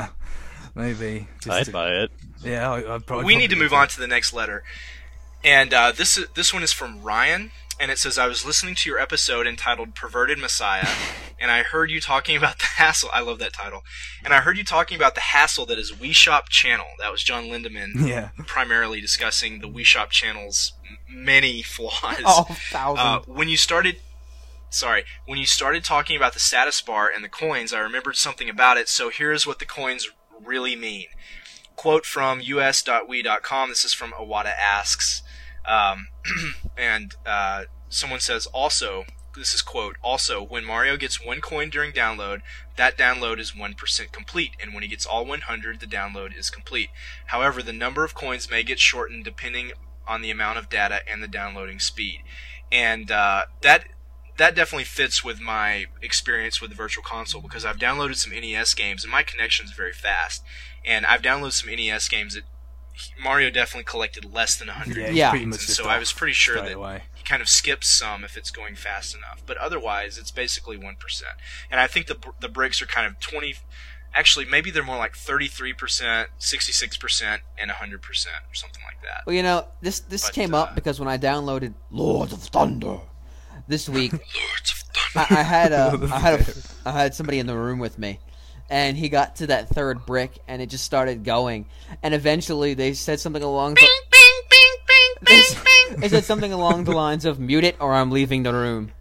S3: Maybe. Just
S4: I'd
S3: to-
S4: buy it.
S3: Yeah, I, I'd probably.
S1: we need to
S3: probably
S1: move on to the next letter. And uh, this is, this one is from Ryan, and it says, I was listening to your episode entitled Perverted Messiah, and I heard you talking about the hassle. I love that title. And I heard you talking about the hassle that is Wii Shop Channel. That was John Lindemann
S3: Yeah.
S1: primarily discussing the Wii Shop Channel's m- many flaws.
S2: Oh, thousand.
S1: Uh, when you started, sorry, when you started talking about the status bar and the coins, I remembered something about it. So here's what the coins really mean. Quote from U S dot wii dot com. This is from Awada Asks, um, and uh, someone says also. This is quote, also, when Mario gets one coin during download, that download is one percent complete, and when he gets all one hundred, the download is complete. However, the number of coins may get shortened depending on the amount of data and the downloading speed. And uh, that that definitely fits with my experience with the Virtual Console, because I've downloaded some N E S games, and my connection's very fast. And I've downloaded some N E S games that Mario definitely collected less than one hundred.
S3: Yeah,
S2: Yeah.
S3: pretty
S1: And
S3: much just
S1: so I was pretty sure
S3: straight
S1: that
S3: away.
S1: he kind of skips some if it's going fast enough, but otherwise it's basically one percent. And I think the the bricks are kind of twenty. Actually, maybe they're more like thirty-three percent, sixty-six percent, and one hundred percent, or something like that.
S2: Well, you know, this this
S1: But,
S2: came
S1: uh,
S2: up because when I downloaded Lords of Thunder this week,
S1: Lords of
S2: I,
S1: Thunder.
S2: I had a,
S3: Lord of
S2: I had a,
S3: Thunder.
S2: I had somebody in the room with me, and he got to that third brick, and it just started going, and eventually they said something along the, they, they said something along the lines of "mute it or I'm leaving the room."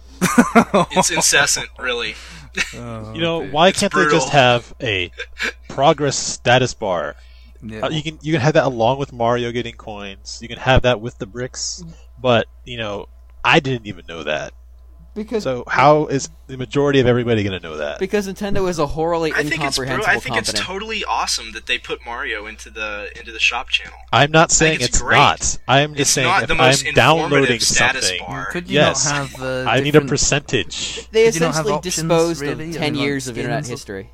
S1: It's incessant, really.
S3: Oh,
S4: You know,
S3: dude.
S4: why
S1: It's
S4: can't
S1: brutal.
S4: they just have a progress status bar?
S3: Yeah.
S4: Uh, you can you can have that along with Mario getting coins. You can have that with the bricks. But you know, I didn't even know that.
S2: Because
S4: So how is the majority of everybody going to know that?
S2: because Nintendo is a horribly
S1: I think it's
S2: incomprehensible
S1: bro- I think it's
S2: company.
S1: totally awesome that they put Mario into the into the shop channel.
S4: I'm not saying
S1: it's
S4: it's,
S1: great.
S4: not. I'm just
S1: It's
S4: saying
S1: not
S4: if
S1: the most
S4: I'm downloading
S1: informative status
S4: something,
S1: bar.
S3: Could you
S4: yes,
S3: not have uh,
S4: I need a
S3: different-
S4: percentage.
S2: They
S3: Could you not have
S2: essentially
S3: options,
S2: disposed
S3: really?
S2: of
S3: I
S2: ten
S3: mean, like
S2: years of internet
S3: skins or-
S2: history.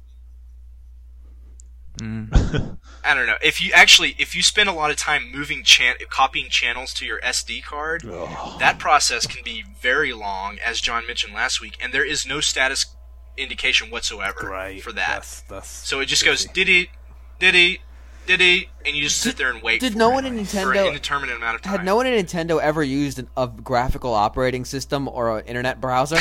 S3: Mm.
S1: I don't know. If you actually, if you spend a lot of time moving, chan- copying channels to your S D card,
S4: Ugh.
S1: that process can be very long, as John mentioned last week, and there is no status indication whatsoever
S3: Great.
S1: for that.
S3: That's, that's
S1: So it just goes diddy, diddy, diddy, and you just sit there and wait.
S2: Did
S1: for
S2: no
S1: it
S2: one in
S1: for an
S2: Nintendo
S1: indeterminate amount of time?
S2: had no one in Nintendo ever used an, a graphical operating system or an internet browser?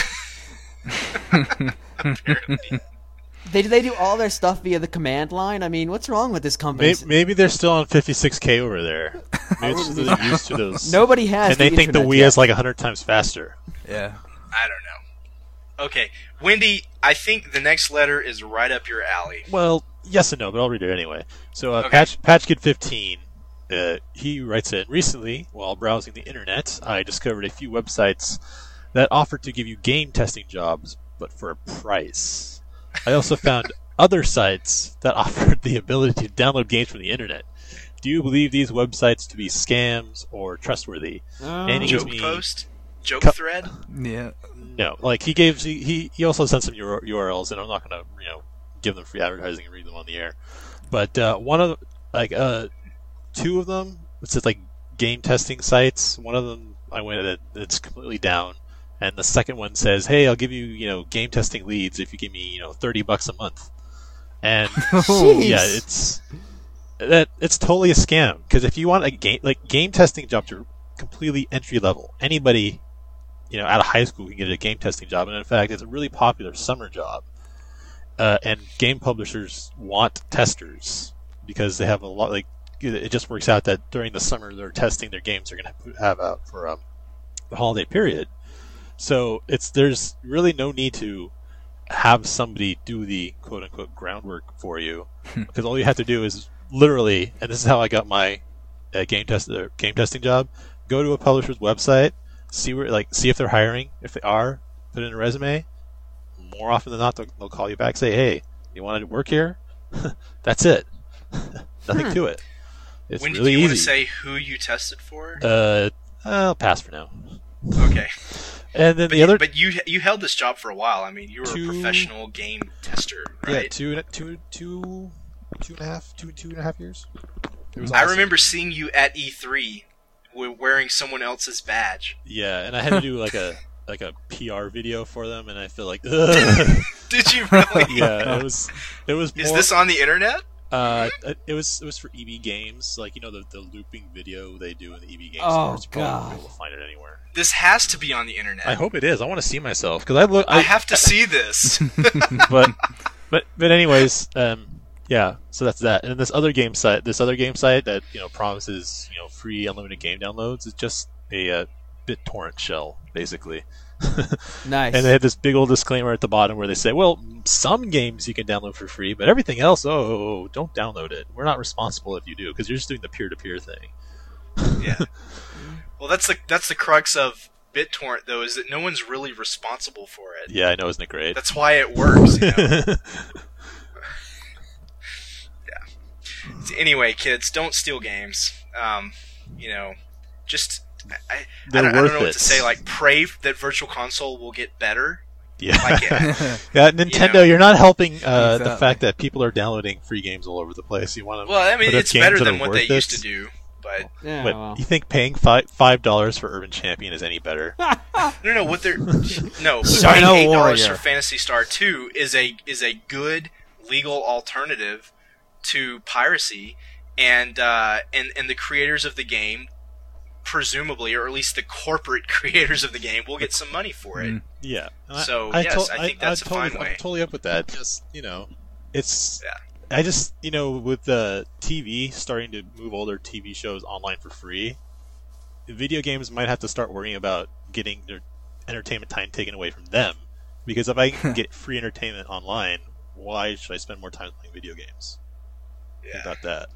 S1: Apparently.
S2: They they do all their stuff via the command line. I mean, what's wrong with this company?
S4: Maybe, maybe they're still on fifty-six K over there. Maybe it's just that they're used to those.
S2: Nobody has.
S4: and they
S2: the
S4: think the
S2: internet
S4: Wii
S2: yet.
S4: is like a hundred times faster.
S3: yeah.
S1: I don't know. Okay, Wendy, I think the next letter is right up your alley.
S4: Well, yes and no, but I'll read it anyway. So, uh,
S1: Okay.
S4: Patch Patchkid fifteen, uh, he writes in, recently, while browsing the internet, I discovered a few websites that offered to give you game testing jobs, but for a price. I also found other sites that offered the ability to download games from the internet. Do you believe these websites to be scams or trustworthy?
S2: Uh,
S4: And he gives
S1: Joke
S4: me
S1: post? Joke
S4: Co-
S1: thread?
S3: Yeah.
S4: no. Like he gave he he, he also sent some U R Ls, and I'm not gonna you know give them free advertising and read them on the air. But uh, one of the, like uh two of them, it's just like game testing sites. One of them I went at it's completely down, and the second one says, "Hey, I'll give you you know game testing leads if you give me you know thirty bucks a month." And
S2: Jeez.
S4: yeah, it's that it's totally a scam because if you want a game like game testing jobs are completely entry level. Anybody you know out of high school can get a game testing job, and in fact, it's a really popular summer job. Uh, and game publishers want testers because they have a lot. Like it just works out that during the summer they're testing their games they're going to have out for um, the holiday period. So it's there's really no need to have somebody do the quote unquote groundwork for you because all you have to do is literally, and this is how I got my uh, game test uh, game testing job. Go to a publisher's website, see where like see if they're hiring. If they are, put in a resume. More often than not, they'll, they'll call you back, say, "Hey, you want to work here?" That's it. Nothing
S2: Hmm.
S4: to it. It's
S1: When
S4: really
S1: do you want
S4: easy.
S1: to say who you tested for?
S4: Uh, I'll pass for now.
S1: Okay.
S4: And then
S1: But,
S4: the
S1: you,
S4: other
S1: but you you held this job for a while. I mean, you were
S4: Two-
S1: a professional game tester,
S4: yeah,
S1: right?
S4: two and two two two and a half two two and a half years. It was
S1: I
S4: awesome.
S1: remember seeing you at E three wi- wearing someone else's badge.
S4: Yeah, and I had to do like a like a P R video for them, and I feel like, ugh.
S1: Did you really?
S4: yeah, it was it was more.
S1: Is this on the internet?
S4: Uh, it was it was for E B Games, like you know the, the looping video they do in the E B Games
S2: Oh,
S4: stores. You probably won't
S2: God.
S4: be able to find it anywhere.
S1: This has to be on the internet.
S4: I hope it is. I want to see myself because I look.
S1: I have to see this.
S4: but but but anyways, um, yeah. So that's that. And then this other game site, this other game site that you know promises you know free unlimited game downloads is just a uh, BitTorrent shell, basically.
S2: Nice.
S4: And they have this big old disclaimer at the bottom where they say, well, some games you can download for free, but everything else, oh, don't download it. We're not responsible if you do, because you're just doing the peer-to-peer thing.
S1: Yeah. Well, that's the that's the crux of BitTorrent, though, is that no one's really responsible for it.
S4: Yeah, I know, isn't it great?
S1: That's why it works, you know? Yeah. So anyway, kids, don't steal games. Um, you know, just... I, I,
S4: They're
S1: don't, I don't
S4: worth
S1: know what
S4: it.
S1: to say. Like, pray that Virtual Console will get better.
S4: Yeah.
S1: Like, yeah.
S4: Yeah, Nintendo,
S1: You know.
S4: you're not helping uh, the
S3: Exactly.
S4: fact that people are downloading free games all over the place. You want to
S1: Well, I mean,
S4: put up
S1: it's
S4: games
S1: better
S4: that
S1: than
S4: are
S1: what
S4: worth
S1: they used
S4: it?
S1: to do. But
S2: yeah,
S4: But
S2: well.
S4: you think paying five five dollars for Urban Champion is any better?
S1: no, no, what they're no
S2: Dino
S1: paying eight dollars
S2: Warrior.
S1: for Phantasy Star Two is a is a good legal alternative to piracy, and uh, and and the creators of the game, presumably, or at least the corporate creators of the game, will get some money for it.
S3: Mm.
S4: Yeah. And
S1: So,
S4: I,
S1: yes,
S4: to-
S1: I think that's a
S4: totally,
S1: fine way.
S4: I'm totally up with that. Just you know, it's.
S1: Yeah.
S4: I just you know with the T V starting to move all their T V shows online for free, video games might have to start worrying about getting their entertainment time taken away from them. Because if I can get free entertainment online, why should I spend more time playing video games? Think
S1: Yeah.
S4: about that.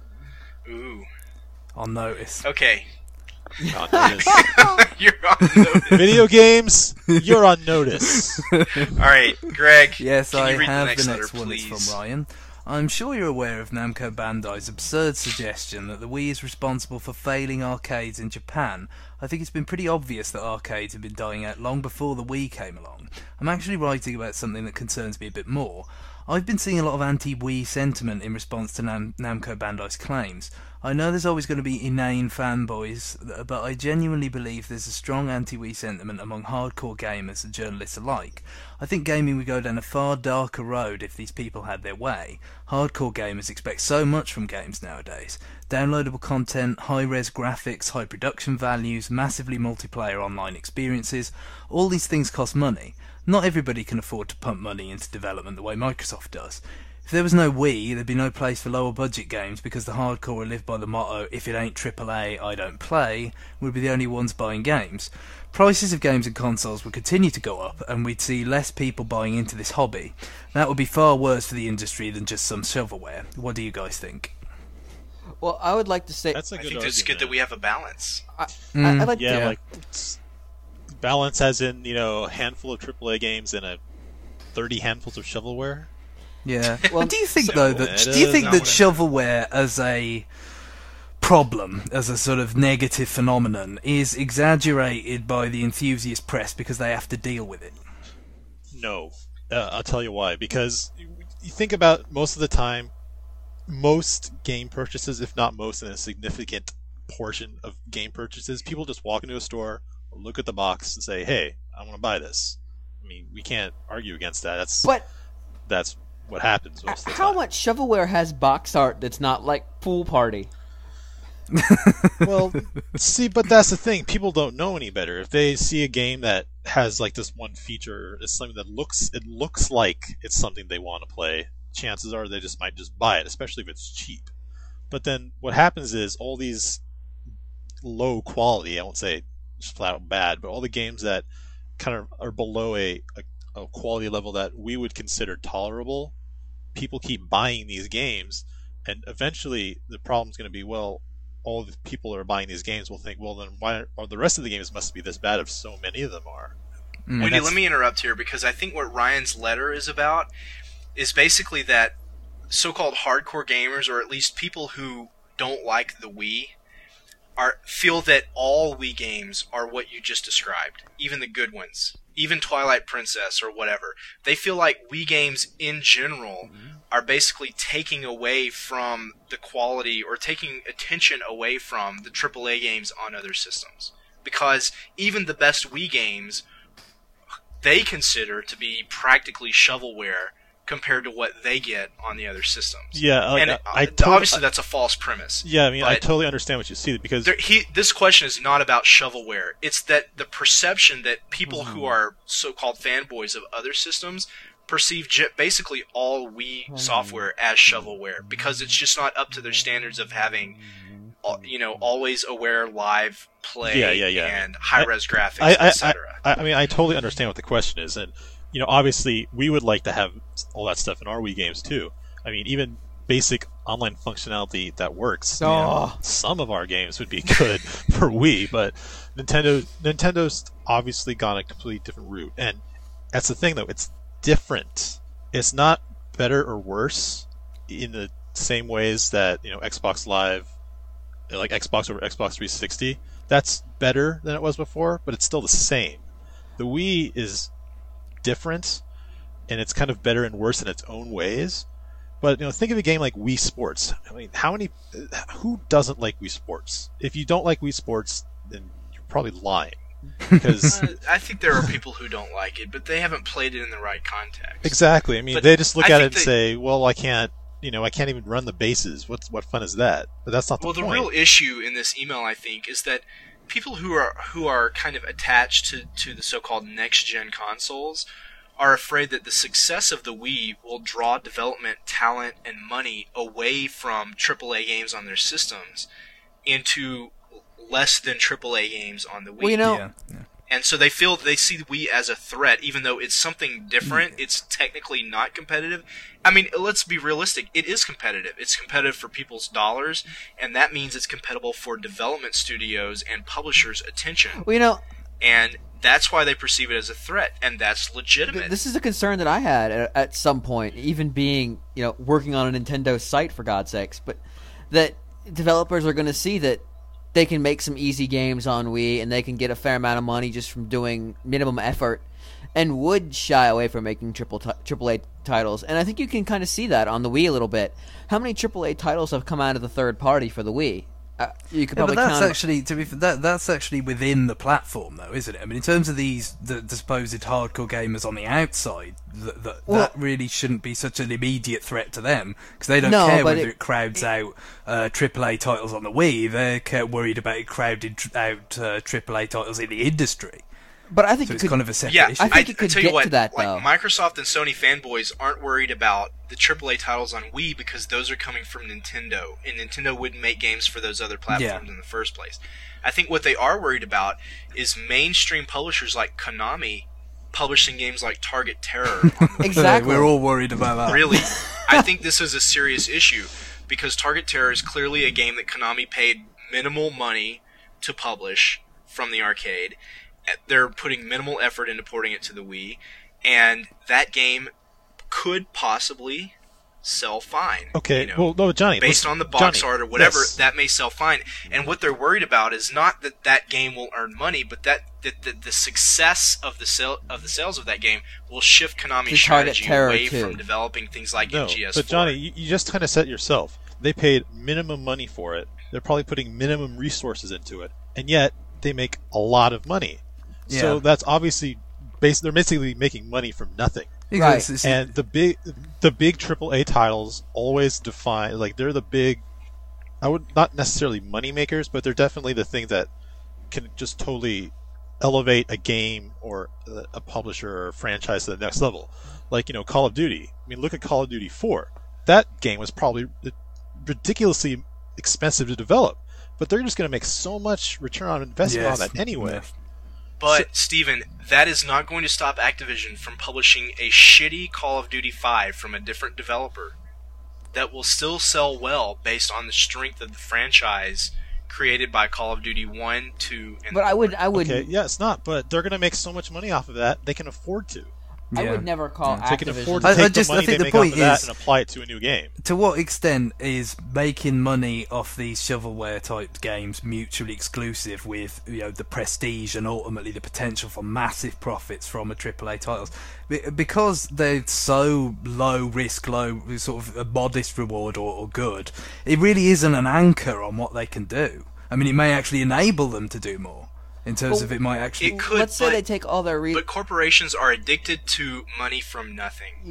S1: Ooh.
S3: On notice.
S1: Okay.
S4: On notice.
S1: You're on notice.
S4: Video games, you're on notice.
S1: All right, Greg.
S3: Yes,
S1: can
S3: I
S1: you read
S3: have
S1: the next, letter,
S3: one. It's
S1: please?
S3: from Ryan. I'm sure you're aware of Namco Bandai's absurd suggestion that the Wii is responsible for failing arcades in Japan. I think it's been pretty obvious that arcades have been dying out long before the Wii came along. I'm actually writing about something that concerns me a bit more. I've been seeing a lot of anti-Wii sentiment in response to Nam- Namco Bandai's claims. I know there's always going to be inane fanboys, but I genuinely believe there's a strong anti-Wii sentiment among hardcore gamers and journalists alike. I think gaming would go down a far darker road if these people had their way. Hardcore gamers expect so much from games nowadays. Downloadable content, high-res graphics, high production values, massively multiplayer online experiences, all these things cost money. Not everybody can afford to pump money into development the way Microsoft does. If there was no Wii, there'd be no place for lower budget games because the hardcore would live by the motto, if it ain't triple A, I don't play, would be the only ones buying games. Prices of games and consoles would continue to go up, and we'd see less people buying into this hobby. That would be far worse for the industry than just some shovelware. What do you guys think?
S2: Well, I would like to say
S4: That's a
S1: I
S4: good
S1: think it's good that we have a balance.
S2: I,
S3: Mm.
S2: I, I'd like
S4: Yeah,
S2: to.
S4: like it's- balance as in you know a handful of triple A games and a thirty handfuls of shovelware.
S3: Yeah.
S2: Well,
S3: Well, do you think
S1: so
S3: though that
S4: it
S3: do you
S4: is
S3: think
S1: not
S3: that
S1: what it-
S3: shovelware as a problem, as a sort of negative phenomenon, is exaggerated by the enthusiast press because they have to deal with it?
S4: No, uh, I'll tell you why. Because you you think about most of the time, most game purchases, if not most, in a significant portion of game purchases, people just walk into a store, look at the box, and say, "Hey, I want to buy this." I mean, we can't argue against that. That's
S2: But
S4: that's what happens most of the
S2: how
S4: time.
S2: much shovelware has box art that's not like Pool Party?
S4: Well, see, but that's the thing. People don't know any better. If they see a game that has like this one feature, it's something that looks it looks like it's something they want to play. Chances are they just might just buy it, especially if it's cheap. But then what happens is all these low quality, I won't say just flat out bad, but all the games that kind of are below a, a, a quality level that we would consider tolerable, people keep buying these games, and eventually the problem's going to be, well, all the people that are buying these games will think, well, then why are the rest of the games must be this bad if so many of them are?
S3: Mm.
S1: Wendy,
S4: that's-
S1: let me interrupt here because I think what Ryan's letter is about is basically that so-called hardcore gamers, or at least people who don't like the Wii, are feel that all Wii games are what you just described, even the good ones, even Twilight Princess or whatever. They feel like Wii games in general are basically taking away from the quality or taking attention away from the triple A games on other systems. Because even the best Wii games, they consider to be practically shovelware compared to what they get on the other systems.
S4: Yeah, like,
S1: and
S4: I,
S1: uh,
S4: I totally,
S1: obviously that's a false premise.
S4: Yeah, I mean, I
S1: but
S4: totally understand what you see because
S1: there, he, this question is not about shovelware. It's that the perception that people who are so-called fanboys of other systems perceive j- basically all Wii software as shovelware because it's just not up to their standards of having, you know, always aware live play
S4: Yeah, yeah, yeah.
S1: and high-res graphics,
S4: I, I,
S1: et cetera.
S4: I, I mean, I totally understand what the question is, and you know, obviously, we would like to have all that stuff in our Wii games too. I mean, even basic online functionality that works. You know, some of our games would be good for Wii, but Nintendo, Nintendo's obviously gone a completely different route, and that's the thing, though. It's different. It's not better or worse in the same ways that you know Xbox Live, like Xbox over Xbox three sixty. That's better than it was before, but it's still the same. The Wii is different, and it's kind of better and worse in its own ways. But you know, think of a game like Wii Sports. I mean, how many? Who doesn't like Wii Sports? If you don't like Wii Sports, then you're probably lying. Because
S1: uh, I think there are people who don't like it, but they haven't played it in the right context.
S4: Exactly. I mean,
S1: But
S4: they just look
S1: I
S4: at
S1: think
S4: it and
S1: they-
S4: say, "Well, I can't. You know, I can't even run the bases. What's what fun is that?" But that's not the
S1: Well, the
S4: point.
S1: real issue in this email, I think, is that people who are who are kind of attached to, to the so-called next-gen consoles are afraid that the success of the Wii will draw development talent and money away from triple A games on their systems into less than triple A games on the Wii.
S2: Well, you know,
S3: Yeah, yeah.
S1: And so they feel they see the Wii as a threat, even though it's something different. It's technically not competitive. I mean, let's be realistic. It is competitive. It's competitive for people's dollars, and that means it's compatible for development studios and publishers' attention.
S2: well, you know,
S1: And that's why they perceive it as a threat, and that's legitimate.
S2: this is a concern that I had at, at some point, even being, you know, working on a Nintendo site, for God's sakes, but that developers are going to see that they can make some easy games on Wii and they can get a fair amount of money just from doing minimum effort and would shy away from making triple t- triple A titles. And I think you can kind of see that on the Wii a little bit. How many triple A titles have come out of the third party for the Wii? Uh, you could
S3: Yeah,
S2: probably
S3: but that's
S2: count.
S3: actually to be f- that that's actually within the platform, though, isn't it? I mean, in terms of these the, the supposed hardcore gamers on the outside, that that,
S2: Well-
S3: that really shouldn't be such an immediate threat to them because they don't
S2: No,
S3: care
S2: but
S3: whether
S2: it-
S3: it, crowds out uh, triple A titles on the Wii. They're ca- worried about it crowding tr- out uh, triple A titles in the industry.
S2: but I think
S3: So
S2: you
S3: it's
S2: could,
S3: kind of a separate
S1: Yeah,
S3: issue.
S2: I think
S1: I,
S2: it could
S1: I tell
S2: get
S1: you what,
S2: to that,
S1: like
S2: though.
S1: Microsoft and Sony fanboys aren't worried about the triple A titles on Wii because those are coming from Nintendo, and Nintendo wouldn't make games for those other platforms
S3: Yeah.
S1: in the first place. I think what they are worried about is mainstream publishers like Konami publishing games like Target Terror on the Wii.
S2: Exactly.
S3: We're all worried about that.
S1: Really, I think this is a serious issue because Target Terror is clearly a game that Konami paid minimal money to publish from the arcade. They're putting minimal effort into porting it to the Wii, and that game could possibly sell fine.
S4: Okay,
S1: you know,
S4: well, no, Johnny.
S1: based
S4: listen-
S1: on the box
S4: Johnny,
S1: art or whatever,
S4: yes.
S1: that may sell fine. And what they're worried about is not that that game will earn money, but that, that, that the success of the sale of the sales of that game will shift Konami's
S2: To Target
S1: strategy
S2: Terror,
S1: away
S2: too.
S1: from developing things like
S4: No,
S1: M G S four.
S4: but Johnny, you, you just kind of said it yourself. They paid minimum money for it. They're probably putting minimum resources into it, and yet they make a lot of money. So
S3: Yeah.
S4: that's obviously based. They're basically making money from nothing.
S2: Right.
S3: It's- it's-
S4: And the big, the big triple A titles always define like they're the big. I would not necessarily money makers, but they're definitely the thing that can just totally elevate a game or a, a publisher or a franchise to the next level. Like you know, Call of Duty. I mean, look at Call of Duty four. That game was probably ridiculously expensive to develop, but they're just going to make so much return on investment
S3: Yes.
S4: on that anyway.
S3: Yes.
S1: But, Steven, that is not going to stop Activision from publishing a shitty Call of Duty five from a different developer that will still sell well based on the strength of the franchise created by Call of Duty one, two, and
S2: but I would,
S1: four.
S2: I would,
S4: Okay, yeah, it's not, but they're going to make so much money off of that they can afford to.
S2: I
S3: Yeah.
S2: would never call
S4: They can
S2: Activision.
S4: afford to
S3: I-
S4: take
S3: I just-
S4: the
S3: I
S4: money
S3: think
S4: they
S3: the
S4: make off
S3: point
S4: of that
S3: is-
S4: and apply it to a new game.
S3: To what extent is making money off these shovelware type games mutually exclusive with you know the prestige and ultimately the potential for massive profits from a triple A titles? Be- Because they're so low risk, low sort of a modest reward or, or good, it really isn't an anchor on what they can do. I mean, it may actually enable them to do more in terms
S2: Well,
S3: of it might actually.
S1: It could,
S2: Let's say
S1: but,
S2: they take all their re-
S1: but corporations are addicted to money from nothing.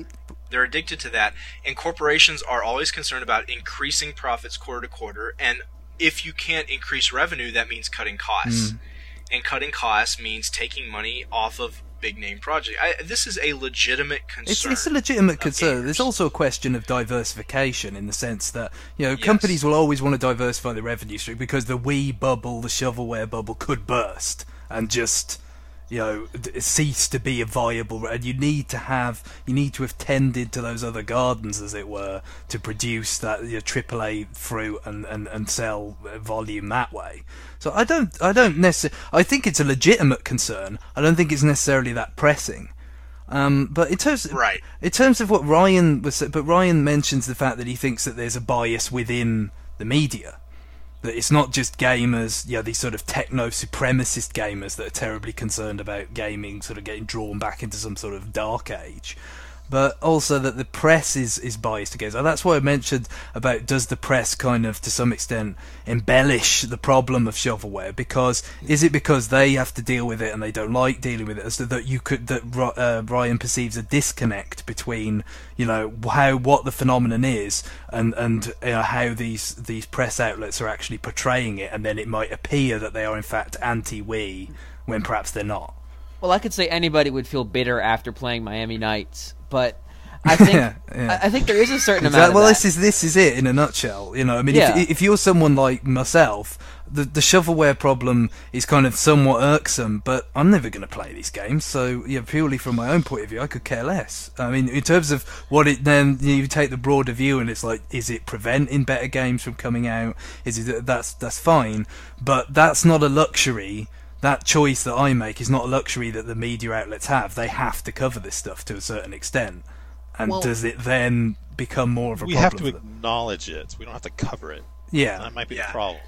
S1: They're addicted to that, and corporations are always concerned about increasing profits quarter to quarter, and if you can't increase revenue, that means cutting costs. Mm. And cutting costs means taking money off of big-name projects. I, this is a legitimate concern.
S3: It's, it's a legitimate concern.
S1: Gamers.
S3: There's also a question of diversification in the sense that, you know,
S1: Yes.
S3: companies will always want to diversify their revenue stream because the Wii bubble, the shovelware bubble could burst and just, you know, d- cease to be a viable, and you need to have, you need to have tended to those other gardens, as it were, to produce that, you know, triple A fruit and, and, and sell volume that way. So I don't, I don't necessarily, I think it's a legitimate concern. I don't think it's necessarily that pressing. Um, but in terms, of,
S1: Right.
S3: in terms of what Ryan was, but Ryan mentions the fact that he thinks that there's a bias within the media. That it's not just gamers, you know, these sort of techno-supremacist gamers that are terribly concerned about gaming sort of getting drawn back into some sort of dark age, but also that the press is, is biased against. And that's why I mentioned about, does the press kind of, to some extent, embellish the problem of shovelware? Because is it because they have to deal with it and they don't like dealing with it, so that you could, that uh, Ryan perceives a disconnect between, you know, how, what the phenomenon is and and you know, how these these press outlets are actually portraying it, and then it might appear that they are in fact anti-Wii when perhaps they're not.
S2: Well, I could say anybody would feel bitter after playing Miami Nights, but I think
S3: Yeah, yeah.
S2: I, I think there is a certain
S3: Exactly.
S2: amount of
S3: Well,
S2: that.
S3: this is this is it in a nutshell. You know, I mean,
S2: Yeah.
S3: if if you're someone like myself, the the shovelware problem is kind of somewhat irksome. But I'm never going to play these games, so yeah, purely from my own point of view, I could care less. I mean, in terms of what it then, you take the broader view, and it's like, is it preventing better games from coming out? Is it that's that's fine, but that's not a luxury. That choice that I make is not a luxury that the media outlets have. They have to cover this stuff to a certain extent. And
S2: Well-
S3: does it then become more of a
S4: We
S3: problem
S4: have to
S3: for them?
S4: acknowledge it. We don't have to cover it.
S3: Yeah.
S4: That might be
S1: Yeah.
S4: the problem.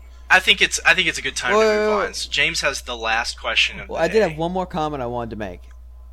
S1: I think it's I think it's a good time
S2: Wait,
S1: to
S2: wait,
S1: move
S2: wait.
S1: on. So James has the last question of
S2: well,
S1: the
S2: I did
S1: day.
S2: have one more comment I wanted to make.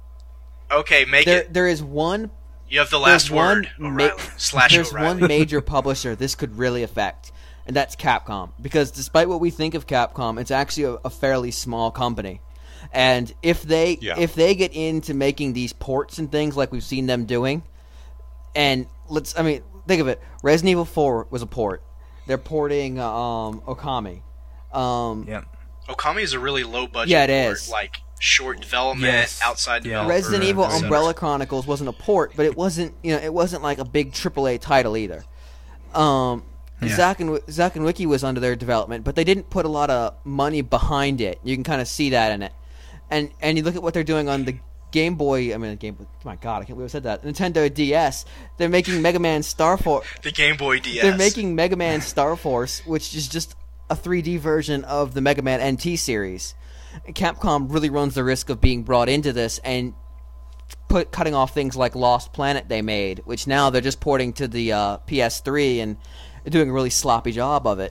S1: Okay, make
S2: There,
S1: it.
S2: there is one.
S1: You have the
S2: There's
S1: last word,
S2: one
S1: O'Reilly.
S2: ma-
S1: slash
S2: There's
S1: O'Reilly.
S2: one major publisher this could really affect, and that's Capcom. Because despite what we think of Capcom, it's actually a, a fairly small company. And if they
S4: Yeah.
S2: if they get into making these ports and things like we've seen them doing, and let's I mean think of it, Resident Evil four was a port. They're porting um, Okami. Um,
S3: Yeah.
S1: Okami is a really low budget.
S2: Yeah, it
S1: port,
S2: is.
S1: Like short development,
S3: Yes.
S1: outside
S3: Yeah.
S1: development.
S2: Resident
S3: Right,
S2: Evil
S3: right.
S2: Umbrella Chronicles wasn't a port, but it wasn't you know it wasn't like a big triple A title either. Um,
S1: Yeah.
S2: Zack and Zack and Wiki was under their development, but they didn't put a lot of money behind it. You can kind of see that in it, and and you look at what they're doing on the Game Boy. I mean, the Game Boy. My God, I can't believe I said that. Nintendo D S. They're making Mega Man Star Force.
S1: The Game Boy D S.
S2: They're making Mega Man Star Force, which is just a three D version of the Mega Man N T series. Capcom really runs the risk of being brought into this and put cutting off things like Lost Planet they made, which now they're just porting to the uh, P S three and doing a really sloppy job of it.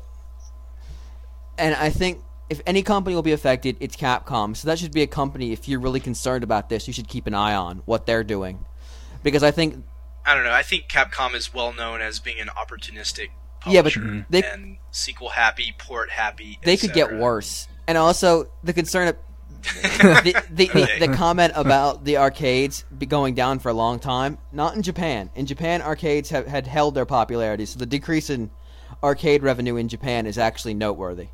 S2: And I think if any company will be affected, it's Capcom. So that should be a company, if you're really concerned about this, you should keep an eye on what they're doing. Because I think
S1: I don't know. I think Capcom is well known as being an opportunistic
S2: Yeah, but
S1: publisher
S2: they-
S1: and sequel happy, port happy.
S2: they
S1: et
S2: could get
S1: cetera.
S2: worse. And also the concern of the, the, the, the comment about the arcades be going down for a long time, not in Japan. In Japan, arcades have, had held their popularity, so the decrease in arcade revenue in Japan is actually noteworthy.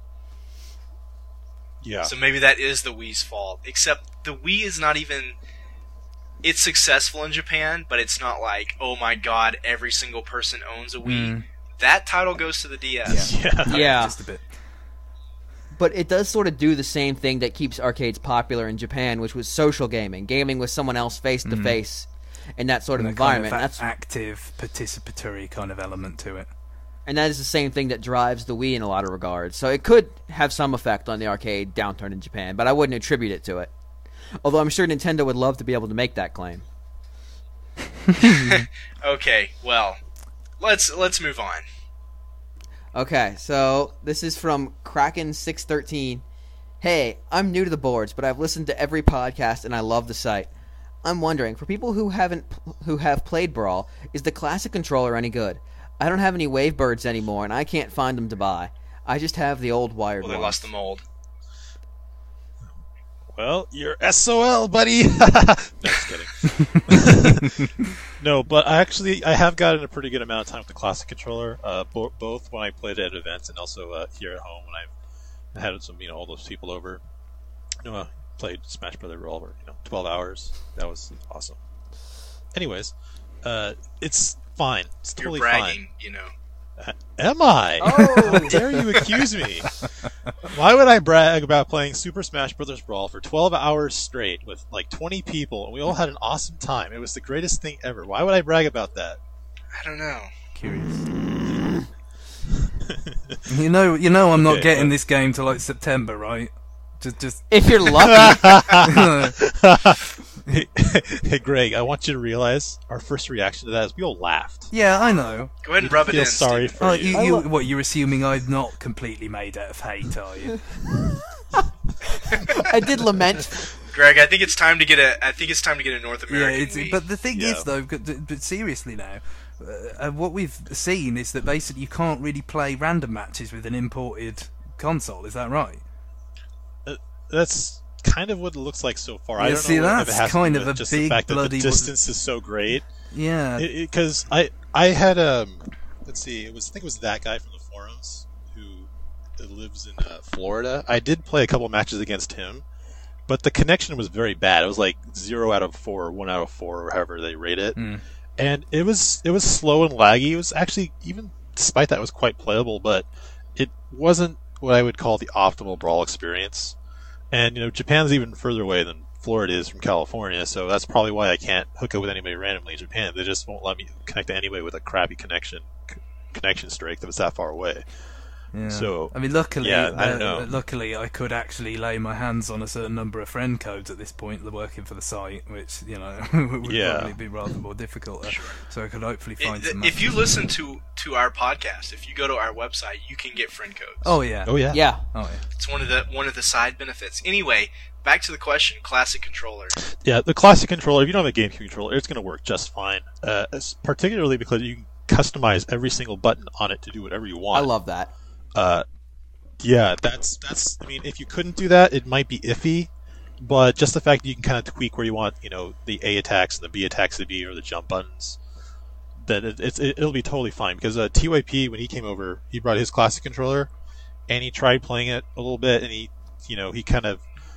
S4: Yeah.
S1: So maybe that is the Wii's fault. Except the Wii is not even. It's successful in Japan, but it's not like, oh my god, every single person owns a Wii.
S3: Mm.
S1: That title goes to the D S.
S4: yeah.
S2: Yeah,
S3: Just a bit.
S2: but it does sort of do the same thing that keeps arcades popular in Japan, which was social gaming, gaming with someone else face to face in that sort of
S3: And a kind
S2: environment.
S3: of
S2: That's
S3: that active, participatory kind of element to it.
S2: And that is the same thing that drives the Wii in a lot of regards. So it could have some effect on the arcade downturn in Japan, but I wouldn't attribute it to it. Although I'm sure Nintendo would love to be able to make that claim.
S1: Okay, well, let's let's move on.
S2: Okay, so this is from Kraken six thirteen. Hey, I'm new to the boards, but I've listened to every podcast and I love the site. I'm wondering, for people who haven't who have played Brawl, is the classic controller any good? I don't have any Wavebirds anymore, and I can't find them to buy. I just have the old wired
S1: Well, they
S2: ones.
S1: lost the mold.
S4: Well, you're S O L, buddy. No, just kidding. No, but I actually I have gotten a pretty good amount of time with the classic controller, uh, bo- both when I played at events and also uh, here at home when I've had some, you know, all those people over. You know, uh, played Smash Brothers Revolver, you know, twelve hours. That was awesome. Anyways, uh, it's fine. It's totally
S1: You're bragging,
S4: fine.
S1: you know.
S4: Uh, am I?
S2: Oh.
S4: How dare you accuse me? Why would I brag about playing Super Smash Bros. Brawl for twelve hours straight with like twenty people, and we all had an awesome time? It was the greatest thing ever. Why would I brag about that?
S1: I don't know.
S3: Curious. you know, you know, I'm not
S4: Okay,
S3: getting
S4: but-
S3: this game till like September, right? Just, just.
S2: If you're lucky.
S4: Hey, hey, Greg, I want you to realize our first reaction to that is we all laughed.
S3: Yeah, I know.
S1: Go ahead and rub it
S4: Feel
S1: in.
S4: sorry
S1: Steven.
S4: for
S3: Oh,
S4: you.
S3: you,
S2: I
S3: you,
S2: lo-
S3: what, you're assuming I'm not completely made out of hate, are you?
S2: I did lament.
S1: Greg, I think it's time to get a. I think it's time to get a North
S3: Yeah,
S1: American.
S3: it's,
S1: Wii.
S3: but the thing
S4: Yeah.
S3: is, though, but but seriously now, uh, what we've seen is that basically you can't really play random matches with an imported console. Is that right?
S4: That's kind of what it looks like so far. I
S3: Yeah,
S4: don't
S3: see,
S4: know if
S3: that's
S4: it has
S3: kind
S4: to do
S3: of
S4: with
S3: a
S4: just
S3: big
S4: the fact that the
S3: bloody-
S4: distance is so great.
S3: Yeah.
S4: Because I I had um let's see it was I think it was that guy from the forums who lives in uh, Florida. I did play a couple matches against him, but the connection was very bad. It was like zero out of four, or one out of four, or however they rate it,
S3: Mm.
S4: and it was it was slow and laggy. It was actually, even despite that, it was quite playable, but it wasn't what I would call the optimal brawl experience. And you know, Japan's even further away than Florida is from California, so that's probably why I can't hook up with anybody randomly in Japan. They just won't let me connect to anybody with a crappy connection c- connection streak that was that far away.
S3: Yeah.
S4: So,
S3: I mean, luckily,
S4: yeah, I don't
S3: uh,
S4: know.
S3: luckily, I could actually lay my hands on a certain number of friend codes at this point, working for the site, which you know would
S4: Yeah.
S3: probably be rather more difficult. uh, So I could hopefully find
S1: It-
S3: some.
S1: if you
S3: matches.
S1: listen to to our podcast, if you go to our website, you can get friend codes.
S3: Oh yeah.
S4: oh yeah,
S2: Yeah.
S3: Oh yeah.
S1: It's one of the one of the side benefits. Anyway, back to the question: classic controller.
S4: yeah. The classic controller, if you don't have a GameCube controller, it's going to work just fine. Uh, it's particularly because you can customize every single button on it to do whatever you want.
S2: I love that.
S4: Uh, yeah, that's that's. I mean, if you couldn't do that, it might be iffy. But just the fact that you can kind of tweak where you want, you know, the A attacks and the B attacks to be, or the jump buttons, that it, it's it, it'll be totally fine. Because uh, T Y P, when he came over, he brought his classic controller, and he tried playing it a little bit, and he, you know, he kind of.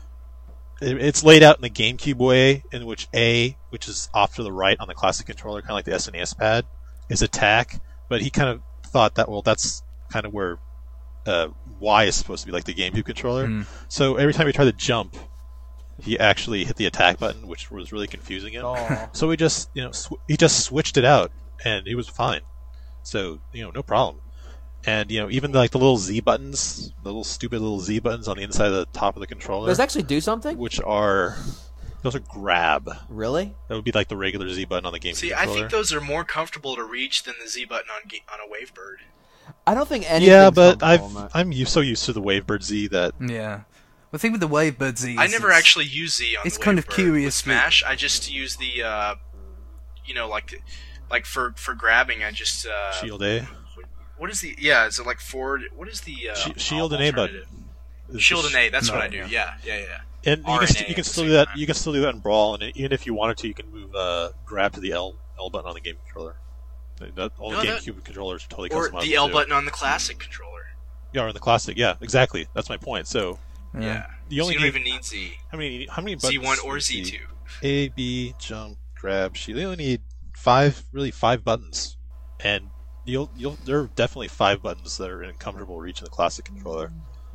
S4: It, it's laid out in the GameCube way, in which A, which is off to the right on the classic controller, kind of like the S N E S pad, is attack. But he kind of thought that, well, that's kind of where uh, Y is supposed to be, like the GameCube controller.
S3: Mm.
S4: So every time he tried to jump, he actually hit the attack button, which was really confusing him.
S2: Oh.
S4: So he just, you know, sw- he just switched it out, and he was fine. So, you know, no problem. And you know, even like the little Z buttons, the little stupid little Z buttons on the inside of the top of the controller,
S2: Does it actually do something?
S4: which are those are grab.
S2: Really?
S4: That would be like the regular Z button on the GameCube
S1: See, I
S4: controller.
S1: think those are more comfortable to reach than the Z button on ga- on a Wavebird.
S2: I don't think anything.
S4: yeah, but I've I'm used, so used to the Wavebird Z that
S3: Yeah. Well, the thing with the Wavebird Z is
S1: I never
S3: it's-
S1: actually use Z on
S3: it's
S1: the
S3: kind of
S1: Wavebird.
S3: curious
S1: With Smash. I just use the, uh, you know, like like for for grabbing. I just uh,
S4: Shield A,
S1: What is the? Yeah, is it like forward? What is the uh,
S4: Sh- Shield and A button.
S1: alternative?
S4: It's
S1: Shield
S4: just-
S1: and A. That's
S3: no,
S1: what I do.
S3: yeah.
S1: Yeah, yeah, yeah.
S4: And you
S1: R
S4: can,
S1: and
S4: st-
S1: A
S4: you can
S1: at the
S4: still
S1: same
S4: do that.
S1: time.
S4: You can still do that in Brawl, and even if you wanted to, you can move uh, grab to the L L button on the game controller. That, all the
S1: No, that-
S4: GameCube controllers are totally
S1: Or
S4: customizable.
S1: the L
S4: too.
S1: button on the classic controller.
S4: Yeah, or in the classic. Yeah, exactly. That's my point. So
S3: Yeah.
S1: Yeah.
S4: you only
S1: so you
S4: need
S1: don't even need Z.
S4: how many how many buttons?
S1: Z one or
S4: Let's see.
S1: Z two.
S4: A, B, jump, grab, shield. They only need five, really five buttons, and you'll you'll there are definitely five buttons that are in comfortable reach in the classic controller.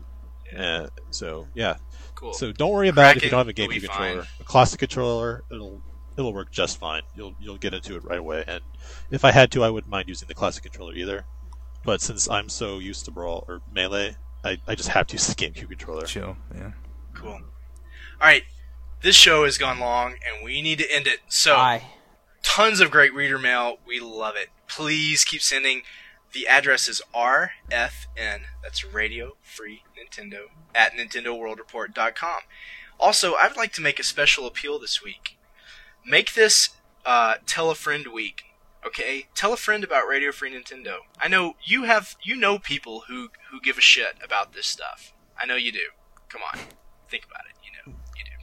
S4: Uh, so yeah,
S1: Cool.
S4: so don't worry about it if you
S1: Cracking,
S4: don't have a
S1: you'll be
S4: GameCube controller.
S1: fine.
S4: A classic controller, it'll it'll work just fine. You'll you'll get into it right away. And if I had to, I wouldn't mind using the classic controller either. But since I'm so used to Brawl or Melee, I, I just have to use the GameCube controller.
S3: Sure. Yeah.
S1: Cool. All right. This show has gone long, and we need to end it. So,
S2: Aye.
S1: tons of great reader mail. We love it. Please keep sending. The address is R F N, that's Radio Free Nintendo, at Nintendo World Report dot com. Also, I would like to make a special appeal this week. Make this uh, Tell a Friend week, okay? Tell a friend about Radio Free Nintendo. I know you have, you know people who, who give a shit about this stuff. I know you do. Come on. Think about it. You know, you do.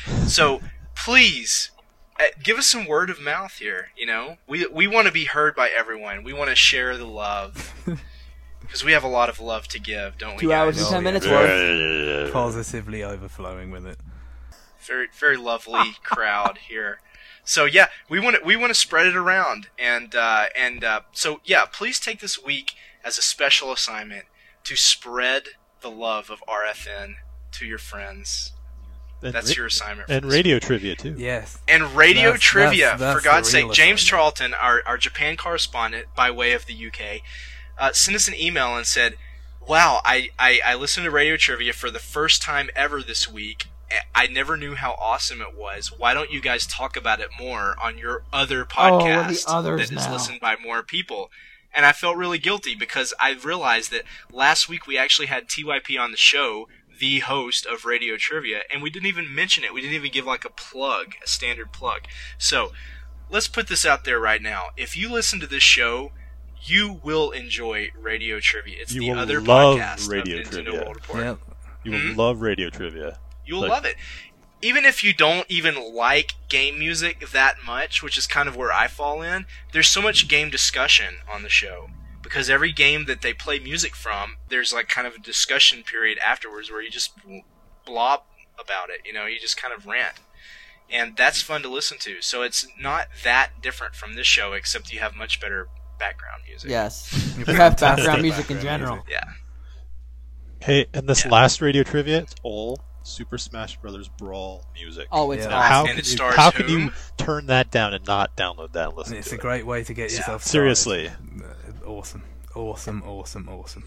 S1: So please, uh, give us some word of mouth here. You know, we we want to be heard by everyone. We want to share the love because we have a lot of love to give, don't we?
S2: Two
S1: guys?
S2: hours and
S3: Oh,
S2: ten
S3: yeah.
S2: minutes worth.
S3: Positively overflowing with it.
S1: Very very lovely crowd here. So yeah, we want to we want to spread it around, and uh, and uh, so yeah, please take this week as a special assignment to spread the love of R F N to your friends.
S4: And
S1: That's
S4: ra-
S1: your assignment. For
S4: And
S1: this
S4: radio
S1: week.
S4: trivia too.
S3: Yes.
S1: And radio
S3: That's-
S1: trivia,
S3: that's- that's
S1: for God's
S3: the
S1: sake.
S3: real
S1: James
S3: assignment.
S1: Charlton, our, our Japan correspondent by way of the U K, uh, sent us an email and said, wow, I, I, I listened to radio trivia for the first time ever this week. I never knew how awesome it was. Why don't you guys talk about it more on your other
S2: Oh, we're the
S1: podcast
S2: others
S1: that is
S2: now.
S1: listened by more people? And I felt really guilty because I realized that last week we actually had T Y P on the show, the host of Radio Trivia, and we didn't even mention it. We didn't even give like a plug, a standard plug. So let's put this out there right now. If you listen to this show, you will enjoy Radio Trivia. It's
S4: You
S1: the
S4: will
S1: other
S4: love
S1: podcast
S4: Radio
S1: of Nintendo
S4: Trivia.
S1: World Report.
S3: Yep.
S4: You will
S1: Mhm.
S4: love radio trivia.
S1: You'll
S4: Like-
S1: love it. Even if you don't even like game music that much, which is kind of where I fall in, there's so much game discussion on the show. Because every game that they play music from, there's like kind of a discussion period afterwards where you just blob about it. You know, you just kind of rant. And that's fun to listen to. So it's not that different from this show, except you have much better background music.
S2: Yes.
S3: You're
S2: We have
S3: fantastic
S2: background music in
S3: background
S2: general.
S3: music.
S1: Yeah.
S4: Hey, and this
S1: Yeah.
S4: last radio trivia, it's all Super Smash Brothers Brawl music.
S2: Oh, it's
S3: Yeah.
S4: Now,
S2: awesome.
S4: how
S1: And
S4: can,
S1: it
S4: you,
S1: stars
S4: how can
S1: whom?
S4: you turn that down and not download that and listen
S3: It's
S4: to
S3: a
S4: it?
S3: great way to get
S1: Yeah.
S3: yourself started.
S4: Seriously.
S3: Uh, Awesome. Awesome, awesome, awesome.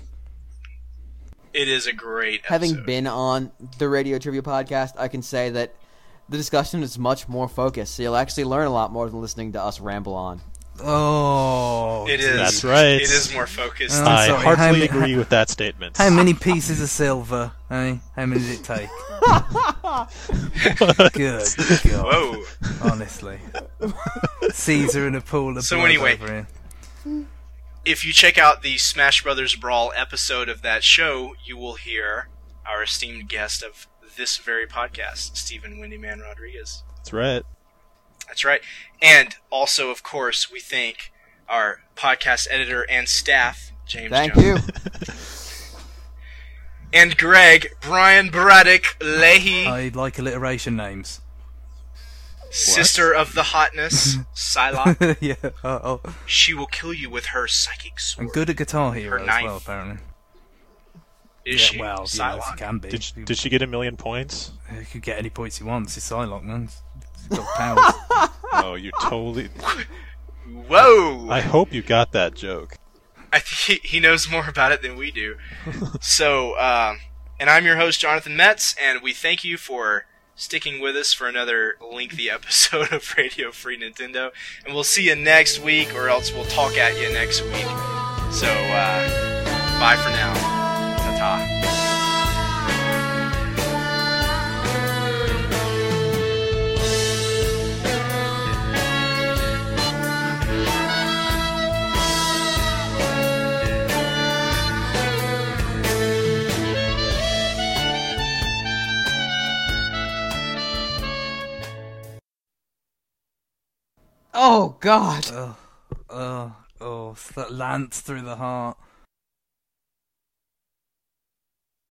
S1: It is a great episode.
S2: Having been on the Radio Trivia podcast, I can say that the discussion is much more focused, so you'll actually learn a lot more than listening to us ramble on.
S3: Oh,
S1: It is.
S4: That's right.
S1: It is more focused.
S3: Oh,
S4: I
S3: sorry, how
S4: heartily
S3: many-
S4: agree with that statement.
S3: How many pieces of silver, eh? How many did it take? Good God.
S1: Whoa.
S3: Honestly. Caesar in a pool of
S1: So
S3: blood
S1: anyway.
S3: over here.
S1: If you check out the Smash Brothers Brawl episode of that show, you will hear our esteemed guest of this very podcast, Stephen Windyman Rodriguez.
S4: That's right.
S1: That's right. And also, of course, we thank our podcast editor and staff, James
S2: Thank
S1: Jones.
S2: you.
S1: And Greg, Brian Braddock Leahy,
S3: I like alliteration names.
S1: sister of the hotness, Psylocke.
S3: yeah. Oh, oh.
S1: She will kill you with her psychic
S3: I'm
S1: sword.
S3: good at Guitar Hero
S1: Her
S3: as
S1: knife.
S3: well, apparently.
S1: Is
S3: yeah,
S1: she?
S3: well, you know, if you
S1: Psylocke.
S3: can be.
S4: Did,
S3: You-
S4: did she get a million points?
S3: you could get any points he wants. He's Psylocke, man. He's got powers.
S4: Oh, you totally.
S1: Whoa!
S4: I hope you got that joke.
S1: I think he, he knows more about it than we do. So, um, and I'm your host, Jonathan Metz, and we thank you for sticking with us for another lengthy episode of Radio Free Nintendo. And we'll see you next week, or else we'll talk at you next week. So, uh, bye for now. Ta-ta.
S2: Oh, God.
S3: oh, oh, oh, that lance through the heart.